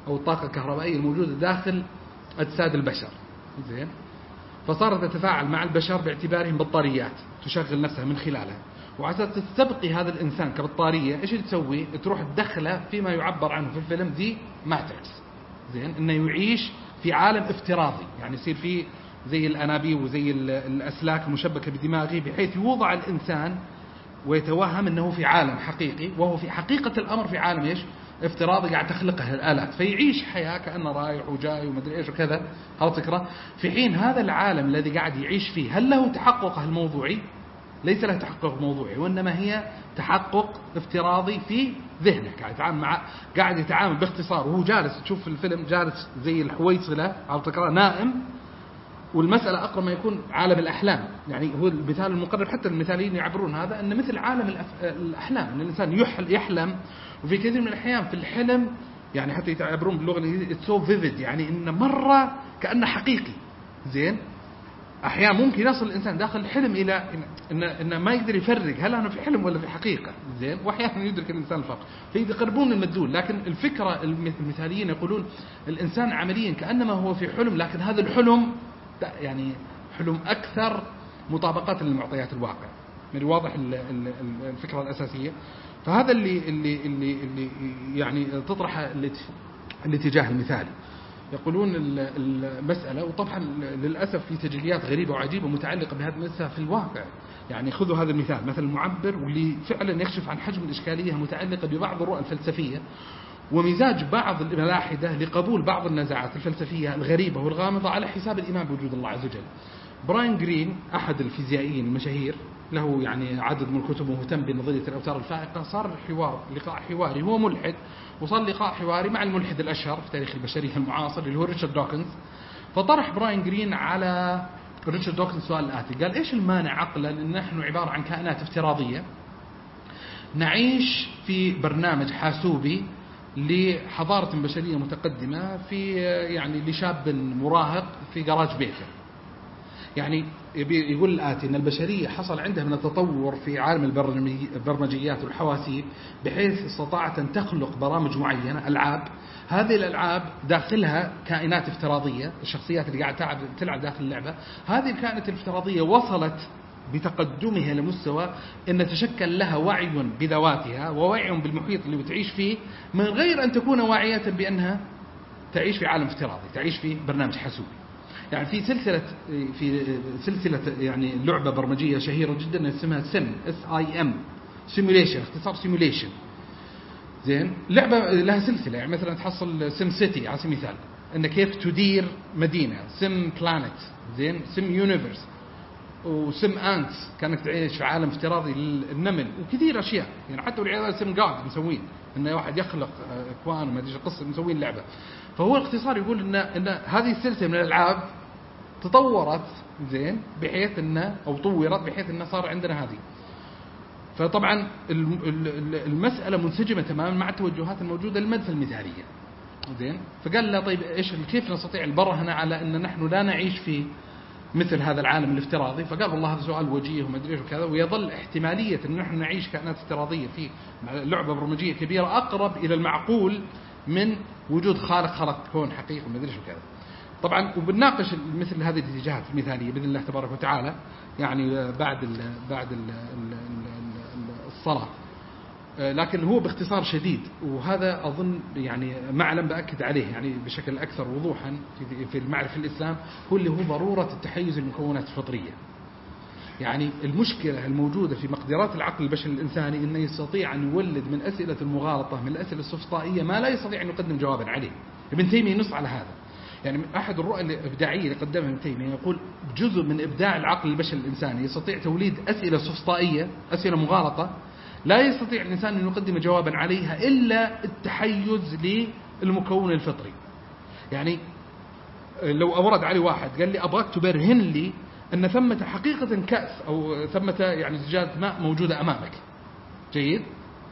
أو الطاقة الكهربائية الموجودة داخل أجساد البشر. زين، فصارت تتفاعل مع البشر باعتبارهم بطاريات تشغل نفسها من خلالها. وعشان تستبقي هذا الإنسان كبطارية إيش تسوي؟ تروح تدخله فيما يعبر عنه في الفيلم دي ماتريكس. زين، إنه يعيش في عالم افتراضي، يعني يصير فيه زي الأنابيب وزي الأسلاك المشبكة بدماغه، بحيث يوضع الإنسان ويتوهم أنه في عالم حقيقي، وهو في حقيقة الأمر في عالم إيش؟ افتراضي قاعد تخلقه الآلات، فيعيش حياة كأنه رايح وجاي ومدري إيش وكذا. هذا فكرة. في حين هذا العالم الذي قاعد يعيش فيه هل له تحققه الموضوعي؟ ليس له تحقق موضوعي، وإنما هي تحقق افتراضي في ذهنه. قاعد يتعامل باختصار، وهو جالس تشوف في الفيلم جالس زي الحويصلة على فكرة نائم، والمسألة أقرب ما يكون عالم الأحلام. يعني هو المثال المقرب، حتى المثاليين يعبرون هذا أن مثل عالم الأحلام، أن الإنسان يحلم، وفي كثير من الأحيان في الحلم يعني حتى يعبرون باللغة الإنجليزية it's so vivid، يعني إنه مرة كأنه حقيقي. زين، أحيانا ممكن يصل الإنسان داخل الحلم إلى إنه ما يقدر يفرق هل أنا في حلم ولا في حقيقة. زين، وأحيانا يدرك الإنسان الفرق، فيقربون المدلول. لكن الفكرة المثاليين يقولون الإنسان عمليا كأنما هو في حلم، لكن هذا الحلم يعني حلم أكثر مطابقة للمعطيات الواقع. من واضح الفكرة الأساسية. فهذا اللي يعني تطرح الاتجاه المثالي. يقولون المسألة، وطبعا للأسف في تجليات غريبة وعجيبة متعلقة بهذا المسألة في الواقع. يعني خذوا هذا المثال، مثل المعبر، واللي فعلا يكشف عن حجم الإشكالية المتعلقة ببعض الرؤى الفلسفية ومزاج بعض الملاحدة لقبول بعض النزاعات الفلسفية الغريبة والغامضة على حساب الإيمان بوجود الله عز وجل. براين جرين أحد الفيزيائيين المشاهير، له يعني عدد من الكتب ومهتم بنظرية الأوتار الفائقة، صار لقاء حواري، هو ملحد، وصار لقاء حواري مع الملحد الأشهر في تاريخ البشرية المعاصر اللي هو ريتشارد دوكنز. فطرح براين جرين على ريتشارد دوكنز سؤال الآتي، قال إيش المانع عقلا أن نحن عبارة عن كائنات افتراضية نعيش في برنامج حاسوبي لحضارة بشرية متقدمة في يعني لشاب مراهق في جراج بيته. يعني يقول الآتي أن البشرية حصل عندها من التطور في عالم البرمجيات والحواسيب، بحيث استطاعت أن تخلق برامج معينة، ألعاب. هذه الألعاب داخلها كائنات افتراضية، الشخصيات اللي قاعد تلعب داخل اللعبة، هذه الكائنات الافتراضية وصلت بتقدمها لمستوى أن تشكل لها وعي بذواتها ووعي بالمحيط اللي بتعيش فيه، من غير أن تكون واعية بأنها تعيش في عالم افتراضي، تعيش في برنامج حاسوبي. يعني في سلسلة يعني لعبة برمجية شهيرة جدا اسمها SIM Simulation، اختصار Simulation. زين، لعبة لها سلسلة، يعني مثلا تحصل سيم سيتي على سبيل المثال، أن كيف تدير مدينة، سيم بلانت، زين، سيم يونيفرس، وسم أنتس كانك تعيش في عالم افتراضي للنمل، وكثير أشياء. يعني حتى والعياذ سم جاد مسوين إنه واحد يخلق أكوان وما أدري قصة مسوين لعبة. فهو الاختصار يقول إن هذه السلسلة من الألعاب تطورت، زين، بحيث إنه أو طورت بحيث إنه صار عندنا هذه. فطبعا المسألة منسجمة تماما مع التوجهات الموجودة للمدرسة المثالية. زين، فقال له طيب إيش كيف نستطيع البرهنة على أن نحن لا نعيش في مثل هذا العالم الافتراضي؟ فقال والله هذا سؤال وجيه وما ادري ايش وكذا، ويظل احتماليه ان نحن نعيش كائنات افتراضيه في لعبه برمجيه كبيره اقرب الى المعقول من وجود خلق كون حقيقي وما ادري ايش وكذا. طبعا وبنناقش مثل هذه الاتجاهات المثاليه باذن الله تبارك وتعالى، يعني بعد الصلاه. لكن هو باختصار شديد، وهذا أظن يعني معلم بأكد عليه يعني بشكل أكثر وضوحا في المعرفة الإسلام، هو اللي هو ضرورة التحيز المكونات الفطرية. يعني المشكلة الموجودة في مقدرات العقل البشري الإنساني إنه يستطيع أن يولد من أسئلة المغالطة، من الأسئلة السفسطائية، ما لا يستطيع أن يقدم جوابا عليه. ابن تيمية ينص على هذا. يعني أحد الرؤى الإبداعية اللي قدمها ابن تيمية يقول جزء من إبداع العقل البشري الإنساني يستطيع توليد أسئلة سفسطائية، أسئلة مغالطة لا يستطيع الإنسان أن يقدم جوابا عليها إلا التحيز للمكون الفطري. يعني لو أورد علي واحد قال لي أبغاك تبرهن لي أن ثمة حقيقة كأس أو ثمة يعني زجاجة ماء موجودة أمامك، جيد،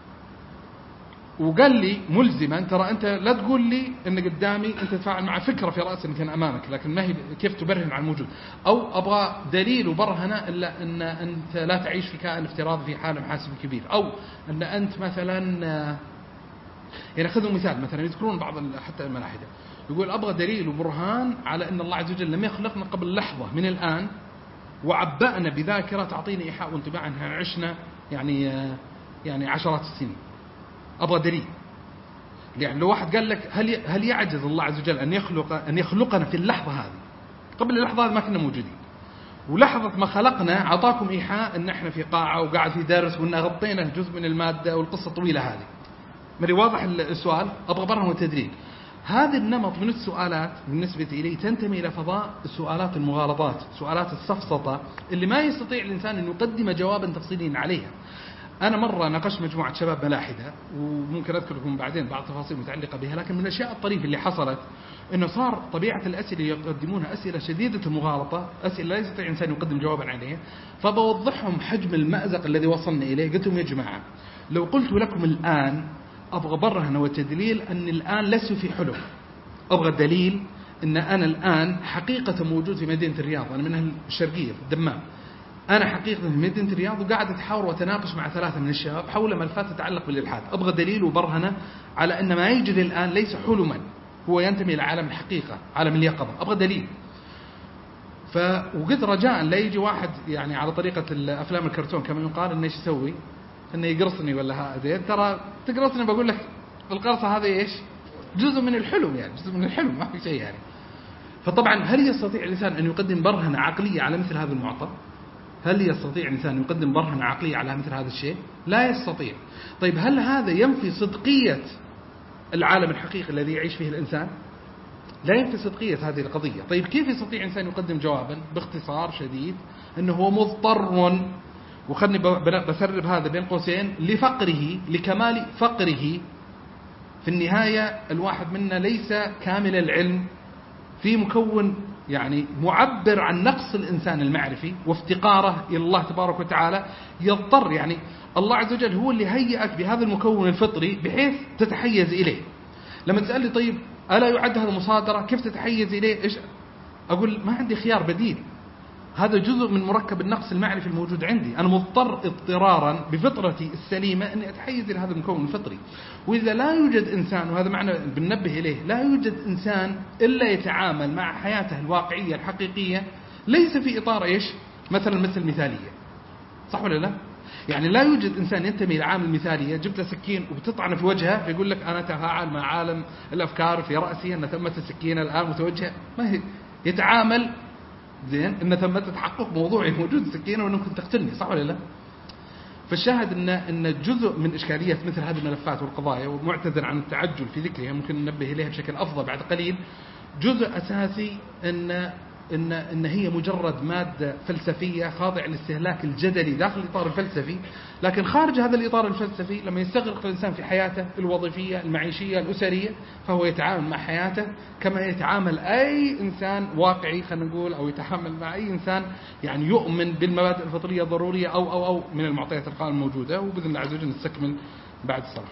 وقال لي ملزما ترى أنت لا تقول لي أن قدامي أنت تتفاعل مع فكرة في رأسي كان أمامك، لكن ما هي كيف تبرهن عن الموجود، أو أبغى دليل وبرهنة إلا أن أنت لا تعيش في كائن افتراضي في عالم حاسب كبير، أو أن أنت مثلا يعني خذوا مثال مثلا يذكرون بعض حتى الملاحدة يقول أبغى دليل وبرهان على أن الله عز وجل لم يخلقنا قبل لحظة من الآن وعبأنا بذاكرة تعطينا إيحاء وانطباع أنها عشنا يعني عشرات السنين. أبغى دليل. يعني لو واحد قال لك هل يعجز الله عز وجل أن يخلقنا في اللحظة هذه؟ قبل اللحظة هذه ما كنا موجودين، ولحظة ما خلقنا أعطاكم إيحاء أن احنا في قاعة وقاعد في درس وأن غطينا جزء من المادة والقصة الطويلة هذه. مري واضح السؤال؟ أبغى برهن وتدليل. هذا النمط من السؤالات بالنسبة إلي تنتمي إلى فضاء السؤالات المغالطات، سؤالات السفسطة اللي ما يستطيع الإنسان أن يقدم جوابا تفصيليا عليها. أنا مرة ناقشت مجموعة شباب ملاحدة وممكن أذكر لكم بعدين بعض تفاصيل متعلقة بها، لكن من الأشياء الطريفة اللي حصلت إنه صار طبيعة الأسئلة يقدمونها أسئلة شديدة المغالطة، أسئلة لا يستطيع الإنسان يقدم جوابا عليها. فبوضحهم حجم المأزق الذي وصلنا إليه. قلت لهم يا جماعة لو قلت لكم الآن أبغى برهن وتدليل أن الآن لست في حلم، أبغى دليل أن أنا الآن حقيقة موجود في مدينة الرياض، أنا من أهل الشرقية في الدمام، أنا حقيقة في مدينة الرياض وقاعد أتحاور وتناقش مع 3 من الشباب حول ملفات تتعلق بالإلحاد، أبغى دليل وبرهنة على أن ما يجري الآن ليس حلما، هو ينتمي إلى عالم الحقيقة، عالم اليقظة، أبغى دليل. وقلت رجاء لا يجي واحد يعني على طريقة الأفلام الكرتون كما يقال إنه إيش يسوي، إنه يقرصني ولا هذا، ترى تقرصني بقول لك القرصة هذه إيش جزء من الحلم، يعني جزء من الحلم ما في شيء يعني. فطبعا هل يستطيع الإنسان أن يقدم برهنة عقلية على مثل هذا المعطى؟ هل يستطيع الإنسان أن يقدم برهنة عقلية على مثل هذا الشيء؟ لا يستطيع. طيب هل هذا ينفي صدقية العالم الحقيقي الذي يعيش فيه الإنسان؟ لا ينفي صدقية هذه القضية. طيب كيف يستطيع الإنسان يقدم جوابا باختصار شديد أنه هو مضطر، وخلني بسرب هذا بين قوسين، لفقره، لكمال فقره. في النهاية الواحد منا ليس كامل العلم، في مكون يعني معبر عن نقص الإنسان المعرفي وافتقاره إلى الله تبارك وتعالى، يضطر يعني الله عز وجل هو اللي هيئك بهذا المكون الفطري بحيث تتحيز إليه. لما تسألني طيب ألا يعد هذا مصادرة؟ كيف تتحيز إليه؟ إيش أقول؟ ما عندي خيار بديل، هذا جزء من مركب النقص المعرفي الموجود عندي، أنا مضطر اضطرارا بفطرتي السليمة أني أتحيز إلى هذا المكون الفطري. وإذا لا يوجد إنسان، وهذا معنى بننبه إليه، لا يوجد إنسان إلا يتعامل مع حياته الواقعية الحقيقية ليس في إطار إيش مثل مثالية، صح ولا لا؟ يعني لا يوجد إنسان ينتمي إلى عالم المثالية، جبت سكين وبتطعن في وجهه فيقول لك أنا أتفاعل مع عالم الأفكار في رأسي أن ثمة السكينة الآن متوجهة، ما هي يتعامل زين إن ثمة تحقق موضوعي موجود السكينة وأنك كنت تقتلني، صح ولا لا؟ فالشاهد إن جزء من إشكالية مثل هذه الملفات والقضايا، ومعتذر عن التعجل في ذكرها ممكن ننبه إليها بشكل أفضل بعد قليل، جزء أساسي إن هي مجرد مادة فلسفية خاضعة للاستهلاك الجدلي داخل الإطار الفلسفي، لكن خارج هذا الإطار الفلسفي لما يستغرق الإنسان في حياته الوظيفية المعيشية الأسرية فهو يتعامل مع حياته كما يتعامل أي إنسان واقعي، خلينا نقول، أو يتعامل مع أي إنسان يعني يؤمن بالمبادئ الفطرية الضرورية أو من المعطيات القائمة الموجودة. وبإذن الله عز وجل نستكمل بعد الصلاة.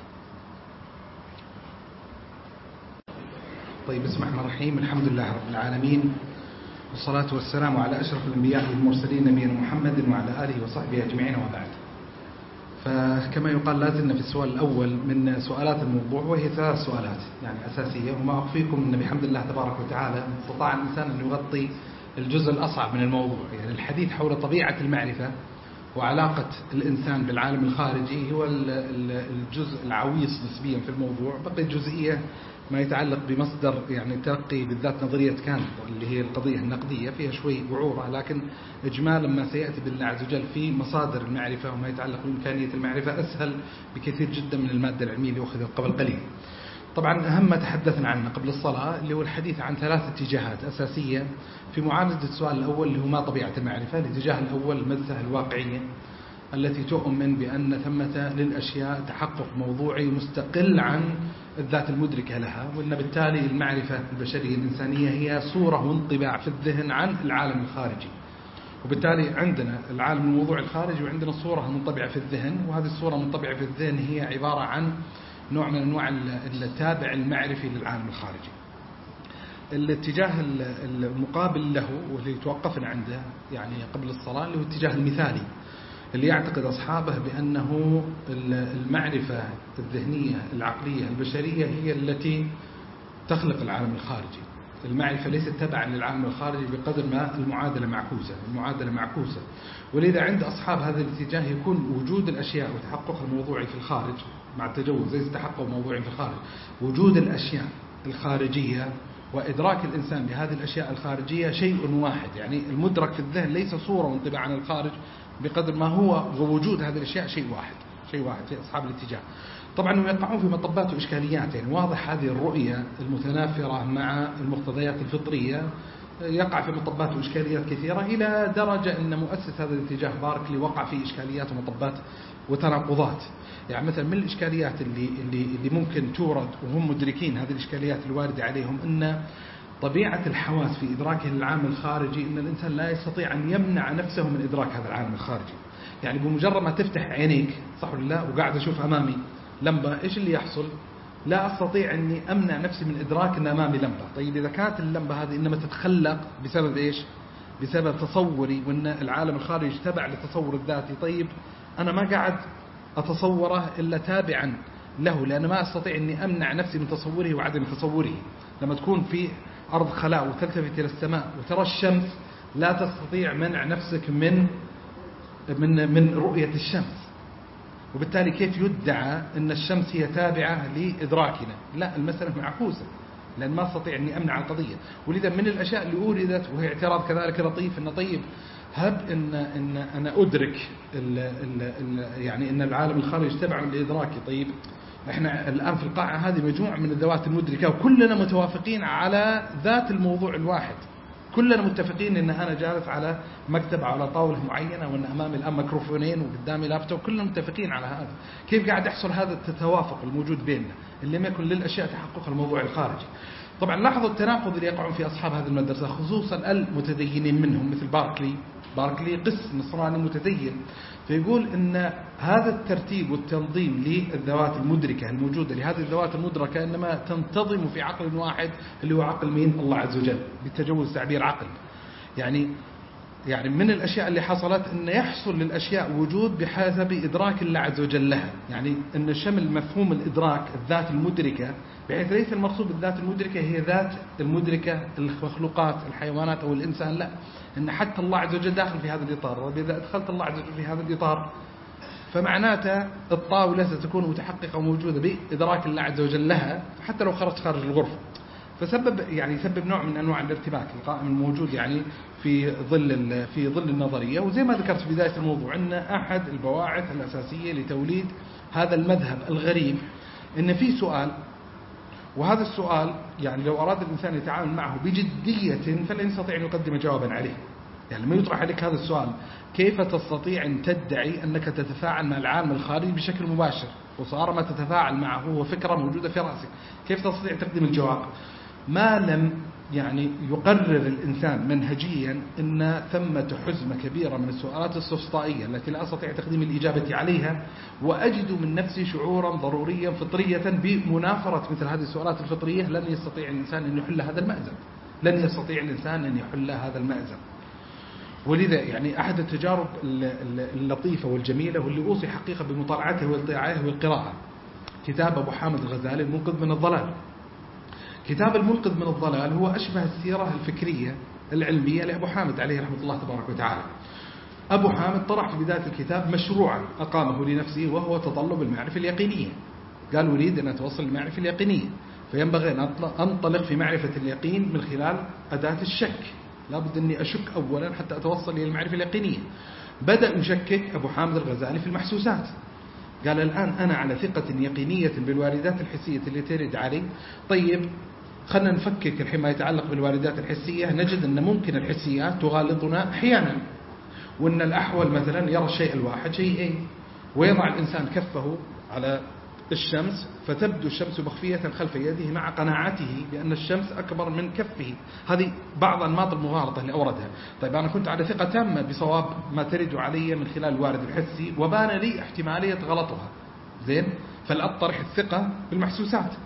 طيب بسم الله الرحمن الرحيم، الحمد لله رب العالمين، والصلاة والسلام على أشرف الأنبياء والمرسلين نبينا محمد وعلى آله وصحبه أجمعين وبعد. فكما يقال لازلنا في السؤال الأول من سؤالات الموضوع، وهي 3 سؤالات يعني أساسية، وما أخفيكم أن بحمد الله تبارك وتعالى استطاع الإنسان أن يغطي الجزء الأصعب من الموضوع، يعني الحديث حول طبيعة المعرفة وعلاقة الإنسان بالعالم الخارجي هو الجزء العويص نسبيا في الموضوع. بقي جزئية ما يتعلق بمصدر يعني تلقي بالذات نظرية كانت اللي هي القضية النقدية فيها شوي وعورة، لكن إجمالا ما سيأتي بالله عز وجل في مصادر المعرفة وما يتعلق بإمكانية المعرفة أسهل بكثير جدا من المادة العلمية اللي أخذت قبل قليل. طبعا أهم ما تحدثنا عنه قبل الصلاة اللي هو الحديث عن 3 اتجاهات أساسية في معالجة السؤال الأول اللي هو ما طبيعة المعرفة. الاتجاه الأول المدرسة الواقعية التي تؤمن بأن ثمة للأشياء تحقق موضوعي مستقل عن الذات المدركة لها، وأن بالتالي المعرفة البشرية الإنسانية هي صورة وانطباع في الذهن عن العالم الخارجي، وبالتالي عندنا العالم الموضوع الخارجي وعندنا صورة منطبعة في الذهن، وهذه الصورة منطبعة في الذهن هي عبارة عن نوع من أنواع التابع المعرفي للعالم الخارجي. الاتجاه المقابل له واللي توقفنا عنده يعني قبل الصلاة اللي هو الاتجاه المثالي. اللي يعتقد أصحابه بأنه المعرفة الذهنية العقلية البشرية هي التي تخلق العالم الخارجي. المعرفة ليست تبعا للعالم الخارجي بقدر ما المعادلة معكوسة. ولذا عند أصحاب هذا الاتجاه يكون وجود الأشياء وتحققها الموضوعي في الخارج مع التجوز زي التحقق الموضوعي في الخارج، وجود الأشياء الخارجية وإدراك الإنسان لهذه الأشياء الخارجية شيء واحد. يعني المدرك في الذهن ليس صورة وانطباع عن الخارج بقدر ما هو ووجود هذه الأشياء شيء واحد في أصحاب الاتجاه. طبعا يقعون في مطبات وإشكاليات، يعني واضح هذه الرؤية المتنافرة مع المقتضيات الفطرية يقع في مطبات وإشكاليات كثيرة، إلى درجة أن مؤسس هذا الاتجاه باركلي وقع في إشكاليات ومطبات وتناقضات. يعني مثلا من الإشكاليات اللي ممكن تورد وهم مدركين هذه الإشكاليات الواردة عليهم، أن طبيعة الحواس في إدراكه للعالم الخارجي أن الإنسان لا يستطيع أن يمنع نفسه من إدراك هذا العالم الخارجي. يعني بمجرد ما تفتح عينيك صح ولا لا وقاعد أشوف أمامي لمبة، إيش اللي يحصل؟ لا أستطيع أني أمنع نفسي من إدراك أن أمامي لمبة. طيب إذا كانت اللمبة هذه إنما تتخلق بسبب إيش؟ بسبب تصوري، وأن العالم الخارجي تبع للتصور الذاتي، طيب أنا ما قاعد أتصوره إلا تابعا له، لأن ما أستطيع أني أمنع نفسي من تصوره وعدم تصوره. لما تكون في أرض خلاء وتلتفت إلى السماء وترى الشمس، لا تستطيع منع نفسك من رؤية الشمس، وبالتالي كيف يدعى أن الشمس هي تابعة لإدراكنا؟ لا، المسألة معكوسة، لأن ما أستطيع أني أمنع القضية. ولذا من الأشياء اللي أوردت وهي اعتراض كذلك لطيف، أن طيب هب إن أنا أدرك يعني أن العالم الخارجي تبع لإدراكي. طيب إحنا الآن في القاعة هذه مجموعة من الذوات المدركة وكلنا متوافقين على ذات الموضوع الواحد، كلنا متفقين ان انا جالس على مكتب على طاوله معينه وان امامي الان ميكروفونين وقدامي لابتوب، كلنا متفقين على هذا. كيف قاعد يحصل هذا التوافق الموجود بيننا اللي ما يكون للاشياء تحققها الموضوع الخارجي؟ طبعا لاحظوا التناقض اللي يقعون في اصحاب هذه المدرسه، خصوصا المتدينين منهم مثل باركلي قس نصراني متدين، فيقول ان هذا الترتيب والتنظيم للذوات المدركه الموجوده لهذه الذوات المدركه انما تنتظم في عقل واحد اللي هو عقل مين؟ الله عز وجل، بالتجوز تعبير عقل. يعني من الاشياء اللي حصلت ان يحصل للاشياء وجود بحسب ادراك الله عز وجل لها، يعني ان شمل مفهوم الادراك الذات المدركه، بحيث ليس المقصود بالذات المدركه هي ذات المدركه المخلوقات الحيوانات او الانسان، لا، ان حتى الله عز وجل داخل في هذا الاطار. واذا ادخلت الله عز وجل في هذا الاطار فمعناته الطاوله ستكون متحققه وموجوده بادراك الله عز وجل لها، حتى لو خرجت خارج الغرفه. يسبب نوع من انواع الارتباك القائم الموجود يعني في ظل النظريه. وزي ما ذكرت في بدايه الموضوع ان احد البواعث الاساسيه لتوليد هذا المذهب الغريب ان في سؤال، وهذا السؤال يعني لو اراد الانسان يتعامل معه بجديه فلن يستطيع ان يقدم جوابا عليه. يعني لما يطرح عليك هذا السؤال، كيف تستطيع ان تدعي انك تتفاعل مع العالم الخارجي بشكل مباشر، وصار ما تتفاعل معه هو فكره موجوده في راسك، كيف تستطيع تقديم الجواب؟ ما لم يعني يقرر الإنسان منهجيا أن ثمة حزمة كبيرة من السؤالات الاستفسارية التي لا أستطيع تقديم الإجابة عليها، وأجد من نفسي شعورا ضروريا فطرية بمنافرة مثل هذه السؤالات الفطرية، لن يستطيع الإنسان أن يحل هذا المأزق. ولذا يعني أحد التجارب اللطيفة والجميلة واللي أوصي حقيقة بمطالعته واطلاعه والقراءة كتاب أبو حامد الغزالي المنقذ من الضلال. كتاب المنقذ من الضلال هو أشبه السيرة الفكرية العلمية لأبو حامد عليه رحمة الله تبارك وتعالى. أبو حامد طرح في بداية الكتاب مشروعا أقامه لنفسه، وهو تطلب المعرفة اليقينية. قال أريد أن أتوصل للمعرفة اليقينية، فينبغي أن أنطلق في معرفة اليقين من خلال أداة الشك. لابد أني أشك أولا حتى أتوصل إلى المعرفة اليقينية. بدأ يشكك أبو حامد الغزالي في المحسوسات. قال الآن أنا على ثقة يقينية بالواردات الحسية اللي ترد علي. طيب خلنا نفكك الحين ما يتعلق بالواردات الحسية، نجد أن ممكن الحسيات تغالطنا أحيانا، وأن الأحول مثلا يرى الشيء الواحد شيئين، ويضع الإنسان كفه على الشمس فتبدو الشمس مخفية خلف يده مع قناعته بأن الشمس أكبر من كفه. هذه بعض أنماط المغالطة اللي أوردها. طيب أنا كنت على ثقة تامة بصواب ما ترد علي من خلال الوارد الحسي، وبان لي احتمالية غلطها، زين، فالأطرح الثقة بالمحسوسات.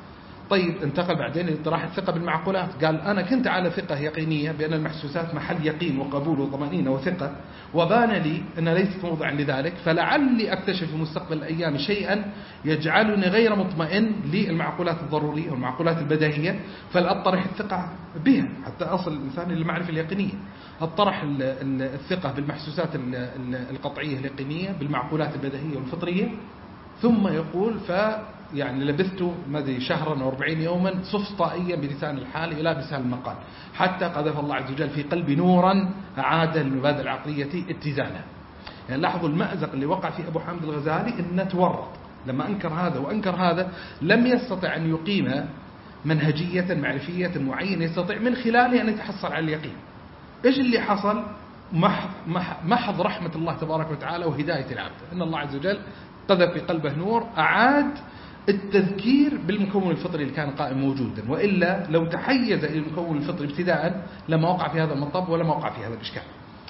طيب انتقل بعدين لاطراح الثقة بالمعقولات، قال أنا كنت على ثقة يقينية بأن المحسوسات محل يقين وقبول وطمأنينة وثقة، وبان لي أنها ليست موضعا لذلك، فلعلي أكتشف في مستقبل الأيام شيئا يجعلني غير مطمئن للمعقولات الضرورية والمعقولات البديهية، فلأطرح الثقة بها حتى أصل الإنسان للمعرفة اليقينية. أطرح الثقة بالمحسوسات القطعية اليقينية بالمعقولات البديهية والفطرية، ثم يقول يعني لبثت شهرا أو 40 يوما صفت طائيا بلسان الحال إلى لسان المقال، حتى قذف الله عز وجل في قلبي نورا أعاد للمبادئ العقلية اتزانها. يعني لاحظوا المأزق اللي وقع في أبو حامد الغزالي، إنه تورط لما أنكر هذا وأنكر هذا، لم يستطع أن يقيم منهجية معرفية معينة يستطيع من خلالها أن يتحصل على اليقين. إيش اللي حصل؟ محض رحمة الله تبارك وتعالى وهداية العبد، إن الله عز وجل قذف في قلبه نور أعاد التذكير بالمكون الفطري اللي كان قائم موجودا، وإلا لو تحيز إلى المكون الفطري ابتداء لما وقع في هذا المطب ولما وقع في هذا الإشكال.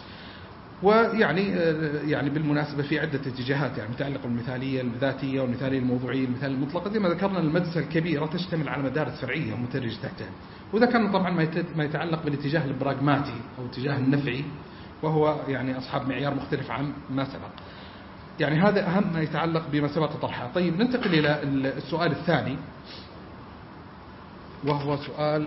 ويعني بالمناسبة في عدة اتجاهات يعني متعلقة بالمثالية الذاتية والمثالية الموضوعية والمثالية المطلقة، زي ما ذكرنا المدرسة الكبيرة تشتمل على مدارس فرعية ومتدرج تحتها، وذكرنا طبعا ما يتعلق بالاتجاه البراغماتي أو اتجاه النفعي، وهو يعني أصحاب معيار مختلف عن ما سبق. يعني هذا أهم ما يتعلق بما سبق طرحه. طيب ننتقل إلى السؤال الثاني، وهو سؤال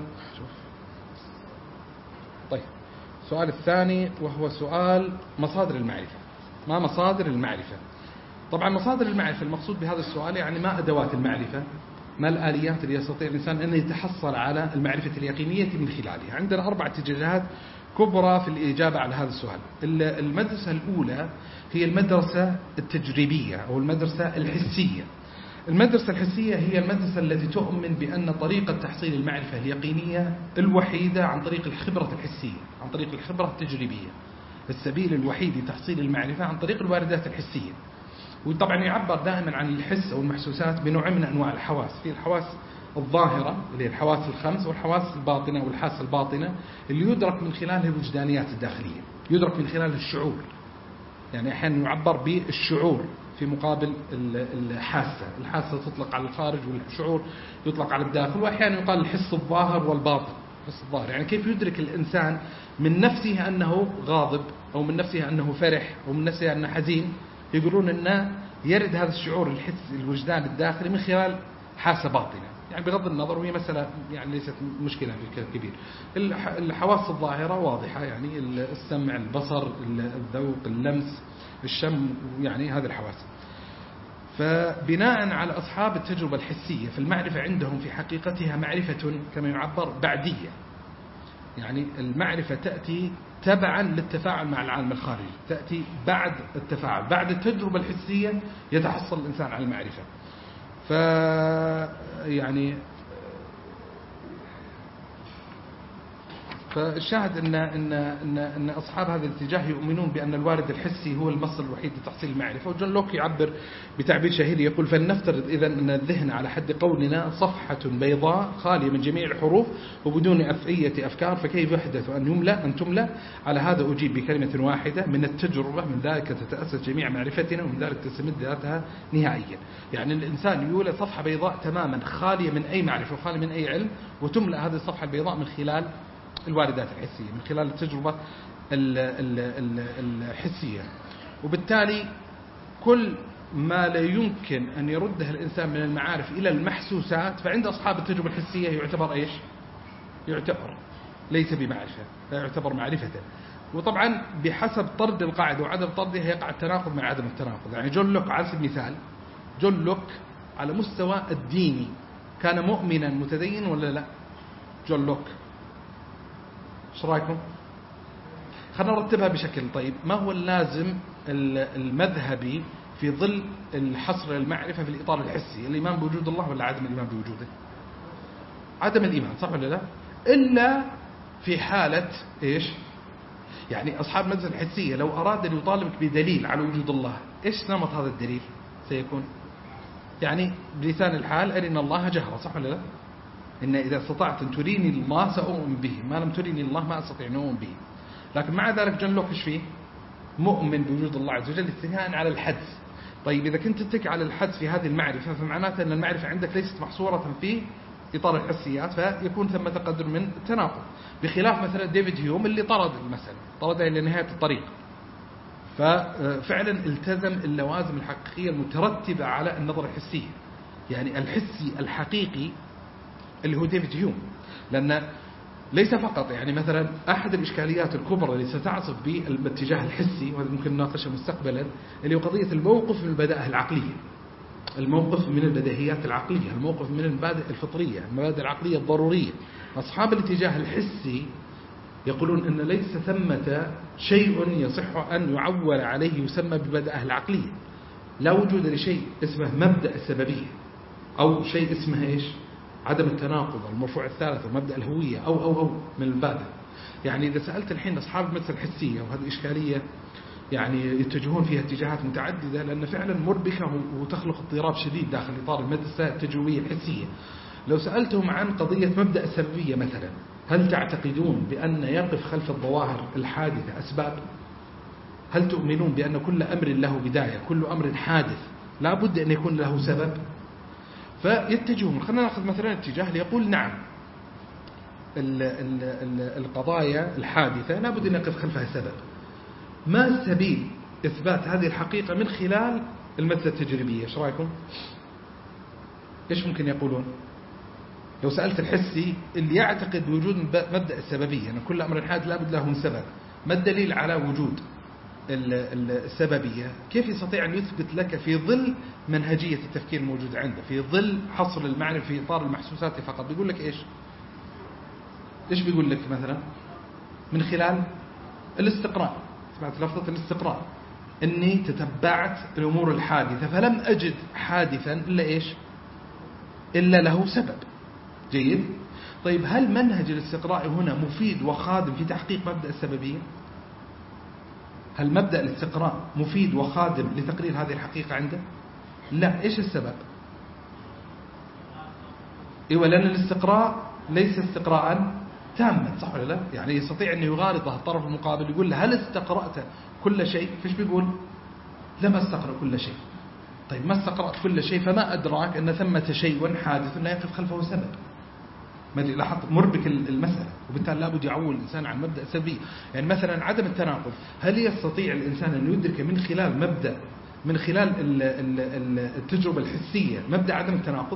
السؤال الثاني وهو سؤال مصادر المعرفة. ما مصادر المعرفة؟ طبعا مصادر المعرفة المقصود بهذا السؤال يعني ما أدوات المعرفة، ما الآليات اللي يستطيع الإنسان أن يتحصل على المعرفة اليقينية من خلالها. عندنا 4 اتجاهات كبرى في الإجابة على هذا السؤال. المدرسة الأولى هي المدرسة التجريبية أو المدرسة الحسية. المدرسة الحسية هي المدرسة التي تؤمن بأن طريقة تحصيل المعرفة اليقينية الوحيدة عن طريق الخبرة الحسية، عن طريق الخبرة التجريبية. السبيل الوحيد لتحصيل المعرفة عن طريق الواردات الحسية. وطبعا يعبر دائما عن الحس أو المحسوسات بنوع من أنواع الحواس، في الحواس الظاهرة اللي هي الحواس الخمس، والحواس الباطنة والحاسة الباطنة اللي يدرك من خلالها الوجدانيات الداخلية، يدرك من خلال الشعور. يعني أحيانا يعبر بالشعور في مقابل الحاسة تطلق على الخارج والشعور يطلق على الداخل، وأحيانا يقال الحس الظاهر والباطن. الحس الظاهر يعني كيف يدرك الإنسان من نفسه أنه غاضب أو من نفسه أنه فرح أو من نفسه أنه حزين، يقولون أنه يرد هذا الشعور الحس الوجدان الداخلي من خلال حاسة باطنة. يعني بغض النظر وهي مسألة يعني ليست مشكلة كبير. الحواس الظاهرة واضحة، يعني السمع، البصر، الذوق، اللمس، الشم، يعني هذه الحواس. فبناء على أصحاب التجربة الحسية فالمعرفة عندهم في حقيقتها معرفة كما يعبر بعدية، يعني المعرفة تأتي تبعا للتفاعل مع العالم الخارجي، تأتي بعد التفاعل، بعد التجربة الحسية يتحصل الإنسان على المعرفة. فالشاهد أن أصحاب هذا الاتجاه يؤمنون بأن الوارد الحسي هو المصدر الوحيد لتحصيل المعرفة. وجون لوك يعبر بتعبير شهير يقول: فلنفترض إذن أن الذهن على حد قولنا صفحة بيضاء خالية من جميع الحروف وبدون أي أفكار، فكيف يحدث أن تملأ؟ على هذا أجيب بكلمة واحدة: من التجربة، من ذلك تتأسس جميع معرفتنا، ومن ذلك تستمد ذاتها نهائيا. يعني الإنسان يولد صفحة بيضاء تماما خالية من أي معرفة وخالية من أي علم، وتملأ هذه الصفحة البيضاء من خلال الواردات الحسية، من خلال التجربة الحسية. وبالتالي كل ما لا يمكن أن يرده الإنسان من المعارف إلى المحسوسات فعند أصحاب التجربة الحسية يعتبر إيش؟ يعتبر ليس بمعرفة، لا يعتبر معرفة. وطبعا بحسب طرد القاعدة وعدم طردها يقع التناقض مع عدم التناقض. يعني جون لوك على سبيل المثال، جون لوك على مستوى الديني كان مؤمنا متدين ولا لا؟ جون لوك ايش رايكم؟ خلينا نرتبها بشكل طيب. ما هو اللازم المذهبي في ظل الحصر المعرفة في الإطار الحسي؟ الإيمان بوجود الله ولا عدم الإيمان بوجوده؟ عدم الإيمان، صح ولا لا؟ إلا في حالة إيش؟ يعني أصحاب المدرسة الحسية لو أراد أن يطالبك بدليل على وجود الله، إيش نمط هذا الدليل سيكون؟ يعني بلسان الحال أرنا الله جهرة، صح ولا لا؟ إن إذا استطعت أن تريني الله سأؤمن به، ما لم تريني الله ما أستطيع أن أؤمن به. لكن مع ذلك جون لوك إيش فيه؟ مؤمن بوجود الله عز وجل استثناء على الحدس. طيب إذا كنت تتكي على الحدس في هذه المعرفة فمعناته أن المعرفة عندك ليست محصورة في إطار الحسيات، فيكون ثمة قدر من التناقض، بخلاف مثلا ديفيد هيوم اللي طرد المسألة، طردها إلى نهاية الطريق، ففعلا التزم اللوازم الحقيقية المترتبة على النظرة الحسية، يعني الحسي الحقيقي اللي هو ديفيد هيوم. لأن ليس فقط يعني مثلا أحد الإشكاليات الكبرى اللي ستعصف بالاتجاه الحسي، وهذا ممكن نناقشها مستقبلا، اللي هو قضية الموقف من البدائل العقلية، الموقف من البديهيات العقلية، الموقف من المبادئ الفطرية، المبادئ العقلية الضرورية. أصحاب الاتجاه الحسي يقولون أن ليس ثمة شيء يصح أن يعول عليه يسمى بالبدائل العقلية، لا وجود لشيء اسمه مبدأ السببية، أو شيء اسمه إيش؟ عدم التناقض، المرفوع الثالث، ومبدأ الهوية، أو من المبادئ. يعني إذا سألت الحين أصحاب المدرسة الحسية، وهذه إشكالية يعني يتجهون فيها اتجاهات متعددة، لأن فعلا مربكة وتخلق اضطراب شديد داخل إطار المدرسة التجريبية الحسية. لو سألتهم عن قضية مبدأ السببية مثلا، هل تعتقدون بأن يقف خلف الظواهر الحادثة أسباب؟ هل تؤمنون بأن كل أمر له بداية، كل أمر حادث لا بد أن يكون له سبب؟ فيتجهون. خلينا نأخذ مثلا اتجاه ليقول نعم القضايا الحادثة لا بد أن يقف خلفها سبب. ما سبيل إثبات هذه الحقيقة من خلال المدرسة التجريبية؟ ايش رأيكم؟ ايش ممكن يقولون؟ لو سألت الحسي اللي يعتقد بوجود مبدأ السببية، أن كل أمر حادث لا بد له من سبب، ما الدليل على وجود السببية؟ كيف يستطيع أن يثبت لك في ظل منهجية التفكير الموجود عنده، في ظل حصر المعرفة في إطار المحسوسات فقط؟ بيقول لك إيش بيقول لك مثلا؟ من خلال الاستقراء. سمعت لفظة الاستقراء، أني تتبعت الأمور الحادثة فلم أجد حادثا إلا إيش؟ إلا له سبب. جيد. طيب هل منهج الاستقراء هنا مفيد وخادم في تحقيق مبدأ السببية؟ هل مبدأ الاستقراء مفيد وخادم لتقرير هذه الحقيقة عنده؟ لا. إيش السبب؟ إيوه، لأن الاستقراء ليس استقراء تاما، صح ولا لا؟ يعني يستطيع أن يغالطه الطرف المقابل، يقول له هل استقرأت كل شيء؟ فيش بيقول؟ لما استقرأ كل شيء. طيب ما استقرأت كل شيء، فما أدراك أن ثمة شيء حادث لا يقف خلفه سبب؟ ما لاحظت مربك المسألة، وبالتالي لابد يعول الإنسان عن مبدأ سلبي. يعني مثلا عدم التناقض، هل يستطيع الإنسان أن يدرك من خلال مبدأ، من خلال التجربة الحسية، مبدأ عدم التناقض؟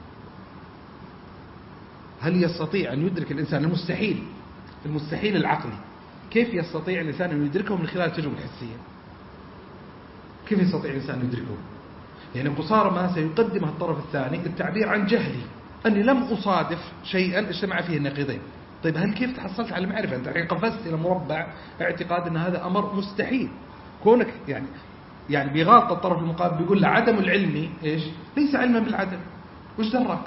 هل يستطيع أن يدرك الإنسان المستحيل العقلي؟ كيف يستطيع الإنسان أن يدركه من خلال التجربة الحسية؟ كيف يستطيع الإنسان أن يدركه؟ يعني قصار ما سيقدمه الطرف الثاني التعبير عن جهلي، أني لم أصادف شيئا اجتمع فيه النقيضين. طيب هل كيف تحصلت على المعرفة؟ أنت الحين قفزت إلى مربع اعتقاد أن هذا أمر مستحيل. كونك يعني بيغالط الطرف المقابل، بيقول له عدم العلم إيش؟ ليس علما بالعدم، وش دراك؟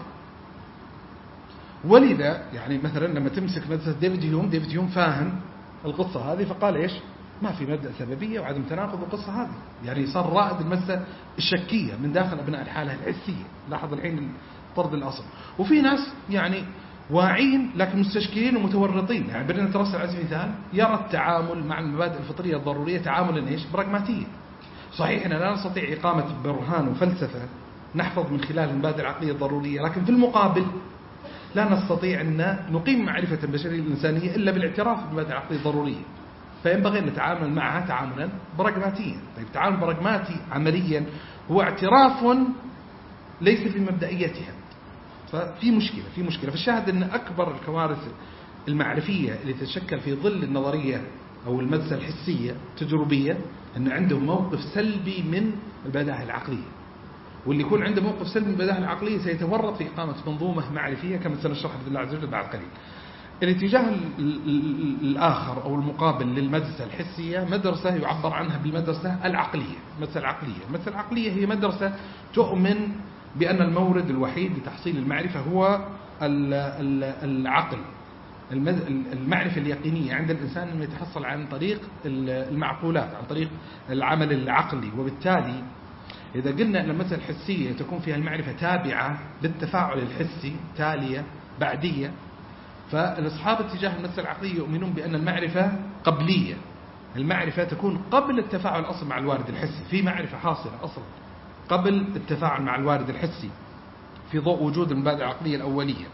ولذا يعني مثلا لما تمسك مدرسة ديفيد هيوم فاهم القصة هذه، فقال إيش؟ ما في مبدأ سببية وعدم تناقض القصة هذه. يعني صار رائد المدرسة الشكية من داخل أبناء الحالة الحسية. لاحظ الحين طرد الأصل. وفي ناس يعني واعين لكن مستشكلين ومتورطين. يعني برنامج راسل على سبيل المثال يرى التعامل مع المبادئ الفطرية الضرورية تعاملا إيش؟ براغماتيا. صحيح أن لا نستطيع إقامة برهان وفلسفة نحفظ من خلال المبادئ العقلية الضرورية، لكن في المقابل لا نستطيع أن نقيم معرفة البشرية الإنسانية إلا بالاعتراف بالمبادئ العقلية الضرورية، فينبغي أن نتعامل معها تعاملا براغماتيا. طيب تعامل براغماتي عمليا هو اعتراف ليس في مبدئيتها، ففي مشكلة. فالشاهد أن أكبر الكوارث المعرفية اللي تتشكل في ظل النظرية أو المدرسة الحسية التجربية أن عندهم موقف سلبي من البدائل العقلية، واللي يكون عنده موقف سلبي من البدائل العقلية سيتورط في إقامة منظومة معرفية كما سنشرح بإذن الله عز وجل بعد قليل. الاتجاه الآخر أو المقابل للمدرسة الحسية مدرسة يعبر عنها بالمدرسة العقلية. المدرسة العقلية هي مدرسة تؤمن بأن المورد الوحيد لتحصيل المعرفة هو العقل، المعرفة اليقينية عند الإنسان أنه يتحصل عن طريق المعقولات، عن طريق العمل العقلي. وبالتالي إذا قلنا أن المدرسة الحسية تكون فيها المعرفة تابعة للتفاعل الحسي، تالية بعدية، فالأصحاب اتجاه المدرسة العقلية يؤمنون بأن المعرفة قبلية. المعرفة تكون قبل التفاعل أصلا مع الوارد الحسي، في معرفة حاصلة أصلا قبل التفاعل مع الوارد الحسي في ضوء وجود المبادئ العقلية الأولية.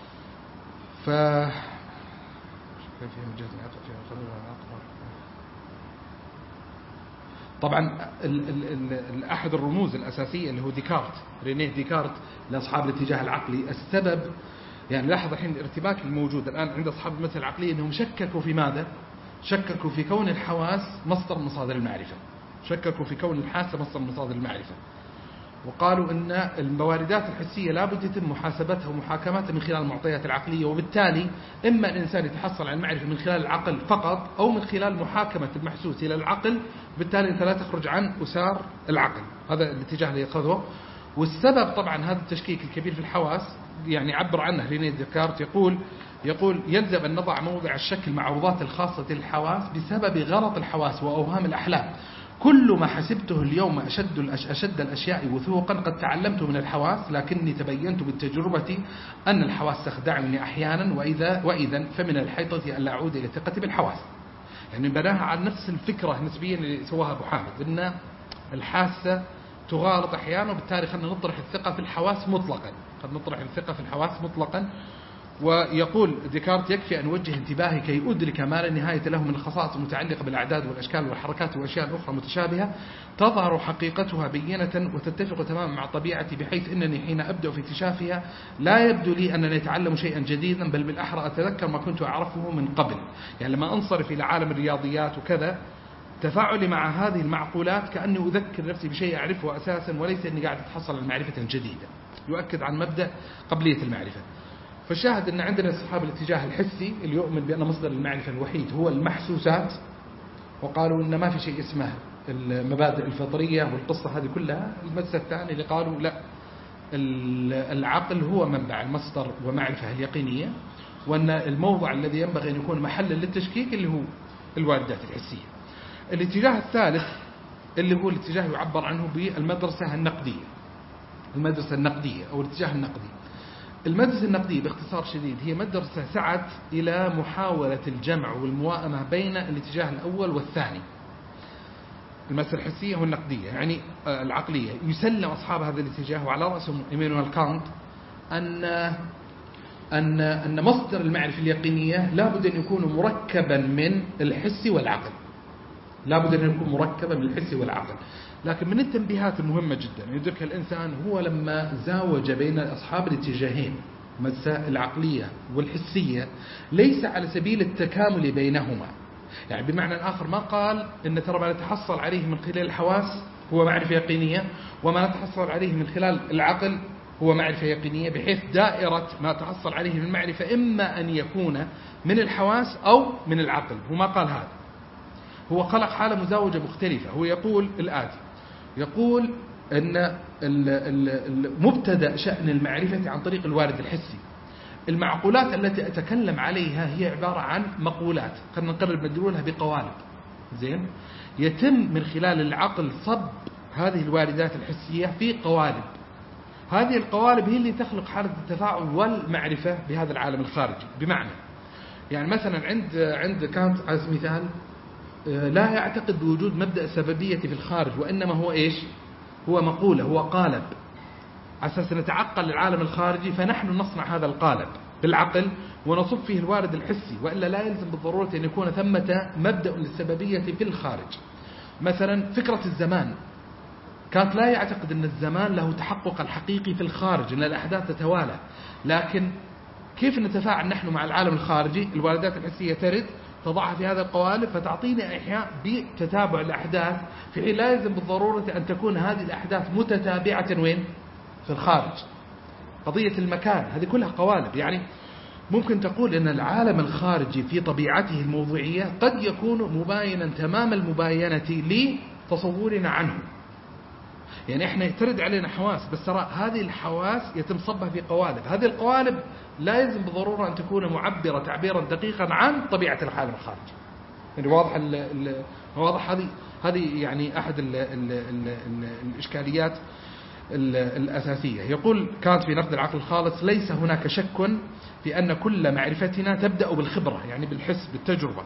طبعا أحد الرموز الأساسية اللي هو ديكارت، رينيه ديكارت لأصحاب الاتجاه العقلي. السبب يعني لاحظ الحين الارتباك الموجود الآن عند أصحاب المثل العقلية أنهم شككوا في ماذا؟ شككوا في كون الحواس مصدر من مصادر المعرفة، شككوا في كون الحاسة مصدر من مصادر المعرفة، وقالوا أن المواردات الحسية لابد يتم محاسبتها ومحاكمتها من خلال المعطيات العقلية، وبالتالي إما الإنسان يتحصل على المعرفة من خلال العقل فقط أو من خلال محاكمة المحسوس إلى العقل، بالتالي أنت لا تخرج عن أسار العقل. هذا الاتجاه اللي يأخذه. والسبب طبعا هذا التشكيك الكبير في الحواس يعني عبر عنه رينيه ديكارت، يقول يلزم أن نضع موضع الشك المعروضات الخاصة للحواس بسبب غلط الحواس وأوهام الأحلام. كل ما حسبته اليوم أشد الأشياء وثوقا قد تعلمت من الحواس، لكني تبينت بالتجربة أن الحواس تخدعني أحيانا، وإذا فمن الحيطة أن لا أعود إلى ثقتي بالحواس. يعني بناها على نفس الفكرة نسبيا اللي سواها أبو حامد، أن الحاسة تغالط أحيانا، وبالتالي خلنا نطرح الثقة في الحواس مطلقا، قد نطرح الثقة في الحواس مطلقا. ويقول ديكارت يكفي أن أوجه انتباهي كي أدرك ما لا نهاية له من الخصائص المتعلقة بالأعداد والأشكال والحركات وأشياء أخرى متشابهة تظهر حقيقتها بينة وتتفق تماما مع طبيعتي، بحيث أنني حين أبدأ في اكتشافها لا يبدو لي أنني أتعلم شيئا جديدا، بل بالأحرى أتذكر ما كنت أعرفه من قبل. يعني لما أنصرف إلى عالم الرياضيات وكذا، تفاعلي مع هذه المعقولات كأني أذكر نفسي بشيء أعرفه أساسا، وليس أني قاعد أتحصل على معرفة جديدة. يؤكد عن مبدأ قبلية المعرفة. فالشاهد أن عندنا أصحاب الاتجاه الحسي اللي يؤمن بأن مصدر المعرفة الوحيد هو المحسوسات، وقالوا أن ما في شيء اسمه المبادئ الفطرية والقصة هذه كلها. المدرسة الثانية اللي قالوا لا، العقل هو منبع المصدر ومعرفة اليقينية، وأن الموضع الذي ينبغي أن يكون محلا للتشكيك اللي هو الواردات الحسية. الاتجاه الثالث اللي هو الاتجاه يعبر عنه بالمدرسة النقدية، المدرسة النقدية أو الاتجاه النقدي. المدرسة النقدية باختصار شديد هي مدرسة سعت إلى محاولة الجمع والموائمة بين الاتجاه الأول والثاني. المدرسة الحسية والنقدية يعني العقلية. يسلم أصحاب هذا الاتجاه وعلى رأسهم إيمانويل كانت أن مصدر المعرفة اليقينية لابد أن يكون مركبا من الحس والعقل، لابد أن يكون مركبا من الحس والعقل. لكن من التنبيهات المهمة جدا يدركها الإنسان هو لما زاوج بين أصحاب الاتجاهين المدرسة العقلية والحسية، ليس على سبيل التكامل بينهما. يعني بمعنى آخر ما قال إن ترى ما نتحصل عليه من خلال الحواس هو معرفة يقينية، وما نتحصل عليه من خلال العقل هو معرفة يقينية، بحيث دائرة ما تحصل عليه من المعرفة إما أن يكون من الحواس أو من العقل. هو ما قال هذا، هو خلق حالة مزاوجة مختلفة. هو يقول الآتي، يقول أن مبتدأ شأن المعرفة عن طريق الوارد الحسي. المعقولات التي أتكلم عليها هي عبارة عن مقولات، خلينا نقرب ندلولها بقوالب، زين، يتم من خلال العقل صب هذه الواردات الحسية في قوالب. هذه القوالب هي اللي تخلق حالة التفاعل والمعرفة بهذا العالم الخارجي. بمعنى يعني مثلا عند كانت على سبيل المثال لا يعتقد بوجود مبدأ السببية في الخارج، وإنما هو إيش؟ هو مقولة، هو قالب، على أساس نتعقل العالم الخارجي، فنحن نصنع هذا القالب بالعقل ونصب فيه الوارد الحسي، وإلا لا يلزم بالضرورة أن يكون ثمة مبدأ للسببية في الخارج. مثلا فكرة الزمان، كانت لا يعتقد أن الزمان له تحقق الحقيقي في الخارج، أن الأحداث تتوالى، لكن كيف نتفاعل نحن مع العالم الخارجي؟ الواردات الحسية ترد تضعها في هذا القوالب فتعطينا إيحاء بتتابع الأحداث، في حين لا يلزم بالضرورة أن تكون هذه الأحداث متتابعة وين؟ في الخارج. قضية المكان هذه كلها قوالب. يعني ممكن تقول أن العالم الخارجي في طبيعته الموضوعية قد يكون مباينا تمام المباينة لتصورنا عنه. يعني احنا ترد علينا حواس، بس ترى هذه الحواس يتم صبها في قوالب. هذه القوالب لا يلزم بالضرورة أن تكون معبرة تعبيرا دقيقا عن طبيعة العالم الخارجي. يعني واضح هذه يعني أحد الإشكاليات الأساسية. يقول كانت في نقد العقل الخالص: ليس هناك شك في أن كل معرفتنا تبدأ بالخبرة، يعني بالحس بالتجربة،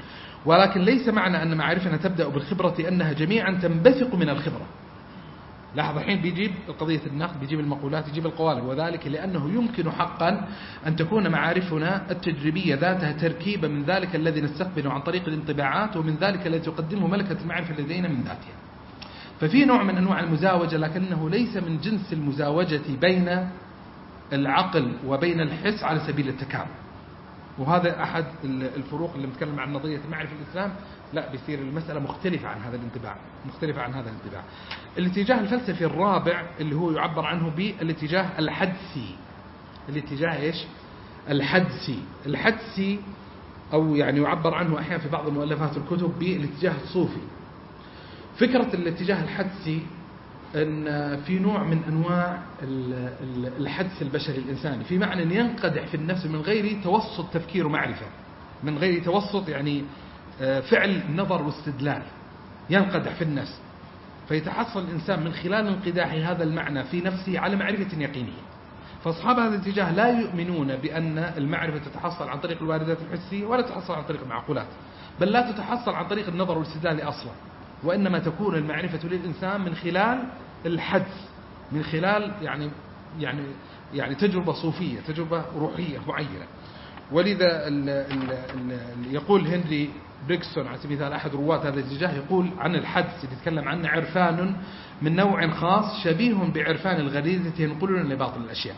ولكن ليس معنى أن معرفتنا تبدأ بالخبرة أنها جميعا تنبثق من الخبرة. لاحظ الحين بيجيب قضية النقد، بيجيب المقولات، يجيب القوالب، وذلك لأنه يمكن حقا أن تكون معارفنا التجريبية ذاتها تركيبة من ذلك الذي نستقبله عن طريق الانطباعات، ومن ذلك الذي تقدمه ملكة المعرفة لدينا من ذاتها. ففي نوع من أنواع المزاوجة، لكنه ليس من جنس المزاوجة بين العقل وبين الحس على سبيل التكامل. وهذا أحد الفروق اللي نتكلم عن نظرية المعرفة في الإسلام. لا، بيصير المسألة مختلفة عن هذا الانطباع، مختلفة عن هذا الانطباع. الاتجاه الفلسفي الرابع اللي هو يعبر عنه بالاتجاه الحدسي. الاتجاه إيش؟ الحدسي. الحدسي أو يعني يعبر عنه أحيانا في بعض المؤلفات الكتب بالاتجاه الصوفي. فكرة الاتجاه الحدسي أن في نوع من أنواع الحدس البشري الإنساني، في معنى أن ينقدح في النفس من غير توسط تفكير ومعرفة، من غير توسط يعني فعل نظر واستدلال، ينقدح في النفس، فيتحصل الإنسان من خلال انقداح هذا المعنى في نفسه على معرفة يقينية. فأصحاب هذا الاتجاه لا يؤمنون بأن المعرفة تتحصل عن طريق الواردات الحسية ولا تتحصل عن طريق المعقولات، بل لا تتحصل عن طريق النظر والاستدلال أصلا، وإنما تكون المعرفة للإنسان من خلال الحدس، من خلال يعني تجربة صوفية، تجربة روحية معينة. ولذا يقول هنري بريكسون على سبيل المثال أحد رواة هذا الاتجاه، يقول عن الحدس اللي يتكلم عنه: عرفان من نوع خاص شبيه بعرفان الغريزة ينقلون لباطن الأشياء.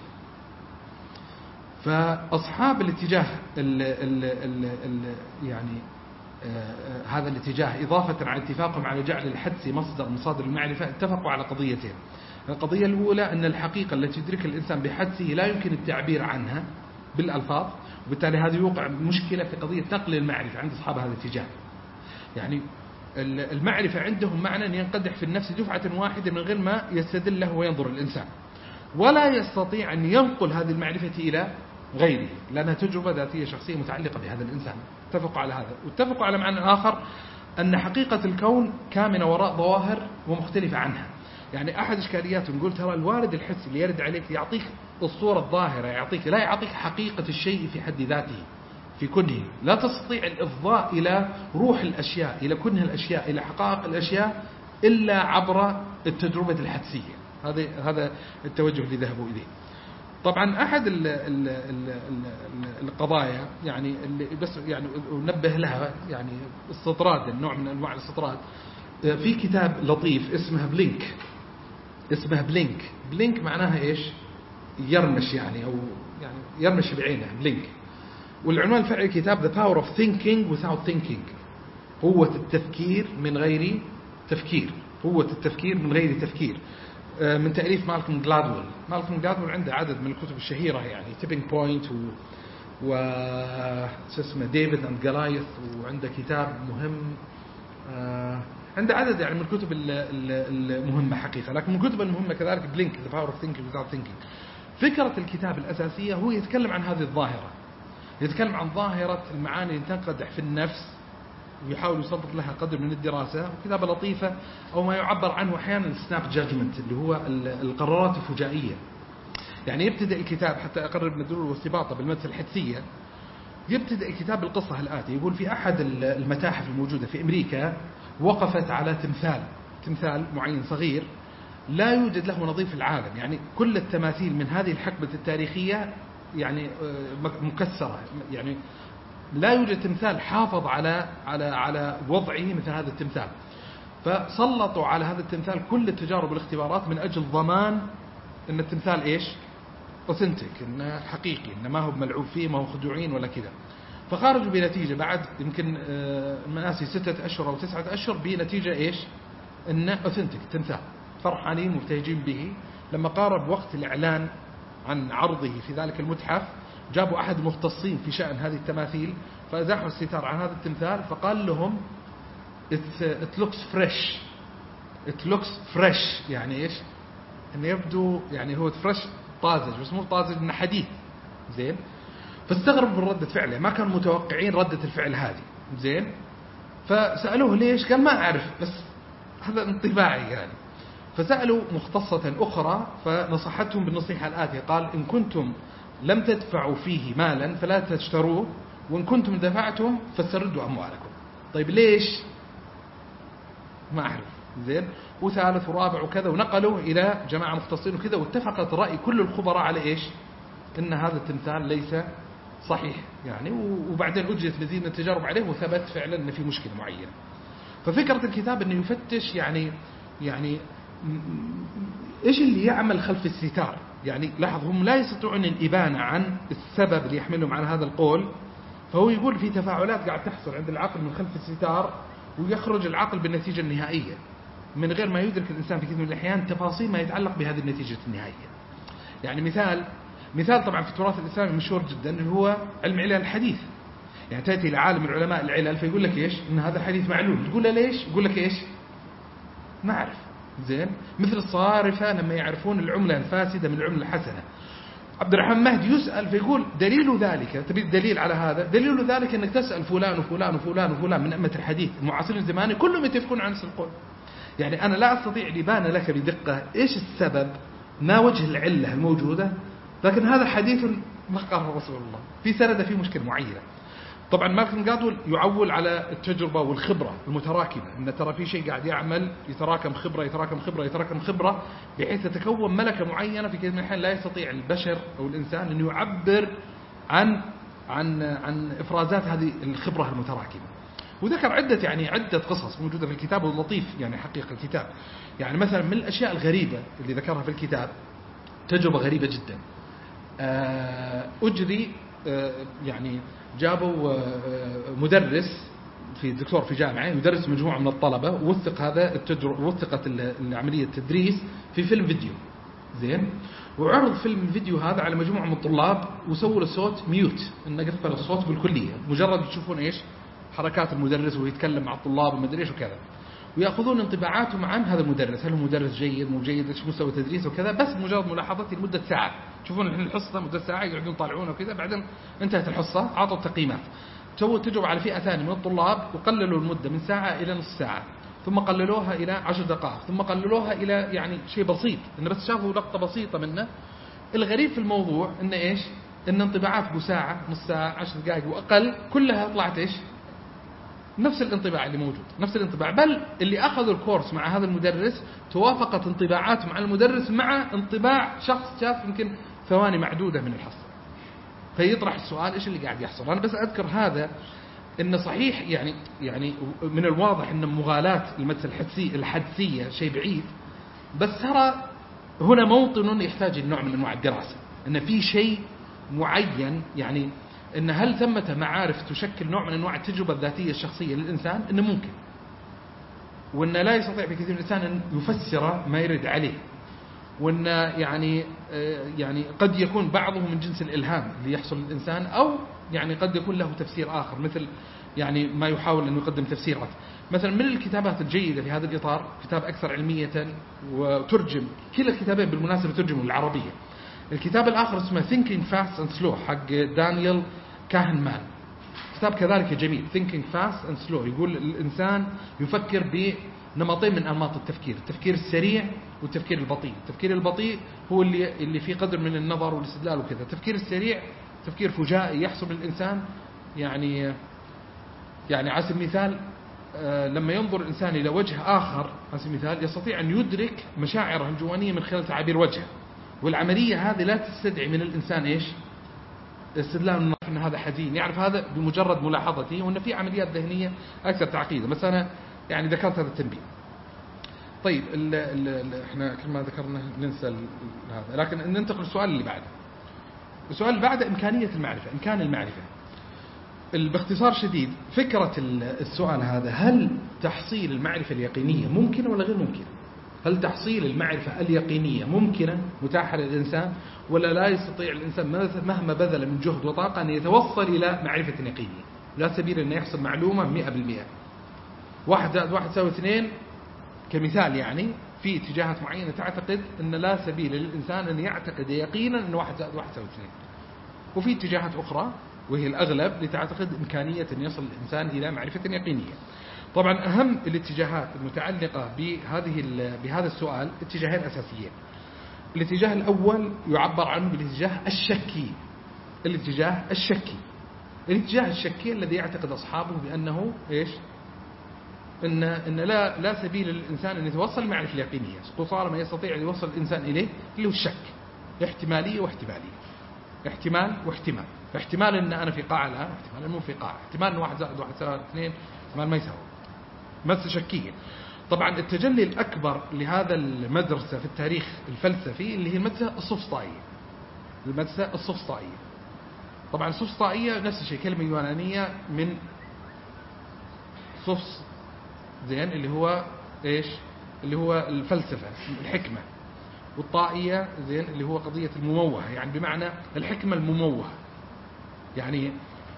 فأصحاب الاتجاه يعني هذا الاتجاه إضافة على اتفاقهم على جعل الحدس مصدر مصادر المعرفة، اتفقوا على قضيتين. القضية الأولى أن الحقيقة التي يدركها الإنسان بحدسه لا يمكن التعبير عنها بالألفاظ، وبالتالي هذا يوقع مشكلة في قضية نقل المعرفة عند أصحاب هذا الاتجاه. يعني المعرفة عندهم معنى أن ينقدح في النفس دفعة واحدة من غير ما يستدل له وينظر الإنسان، ولا يستطيع أن ينقل هذه المعرفة إلى غيره، لأنها تجربة ذاتية شخصية متعلقة بهذا الإنسان. اتفقوا على هذا، واتفقوا على معنى آخر، أن حقيقة الكون كامنة وراء ظواهر ومختلفة عنها. يعني أحد إشكالياته نقول ترى الوارد الحسي اللي يرد عليك يعطيك الصورة الظاهرة، لا يعطيك حقيقة الشيء في حد ذاته في كنه. لا تستطيع الإفضاء إلى روح الأشياء، إلى كنه الأشياء، إلى حقائق الأشياء إلا عبر التجربة الحدسية. هذا التوجه اللي ذهبوا إليه. طبعا أحد القضايا يعني اللي بس يعني ننبه لها، يعني استطراد، النوع من أنواع الاستطراد، في كتاب لطيف اسمه بلينك. بلينك معناها إيش؟ يرمش يعني، أو يعني يرمش بعينه، بلينك. والعنوان الفعلي الكتاب The Power of Thinking Without Thinking، قوة التفكير من غير تفكير، قوة التفكير من غير تفكير، من تأليف مالكوم جلادويل عنده عدد من الكتب الشهيرة، يعني تيبينج بوينت اسمه ديفيد اند جولايث، وعنده كتاب مهم، عنده عدد يعني من الكتب المهمة حقيقة. لكن من الكتب المهمة كذلك بلينك The Power of Thinking Without Thinking. فكرة الكتاب الأساسية هو يتكلم عن هذه الظاهرة، يتكلم عن ظاهرة المعاني اللي تنقدح في النفس، ويحاول يسلط لها قدر من الدراسة. وكتابة لطيفة، أو ما يعبر عنه أحيانا السناب جادجمنت، اللي هو القرارات الفجائية. يعني يبتدأ الكتاب، حتى أقرب ندور واستباطة بالمدرسة الحدسية، يبتدأ الكتاب بالقصة الآتية. يقول في أحد المتاحف الموجودة في أمريكا وقفت على تمثال معين صغير لا يوجد له نظير في العالم. يعني كل التماثيل من هذه الحقبة التاريخية يعني مكسرة، يعني لا يوجد تمثال حافظ على وضعه مثل هذا التمثال. فسلطوا على هذا التمثال كل التجارب والاختبارات من أجل ضمان أن التمثال إيش؟ أوثنتيك، إنه حقيقي، إنه ما هو ملعوب فيه، ما هو خدوعين ولا كذا. فخرجوا بنتيجة بعد يمكن مناسي 6 أشهر أو 9 أشهر بنتيجة إيش؟ إنه أوثنتيك التمثال. فرحانين مبتهجين به. لما قارب وقت الإعلان عن عرضه في ذلك المتحف، جابوا أحد المختصين في شأن هذه التماثيل، فأزاحوا الستار عن هذا التمثال، فقال لهم it looks fresh. يعني إيش؟ إنه يبدو يعني هو فريش، طازج، بس مو طازج، إنه حديث. زين. فاستغربوا من ردة فعله، ما كانوا متوقعين ردة الفعل هذه. زين. فسألوه ليش؟ قال ما أعرف، بس هذا انطباعي يعني. فسألوا مختصة أخرى فنصحتهم بالنصيحة الآتية، قال إن كنتم لم تدفعوا فيه مالا فلا تشتروه، وإن كنتم دفعتم فاستردوا أموالكم. طيب ليش؟ ما أعرف، زين، وثالث ورابع وكذا، ونقلوا إلى جماعة مختصين وكذا، واتفقت رأي كل الخبراء على إيش؟ إن هذا التمثال ليس صحيح يعني. وبعدين أجرت مزيد من التجارب عليه وثبت فعلا إن في مشكلة معينة. ففكرة الكتاب إنه يفتش يعني إيش اللي يعمل خلف الستار. يعني لاحظ هم لا يستطيعون الإبانة عن السبب اللي يحملهم على هذا القول، فهو يقول في تفاعلات قاعد تحصل عند العقل من خلف الستار، ويخرج العقل بالنتيجة النهائية من غير ما يدرك الإنسان في كثير من الأحيان تفاصيل ما يتعلق بهذه النتيجة النهائية. يعني مثال طبعا في التراث الإسلامي مشهور جدا اللي هو علم علل الحديث. يعني تأتي لعالم من علماء العلل فيقول لك إيش؟ إن هذا الحديث معلول، تقول له ليش؟ يقول لك إيش؟ ما أعرف. زين، مثل الصارفة لما يعرفون العملة الفاسدة من العملة الحسنة. عبد الرحمن مهدي يسأل فيقول دليل ذلك، تبي الدليل على هذا؟ دليل ذلك أنك تسأل فلان وفلان وفلان وفلان من أئمة الحديث المعاصرين الزماني كلهم يتفقون عن نفس القول. يعني أنا لا أستطيع الإبانة لك بدقة إيش السبب، ما وجه العلة الموجودة، لكن هذا حديث ما قاله رسول الله في سنده في مشكلة معينة. طبعا مالكم قادول يعول على التجربة والخبرة المتراكمة، إن ترى في شيء قاعد يعمل يتراكم خبرة يتراكم خبرة يتراكم خبرة بحيث تتكون ملكة معينة في كثير من الأحيان لا يستطيع البشر أو الإنسان أن يعبر عن إفرازات هذه الخبرة المتراكمة. وذكر عدة قصص موجودة في الكتاب واللطيف يعني حقيقة الكتاب. يعني مثلا من الأشياء الغريبة اللي ذكرها في الكتاب تجربة غريبة جدا. أجري يعني جابوا مدرس في دكتور في جامعة يدرس مجموعة من الطلبة، وثقت العملية التدريس في فيلم فيديو. زين، وعرض فيلم الفيديو هذا على مجموعة من الطلاب وسووا الصوت ميوت، إنه قفل الصوت بالكلية، مجرد تشوفون إيش حركات المدرس وهو يتكلم مع الطلاب وما أدري إيش وكذا، ويأخذون انطباعاتهم عن هذا المدرس، هل هو مدرس جيد مو جيد، ايش مستوى تدريس وكذا، بس مجرد ملاحظتي لمدة ساعة. تشوفون الحصة مدة ساعة يقعدون يطالعون وكذا، بعدين انتهت الحصة عطوا التقييمات. سووا تجربة على فئة ثانية من الطلاب وقللوا المدة من ساعة إلى نصف ساعة، ثم قللوها إلى 10 دقائق، ثم قللوها إلى يعني شيء بسيط، إنه بس شافوا لقطة بسيطة منه. الغريب في الموضوع إنه إيش؟ إن انطباعات بساعة نصف ساعة 10 دقائق وأقل كلها طلعت إيش؟ نفس الانطباع اللي موجود، نفس الانطباع، بل اللي أخذوا الكورس مع هذا المدرس توافقت انطباعاتهم على المدرس مع انطباع شخص شاف يمكن ثواني معدودة من الحصة. فيطرح السؤال إيش اللي قاعد يحصل. أنا بس أذكر هذا إن صحيح يعني من الواضح إن مغالاة المدرسة الحدسية شيء بعيد، بس ترى هنا موطن يحتاج لنوع من أنواع الدراسة، إن في شيء معين، يعني إن هل ثمة معارف تشكل نوع من أنواع التجربة الذاتية الشخصية للإنسان، إنه ممكن، وإن لا يستطيع في كثير من الإنسان أن يفسر ما يرد عليه، وإن يعني قد يكون بعضه من جنس الإلهام اللي يحصل للإنسان، أو يعني قد يكون له تفسير آخر، مثل يعني ما يحاول أن يقدم تفسيرات. مثلا من الكتابات الجيدة في هذا الإطار كتاب أكثر علمية وترجم، كلا الكتابين بالمناسبة ترجموا للعربية. الكتاب الآخر اسمه Thinking Fast and Slow حق دانيال كاهنمان، كتاب كذلك جميل. Thinking Fast and Slow يقول الإنسان يفكر بنمطين من أنماط التفكير، التفكير السريع والتفكير البطيء. التفكير البطيء هو اللي فيه قدر من النظر والاستدلال وكذا. التفكير السريع تفكير فجائي يحصل للإنسان، يعني على سبيل المثال لما ينظر الإنسان إلى وجه آخر على سبيل المثال يستطيع أن يدرك مشاعره الجوانية من خلال تعابير وجهه، والعملية هذه لا تستدعي من الإنسان إيش؟ استدلال أن هذا حزين، يعرف هذا بمجرد ملاحظته، وأن في عمليات ذهنية أكثر تعقيدا. بس أنا يعني ذكرت هذا التنبيه. طيب احنا كما ذكرنا ننسى هذا، لكن ننتقل للسؤال اللي بعده. السؤال اللي بعده إمكانية المعرفة، إمكان المعرفة. باختصار شديد فكرة السؤال هذا: هل تحصيل المعرفة اليقينية ممكنة ولا غير ممكنة؟ هل المعرفة اليقينية ممكنة متاحة للإنسان، ولا لا يستطيع الإنسان مهما بذل من جهد وطاقة أن يتوصل إلى معرفة يقينية؟ لا سبيل أن يحصل معلومة 100%. 1 + 1 = 2 كمثال، يعني في اتجاهات معينة تعتقد أن لا سبيل للإنسان أن يعتقد يقينا أن 1 + 1 = 2، وفي اتجاهات أخرى وهي الأغلب لتعتقد إمكانية أن يصل الإنسان إلى معرفة يقينية. طبعا أهم الاتجاهات المتعلقة بهذا السؤال اتجاهين أساسيين. الاتجاه الأول يعبر عنه بالاتجاه الشكي. الاتجاه الشكي الذي يعتقد أصحابه بأنه إيش؟ إن لا سبيل للإنسان أن يتوصل للمعرفة اليقينية، قصار ما يستطيع أن يوصل الإنسان إليه اللي هو الشك، احتمالية واحتمالية، احتمال واحتمال، احتمال أن أنا في قاعة الآن، احتمال أنه في قاعة، احتمال أن 1 زائد 1 يساوي 2، احتمال ما يساوي، مسألة شكية. طبعا التجلي الأكبر لهذا المدرسة في التاريخ الفلسفي اللي هي المدرسة السوفسطائية. المدرسة السوفسطائية طبعا السوفسطائية نفس الشيء، كلمة يونانية من سوفس زين اللي هو إيش؟ اللي هو الفلسفة الحكمة، والطائية زين اللي هو قضية المموهة، يعني بمعنى الحكمة المموهة. يعني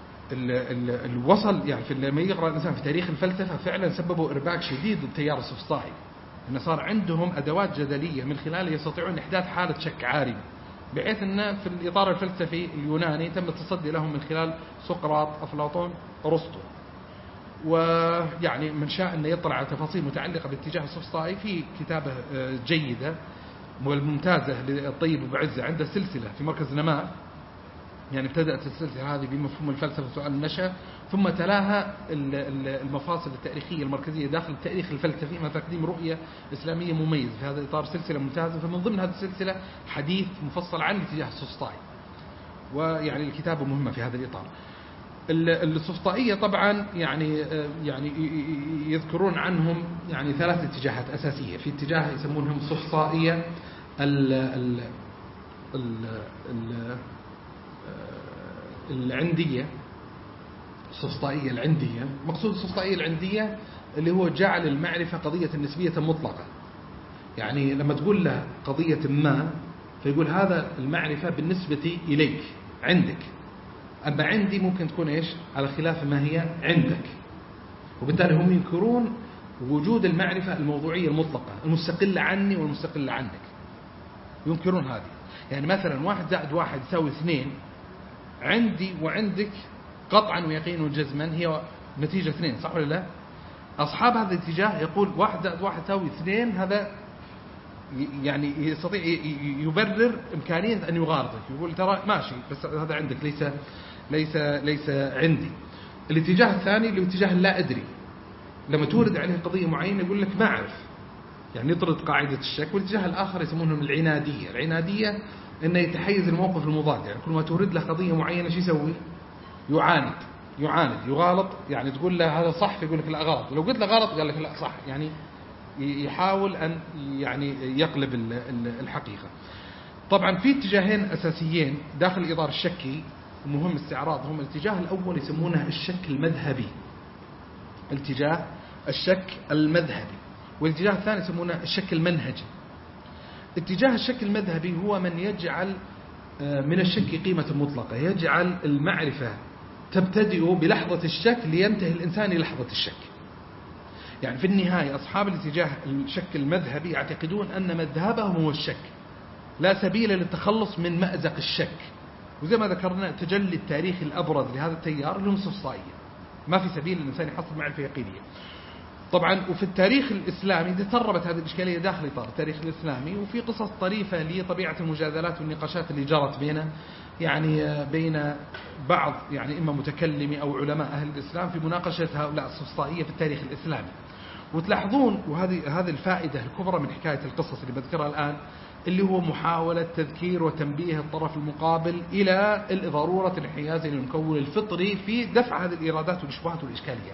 الوصل يعني لما يقرأ الإنسان في تاريخ الفلسفة فعلا سببوا إرباك شديد للتيار السوفسطائي، إن صار عندهم أدوات جدلية من خلالها يستطيعون إحداث حالة شك عارم، بحيث أن في الإطار الفلسفي اليوناني تم التصدي لهم من خلال سقراط، أفلاطون، أرسطو. ويعني من شاء أن يطلع على تفاصيل متعلقة باتجاه السوفسطائي في كتابة جيدة والممتازة للطيب وبعزة، عنده سلسلة في مركز نماء، يعني ابتدأت السلسلة هذه بمفهوم الفلسفة وسؤال النشأ، ثم تلاها المفاصل التاريخية المركزية داخل التاريخ الفلسفي مع تقديم رؤية إسلامية مميزة في هذا الإطار، سلسلة ممتازة. فمن ضمن هذه السلسلة حديث مفصل عن الاتجاه السوفسطائي، ويعني الكتابة مهمة في هذا الإطار. السوفسطائية طبعا يعني يذكرون عنهم يعني 3 اتجاهات أساسية. في اتجاه يسمونهم السوفسطائية العندية، السوفسطائية العندية. مقصود السوفسطائية العندية اللي هو جعل المعرفة قضية نسبية مطلقة، يعني لما تقول له قضية ما فيقول هذا المعرفة بالنسبة إليك عندك، أما عندي ممكن تكون إيش على خلاف ما هي عندك. وبالتالي هم ينكرون وجود المعرفة الموضوعية المطلقة المستقلة عني والمستقلة عنك، ينكرون هذه. يعني مثلا 1 زائد 1 يساوي 2 عندي وعندك قطعا ويقينا وجزما هي نتيجة 2، صح ولا لا؟ أصحاب هذا الاتجاه يقول 1 زائد 1 يساوي 2، هذا يعني يستطيع يبرر إمكانية أن يغالطك، يقول ترى ماشي بس هذا عندك ليس عندي. الاتجاه الثاني اللي هو اتجاه لا أدري، لما تورد عليه قضية معينة يقول لك ما أعرف، يعني يطرد قاعدة الشك. والاتجاه الآخر يسمونهم العنادية. العنادية إنه يتحيز الموقف المضاد، يعني كل ما تورد له قضية معينة شو يسوي؟ يعاند يغالط، يعني تقول له هذا صح فيقول لك لا غلط، لو قلت له غلط قال لك لا صح، يعني يحاول أن يعني يقلب الحقيقة. طبعا في اتجاهين أساسيين داخل الإطار الشكي مهم استعراضهم. الاتجاه الأول يسمونه الشك المذهبي، الاتجاه الشك المذهبي، والاتجاه الثاني يسمونه الشك المنهجي. اتجاه الشك المذهبي هو من يجعل من الشك قيمة مطلقة، يجعل المعرفة تبتدئ بلحظة الشك لينتهي الإنسان للحظة الشك. يعني في النهاية أصحاب الاتجاه الشك المذهبي يعتقدون أن مذهبهم هو الشك، لا سبيل للتخلص من مأزق الشك. وزي ما ذكرنا تجلي التاريخ الأبرز لهذا التيار اللي هم السوفسطائية، ما في سبيل للإنسان يحصل معرفة يقينية. طبعا وفي التاريخ الإسلامي تسربت هذه الإشكالية داخل إطار التاريخ الإسلامي، وفي قصص طريفة لطبيعة المجادلات والنقاشات اللي جرت بين بعض يعني إما متكلمي أو علماء أهل الإسلام في مناقشة هؤلاء السوفسطائية في التاريخ الإسلامي. وتلاحظون وهذه الفائدة الكبرى من حكاية القصص اللي بذكرها الآن، اللي هو محاولة تذكير وتنبيه الطرف المقابل إلى ضرورة الانحياز إلى المكون الفطري في دفع هذه الإيرادات والإشباهات والإشكاليات.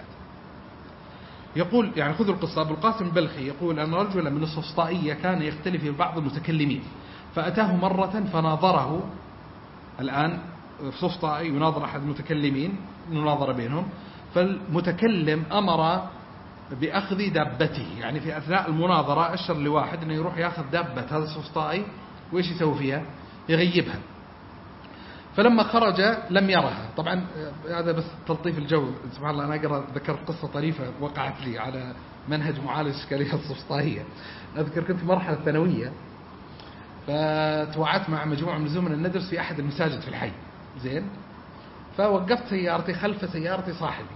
يقول يعني خذوا القصة، أبو القاسم البلخي يقول أن رجلا من السوفسطائية كان يختلف في بعض المتكلمين، فأتاه مرة فناظره. الآن السوفسطائي يناظر أحد المتكلمين، مناظرة بينهم، فالمتكلم أمر بأخذ دابته، يعني في أثناء المناظرة أشر لواحد أنه يروح يأخذ دابة هذا السوفسطائي وإيش يسوي فيها؟ يغيبها. فلما خرج لم يرها. طبعا هذا بس تلطيف الجو، سبحان الله. أنا ذكرت قصة طريفة وقعت لي على منهج معالج إشكاليات السوفسطائية. أذكر كنت مرحلة ثانوية، فتوعدت مع مجموعة من زملاء ندرس في أحد المساجد في الحي، زين، فوقفت سيارتي خلف سيارتي صاحبي.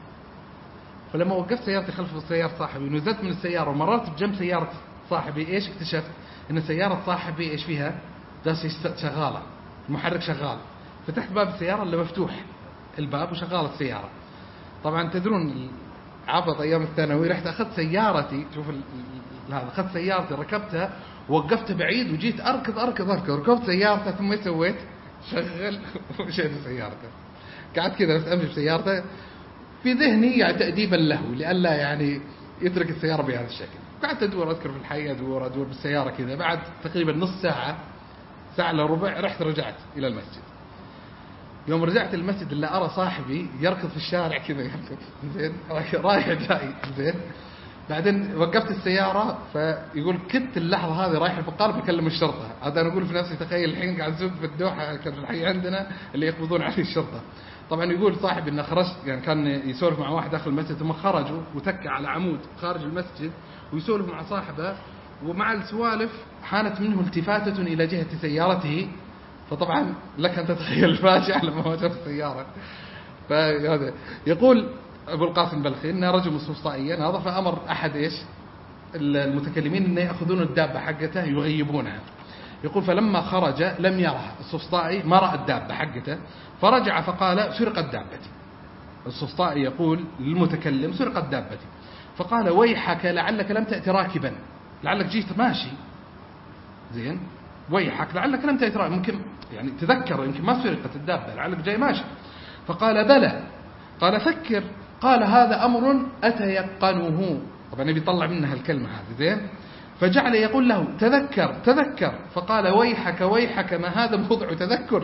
فلما وقفت سيارتي خلف سيارة صاحبي ونزلت من السيارة ومررت بجنب سيارة صاحبي، إيش اكتشفت؟ إن سيارة صاحبي إيش فيها؟ شغالة، المحرك شغال. فتحت باب السيارة اللي مفتوح الباب وشغالة السيارة. طبعا تدرون عبط أيام الثانوي، رحت أخذت سيارتي، شوف هذا، أخذت سيارتي ركبتها ووقفتها بعيد وجيت أركض ركبت سيارته، ثم ايش سويت؟ شغل ومشيت سيارته، قعدت كذا بس أمشي بسيارته في ذهني يعني تأديبا له لئلا يعني يترك السيارة بهذا الشكل. قعدت أدور، أذكر في الحي أدور بالسيارة كذا، بعد تقريبا نص ساعة إلا ربع رجعت إلى المسجد. يوم رجعت المسجد إلا أرى صاحبي يركض في الشارع كذا، يركض زين رايح جاي زين. بعدين وقفت السيارة، فيقول كنت اللحظة هذه رايح البقالة بكلم الشرطة. هذا أنا أقول في نفسي تخيل الحين قاعد أسوق في الدوحة، كان في الحي عندنا اللي يقبضون عليه الشرطة. طبعا يقول صاحبي إنه خرجت، يعني كان يسولف مع واحد داخل المسجد ثم خرجوا وتكى على عمود خارج المسجد ويسولف مع صاحبه، ومع السوالف حانت منه التفاتة إلى جهة سيارته. فطبعا لك أن تتخيل الفاجعة لما وجد السيارة. فهذا يقول أبو القاسم البلخي إن رجل مستوصائيا هذا، فأمر أحد إيش المتكلمين إن يأخذون الدابة حقته يغيبونها. يقول فلما خرج لم يرها السفسطائي، ما رأى الدابة حقته، فرجع فقال سرقت دابتي. السفسطائي يقول للمتكلم سرقت دابتي، فقال ويحك لعلك لم تأتي راكبا، لعلك جيت ماشي زين، ويحك لعلك لم تأتي راكبا، ممكن يعني تذكر يمكن ما سرقت الدابة، لعلك جاي ماشي. فقال بلى. قال فكر. قال هذا أمر أتيقنه. طبعا يبي يطلع منها الكلمة هذه زين. فجعل يقول له تذكر. فقال ويحك ما هذا موضع تذكر،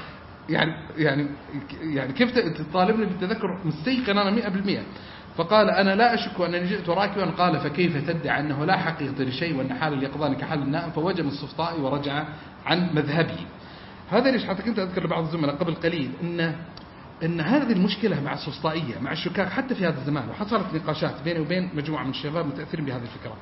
يعني كيف تطالبني بالتذكر؟ مستيقن أنا 100%. فقال أنا لا أشك أنني جئت راكبا. قال فكيف تدعي أنه لا حقيقة لشيء وأن حال اليقظان كحال النائم؟ فوجم السفسطائي ورجع عن مذهبه. هذا ليش حتى كنت أذكر لبعض الزملاء قبل قليل إن هذه المشكلة مع السفسطائية مع الشكاك حتى في هذا الزمان، وحصلت نقاشات بيني وبين مجموعة من الشباب متأثرين بهذه الفكرة،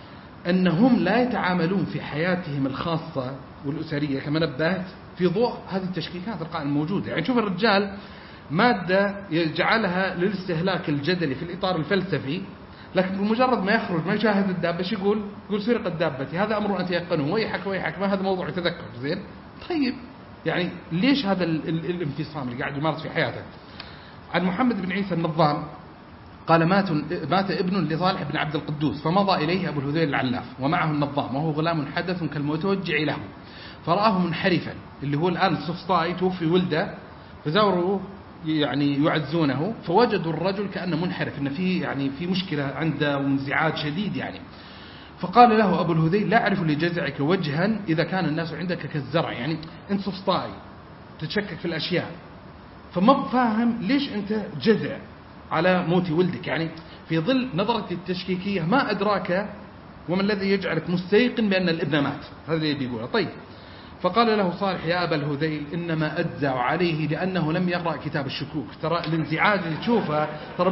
أنهم لا يتعاملون في حياتهم الخاصة والأسرية كما نبهت في ضوء هذه التشكيكات القائمة الموجودة. يعني شوف الرجال مادة يجعلها للاستهلاك الجدلي في الإطار الفلسفي، لكن بمجرد ما يخرج ما يشاهد الدابة يقول سرقت دابتي، هذا أمر أنت يقنه، ويحك ما هذا موضوع تذكر زين. طيب يعني ليش هذا الانفصام اللي قاعد يمارس في حياته؟ عن محمد بن عيسى النظام قال مات ابن لصالح بن عبد القدوس، فمضى إليه أبو الهذيل العلاف ومعه النظام وهو غلام حدث كالمتوجع له، فرآه منحرفا، اللي هو الآن السفسطائي توفي ولده، فزاروه يعني يعزونه، فوجدوا الرجل كأنه منحرف، إن في مشكلة عنده وانزعاج شديد يعني. فقال له أبو الهذيل لا أعرف لجزعك وجها إذا كان الناس عندك كالزرع، يعني أنت سفسطائي تتشكك في الأشياء، فما فاهم ليش أنت جزع على موت ولدك، يعني في ظل نظرة التشكيكية ما أدراك وما الذي يجعلك مستيقن بأن الابن مات، هذا اللي بيقوله. طيب فقال له صالح يا أبا الهذيل إنما أجزع عليه لأنه لم يقرأ كتاب الشكوك. ترى الانزعاج اللي تشوفه ترى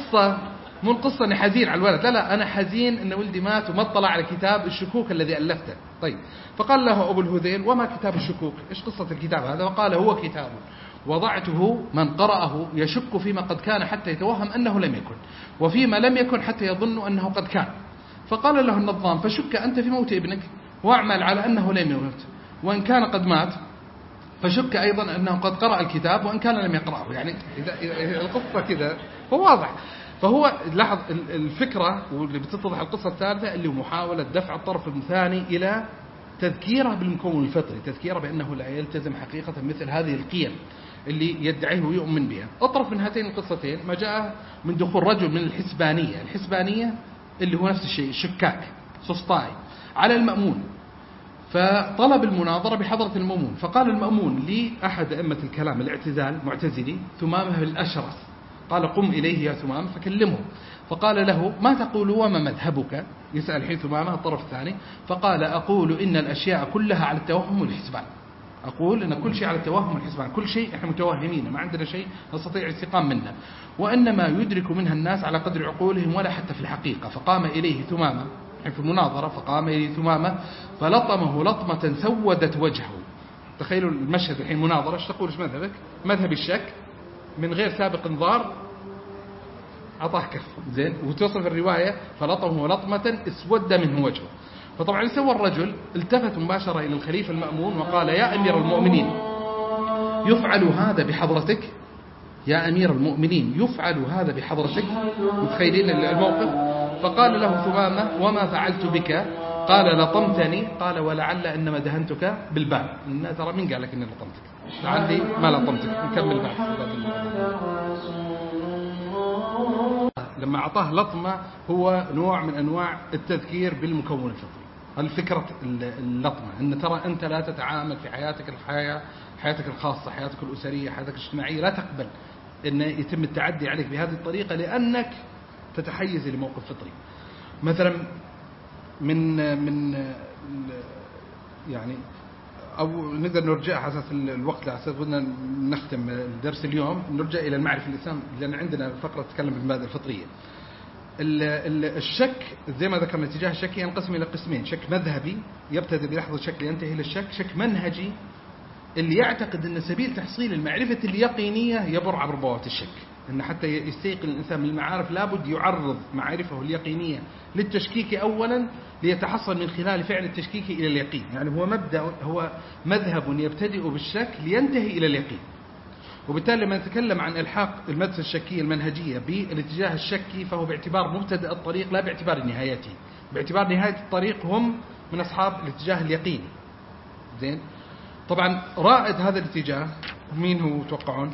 مو القصة أني حزين على الولد، لا أنا حزين أن ولدي مات وما اطلع على كتاب الشكوك الذي ألفته. طيب فقال له أبو الهذيل وما كتاب الشكوك؟ إيش قصة الكتاب هذا؟ وقال هو كتاب وضعته من قرأه يشك فيما قد كان حتى يتوهم أنه لم يكن، وفيما لم يكن حتى يظن أنه قد كان. فقال له النظام فشك أنت في موت ابنك واعمل على أنه لم يموت، وإن كان قد مات فشك أيضا أنه قد قرأ الكتاب وإن كان لم يقرأه. يعني إذا القصة كذا فواضح. فهو لاحظ الفكرة واللي بتتضح القصة الثالثة اللي هو محاولة دفع الطرف الثاني إلى تذكيره بالمكون الفطري، تذكيره بأنه لا يلتزم حقيقة مثل هذه القيم اللي يدعيه ويؤمن بها. أطرف من هاتين القصتين ما جاء من دخول رجل من الحسبانية اللي هو نفس الشيء الشكاك سفسطائي على المأمون، فطلب المناظرة بحضرة المأمون. فقال المأمون لأحد أئمة الكلام الاعتزال معتزلي ثمامة الأشرس، قال قم إليه يا ثمامة فكلمه. فقال له ما تقول وما مذهبك؟ يسأل حين ثمامة الطرف الثاني، فقال أقول إن الأشياء كلها على التوهم والحسبان. أقول إن كل شيء على التوهم والحسبان، كل شيء إحنا متوهمين ما عندنا شيء نستطيع الاستقام منه، وإنما يدرك منها الناس على قدر عقولهم ولا حتى في الحقيقة. فقام إليه ثمامة في المناظرة، فقام إليه ثمامة فلطمه لطمة سودت وجهه. تخيلوا المشهد الحين مناظرة، ايش تقول؟ ايش مذهبك؟ مذهب الشك من غير سابق انذار أعطاه كف زين، وتوصف الرواية فلطمه لطمة اسود منه وجهه. فطبعا سوى الرجل التفت مباشرة إلى الخليفة المأمون وقال يا أمير المؤمنين يفعل هذا بحضرتك؟ يا أمير المؤمنين يفعل هذا بحضرتك؟ متخيلين الموقف؟ فقال له ثمامة وما فعلت بك؟ قال لطمتني. قال ولعل إنما دهنتك بالباب. ترى من قال لك إني لطمتك؟ لعلي ما لطمتك. نكمل بعد. لما أعطاه لطمة هو نوع من أنواع التذكير بالمكون الفطري. الفكرة اللطمة أن ترى أنت لا تتعامل في حياتك الخاصة، حياتك الأسرية، حياتك الاجتماعية، لا تقبل أن يتم التعدي عليك بهذه الطريقة لأنك تتحيز لموقف فطري. مثلا من يعني أو نقدر نرجع على أساس الوقت، على أساس بدنا نختم الدرس اليوم، نرجع إلى المعرفة الإسلام لأن عندنا فقرة تتكلم بالمبادئ الفطرية. الشك زي ما ذكرنا الاتجاه الشكي ينقسم إلى قسمين: شك مذهبي يبتدئ بلحظة الشك لينتهي إلى الشك، شك منهجي اللي يعتقد أن سبيل تحصيل المعرفة اليقينية يمر عبر بوابة الشك، أن حتى يستيقن الإنسان من المعارف لابد يعرض معرفه اليقينية للتشكيك أولا ليتحصل من خلال فعل التشكيك إلى اليقين. يعني هو مذهب يبتدئ بالشك لينتهي إلى اليقين. وبالتالي لما نتكلم عن إلحاق المدرسة الشكية المنهجية بالاتجاه الشكي فهو باعتبار مبتدأ الطريق لا باعتبار نهايته. باعتبار نهاية الطريق هم من أصحاب الاتجاه اليقيني. زين. طبعا رائد هذا الاتجاه مين هو توقعون؟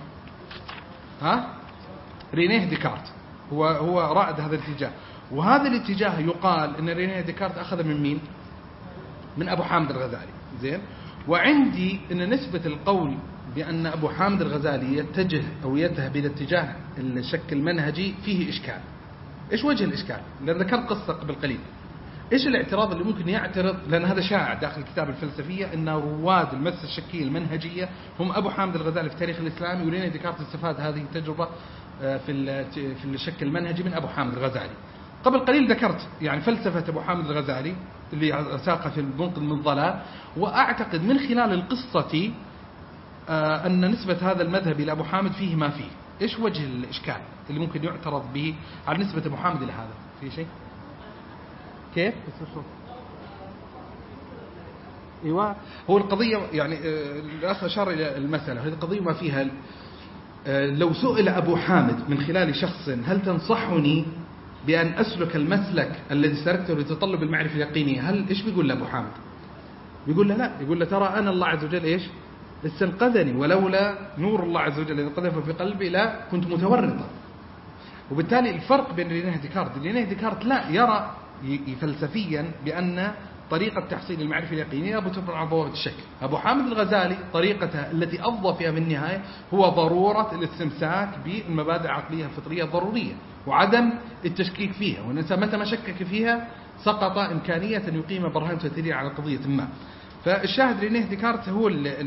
رينيه ديكارت هو رائد هذا الاتجاه. وهذا الاتجاه يقال ان رينيه ديكارت اخذ من مين؟ من ابو حامد الغزالي. زين. وعندي ان نسبة القول بان ابو حامد الغزالي يتجه او يذهب الى اتجاه الشك المنهجي فيه اشكال. ايش وجه الاشكال؟ لان ذكرت قصة قبل قليل. ايش الاعتراض اللي ممكن يعترض؟ لان هذا شائع داخل الكتاب الفلسفية ان رواد المدرسة الشكية المنهجية هم ابو حامد الغزالي في التاريخ الاسلامي، ورينيه ديكارت استفاد هذه التجربة في الشك المنهجي من ابو حامد الغزالي. قبل قليل ذكرت يعني فلسفة ابو حامد الغزالي اللي ساقها في المنقذ من الضلال، واعتقد من خلال القصة ان نسبة هذا المذهب الى ابو حامد فيه ما فيه. ايش وجه الاشكال اللي ممكن يعترض به على نسبة ابو حامد الى هذا؟ في شيء؟ كيف؟ ايوه هو القضية يعني الأخ أشار إلى المسألة، هذه القضية ما فيها. لو سئل أبو حامد من خلال شخص هل تنصحني بأن أسلك المسلك الذي سلكته لتطلب المعرفة اليقينية، هل إيش بيقول لأبو حامد؟ بيقول له لا، يقول له ترى أنا الله عز وجل إيش استنقذني، ولولا نور الله عز وجل الذي قذف في قلبي لا كنت متورطا. وبالتالي الفرق بين رينيه ديكارت لا يرى فلسفيا بأن طريقة تحصيل المعرفة اليقينية بتفرع عن بوابة الشك. أبو حامد الغزالي طريقته التي أفضى فيها من النهاية هو ضرورة الاستمساك بالمبادئ العقلية الفطرية الضرورية وعدم التشكيك فيها، والإنسان متى ما شكك فيها سقط إمكانية أن يقيم برهان تأثيرية على قضية ما. فالشاهد رينيه ديكارت هو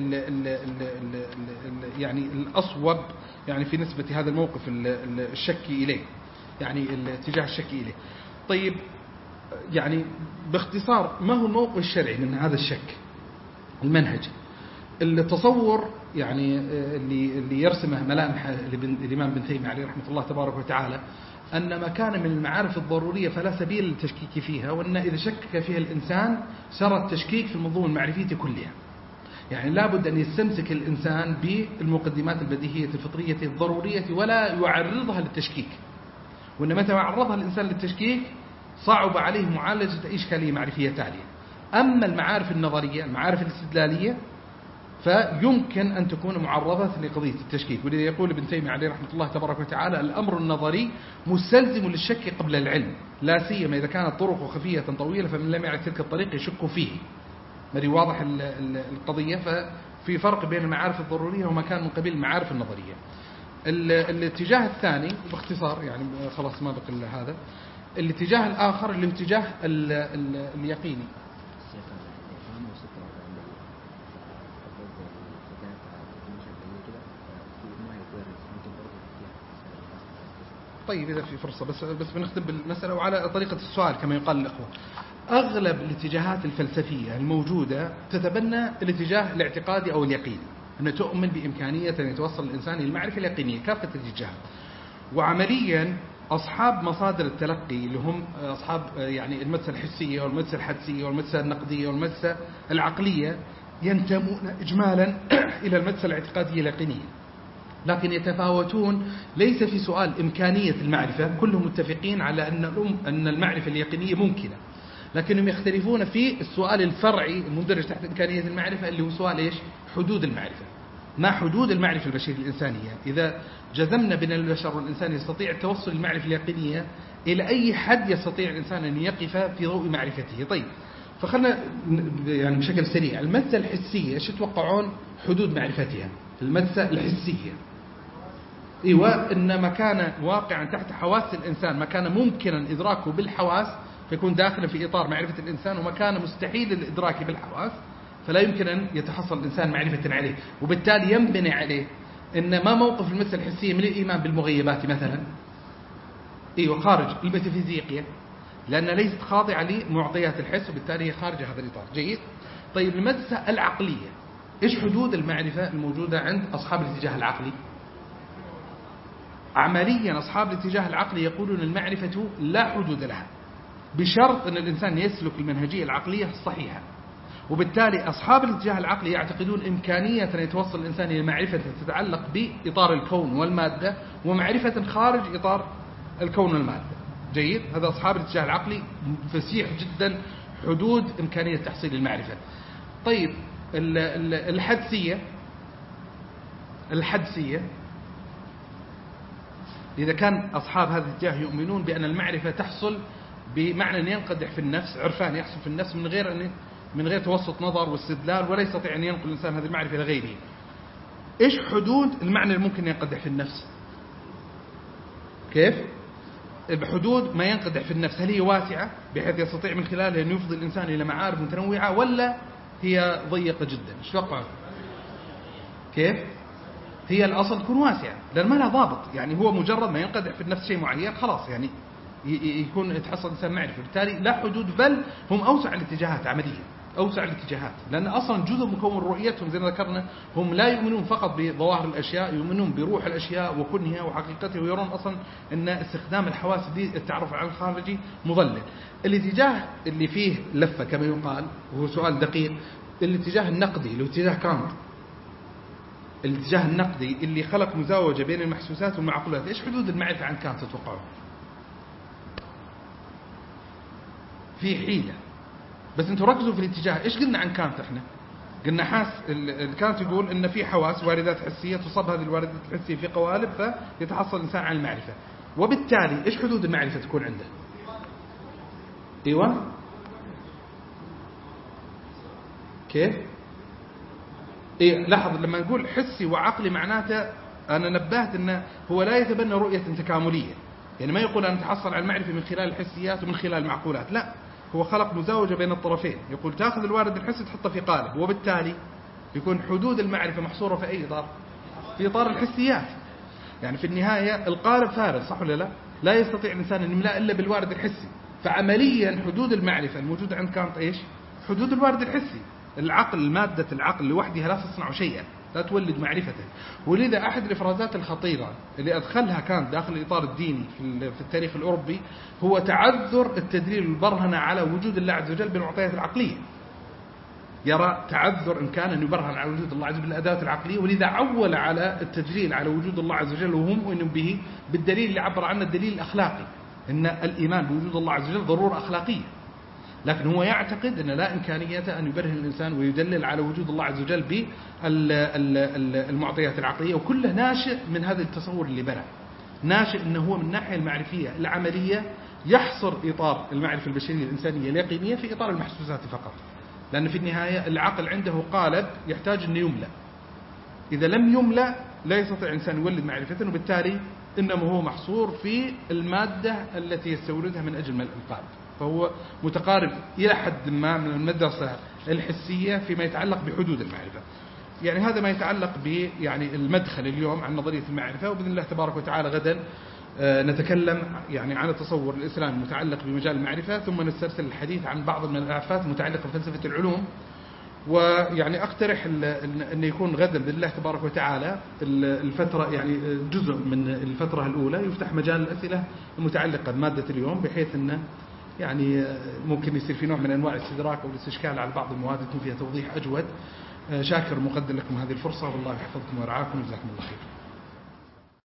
يعني الأصوب يعني في نسبة هذا الموقف الشكي إليه، يعني الاتجاه الشكي إليه. طيب يعني باختصار ما هو الموقف الشرعي من هذا الشك المنهجي؟ التصور يعني اللي يرسمه ملامح الإمام ابن تيمية عليه رحمة الله تبارك وتعالى أن ما كان من المعارف الضرورية فلا سبيل للتشكيك فيها، وأن إذا شكك فيها الإنسان سر التشكيك في المنظومة المعرفية كلها. يعني لابد أن يستمسك الإنسان بالمقدمات البديهية الفطرية الضرورية ولا يعرضها للتشكيك، وأن متى عرضها الإنسان للتشكيك صعب عليه معالجة إشكالية معرفية تالية. أما المعارف النظرية المعارف الاستدلالية فيمكن أن تكون معرضة لقضية التشكيك. ولذا يقول ابن تيمية عليه رحمة الله تبارك وتعالى الأمر النظري مستلزم للشك قبل العلم، لا سيما إذا كانت طرق خفية طويلة فمن لم يعرف تلك الطريق يشك فيه. مري واضح القضية. ففي فرق بين المعارف الضرورية وما كان من قبيل المعارف النظرية. الاتجاه الثاني باختصار يعني خلاص ما بقى إلا هذا. الاتجاه الآخر اللي اتجاه اليقيني. طيب إذا في فرصة بس بنختم بالمسألة وعلى طريقة السؤال كما يقال الأخوة. أغلب الاتجاهات الفلسفية الموجودة تتبنى الاتجاه الاعتقادي أو اليقيني، أن تؤمن بإمكانية أن يتوصل الإنسان إلى المعرفة اليقينية كافة الاتجاهات. وعمليا أصحاب مصادر التلقي اللي هم أصحاب يعني المدرسة الحسية والمدرسة الحدسية والمدرسة النقدية والمدرسة العقلية ينتمون إجمالا إلى المدرسة الاعتقادية اليقينية. لكن يتفاوتون ليس في سؤال إمكانية المعرفة، كلهم متفقين على أن المعرفة اليقينية ممكنة، لكنهم يختلفون في السؤال الفرعي المندرج تحت إمكانية المعرفة اللي هو سؤال إيش؟ حدود المعرفة. ما حدود المعرفة البشرية الإنسانية؟ إذا جزمنا بأن البشر والإنسان يستطيع التوصل للمعرفة اليقينية، إلى أي حد يستطيع الإنسان أن يقف في ضوء معرفته؟ طيب، فخلنا يعني بشكل سريع، المادة الحسية إيش تتوقعون حدود معرفتها؟ المادة الحسية، إيوه، إن ما كان واقعا تحت حواس الإنسان، ما كان ممكنا إدراكه بالحواس فيكون داخلا في إطار معرفة الإنسان، وما كان مستحيل الإدراك بالحواس فلا يمكن أن يتحصل الإنسان معرفة عليه، وبالتالي ينبني عليه إن ما موقف المادة الحسية من الإيمان بالمغيبات مثلا، إيوه، خارج الميتافيزيقيا، لأنها ليست خاضعة لمعطيات الحس، وبالتالي هي خارج هذا الإطار. جيد. طيب، المادة العقلية، إيش حدود المعرفة الموجودة عند أصحاب الاتجاه العقلي؟ عمليا أصحاب الاتجاه العقلي يقولون المعرفة لا حدود لها، بشرط أن الإنسان يسلك المنهجية العقلية الصحيحة. وبالتالي أصحاب الاتجاه العقلي يعتقدون إمكانية أن يتوصل الإنسان إلى معرفة تتعلق بإطار الكون والمادة، ومعرفة خارج إطار الكون والمادة. جيد. هذا أصحاب الاتجاه العقلي فسيح جدا حدود إمكانية تحصيل المعرفة. طيب، الحدسية إذا كان أصحاب هذا الاتجاه يؤمنون بأن المعرفة تحصل بمعنى أن ينقدح في النفس، عرفان يحصل في النفس من غير توسط نظر واستدلال، ولا يستطيع أن ينقل الإنسان هذه المعرفة إلى غيره. إيش حدود المعنى الممكن ينقدح في النفس؟ كيف؟ بحدود ما ينقدح في النفس، هل هي واسعة بحيث يستطيع من خلالها أن يفضي الإنسان إلى معارف متنوعة، ولا هي ضيقة جدا؟ إيش توقع؟ كيف؟ هي الأصل تكون واسعة، لأن ما لها ضابط، يعني هو مجرد ما ينقدح في النفس شيء معين خلاص، يعني يكون يتحصل إنسان معرفة، بالتالي لا حدود، بل هم أوسع الاتجاهات عمليا، أوسع الاتجاهات، لأن أصلا جزء مكون رؤيتهم زي ما ذكرنا هم لا يؤمنون فقط بظواهر الأشياء، يؤمنون بروح الأشياء وكنها وحقيقتها، ويرون أصلا أن استخدام الحواس دي التعرف على الخارجي مضلل. الاتجاه اللي فيه لفة كما يقال، وهو سؤال دقيق، الاتجاه النقدي اللي هو اتجاه كانت، الاتجاه النقدي اللي خلق مزاوجة بين المحسوسات والمعقولات، إيش حدود المعرفة عن كانت تتوقعون؟ في حيلة، بس انتوا ركزوا في الاتجاه. ايش قلنا عن كانت؟ احنا قلنا كانت يقول ان في حواس واردات حسية تصب هذه الواردات الحسية في قوالب فيتحصل الانسان على المعرفة، وبالتالي ايش حدود المعرفة تكون عنده؟ ايوه، كيف؟ إيه، لاحظ لما نقول حسي وعقلي معناته انا نبهت انه هو لا يتبنى رؤية تكاملية، يعني ما يقول أن نتحصل على المعرفة من خلال الحسيات ومن خلال المعقولات، لا، هو خلق مزاوجة بين الطرفين، يقول تأخذ الوارد الحسي تحطه في قالب، وبالتالي يكون حدود المعرفة محصورة في أي إطار؟ في إطار الحسيات. يعني في النهاية القالب فارغ، صح ولا لا؟ لا يستطيع الإنسان أن يملأ إلا بالوارد الحسي، فعمليا حدود المعرفة الموجودة عند كانت إيش؟ حدود الوارد الحسي. العقل، مادة العقل لوحدها لا تصنع شيئا، لا تولد معرفة. ولذا أحد الإفرازات الخطيرة اللي أدخلها كانت داخل الإطار الديني في التاريخ الأوروبي هو تعذر التدليل والبرهنة على وجود الله عز وجل بالمعطيات العقلية. يرى تعذر إمكان أن يبرهن على وجود الله عز وجل بالأدوات العقلية، ولذا عول على التدليل على وجود الله عز وجل وهم مؤمنون به بالدليل اللي عبر عنه الدليل الأخلاقي، إن الإيمان بوجود الله عز وجل ضرورة أخلاقية. لكن هو يعتقد أن لا إمكانية أن يبرهن الإنسان ويدلل على وجود الله عز وجل بالمعطيات العقلية، وكله ناشئ من هذا التصور اللي بنى، ناشئ أنه هو من الناحية المعرفية العملية يحصر إطار المعرفة البشرية الإنسانية اليقينية في إطار المحسوسات فقط، لأن في النهاية العقل عنده قالب يحتاج أن يملأ، إذا لم يملأ لا يستطيع الإنسان يولد معرفة، وبالتالي إنما هو محصور في المادة التي يستوردها من أجل ملء القالب. فهو متقارب إلى حد ما من المدرسة الحسية فيما يتعلق بحدود المعرفة. يعني هذا ما يتعلق يعني المدخل اليوم عن نظرية المعرفة، وبإذن الله تبارك وتعالى غدا نتكلم يعني عن التصور الإسلامي المتعلق بمجال المعرفة، ثم نسترسل الحديث عن بعض من الآفات المتعلقة بفلسفة العلوم. ويعني أقترح أن يكون غدا بإذن الله تبارك وتعالى الفترة، يعني جزء من الفترة الأولى يفتح مجال الأسئلة المتعلقة بمادة اليوم، بحيث أنه يعني ممكن يصير في نوع من أنواع الاستدراك أو الاستشكال على بعض المواد يكون فيها توضيح أجود. شاكر مقدم لكم هذه الفرصة، والله يحفظكم ويرعاكم، جزاكم الله خير.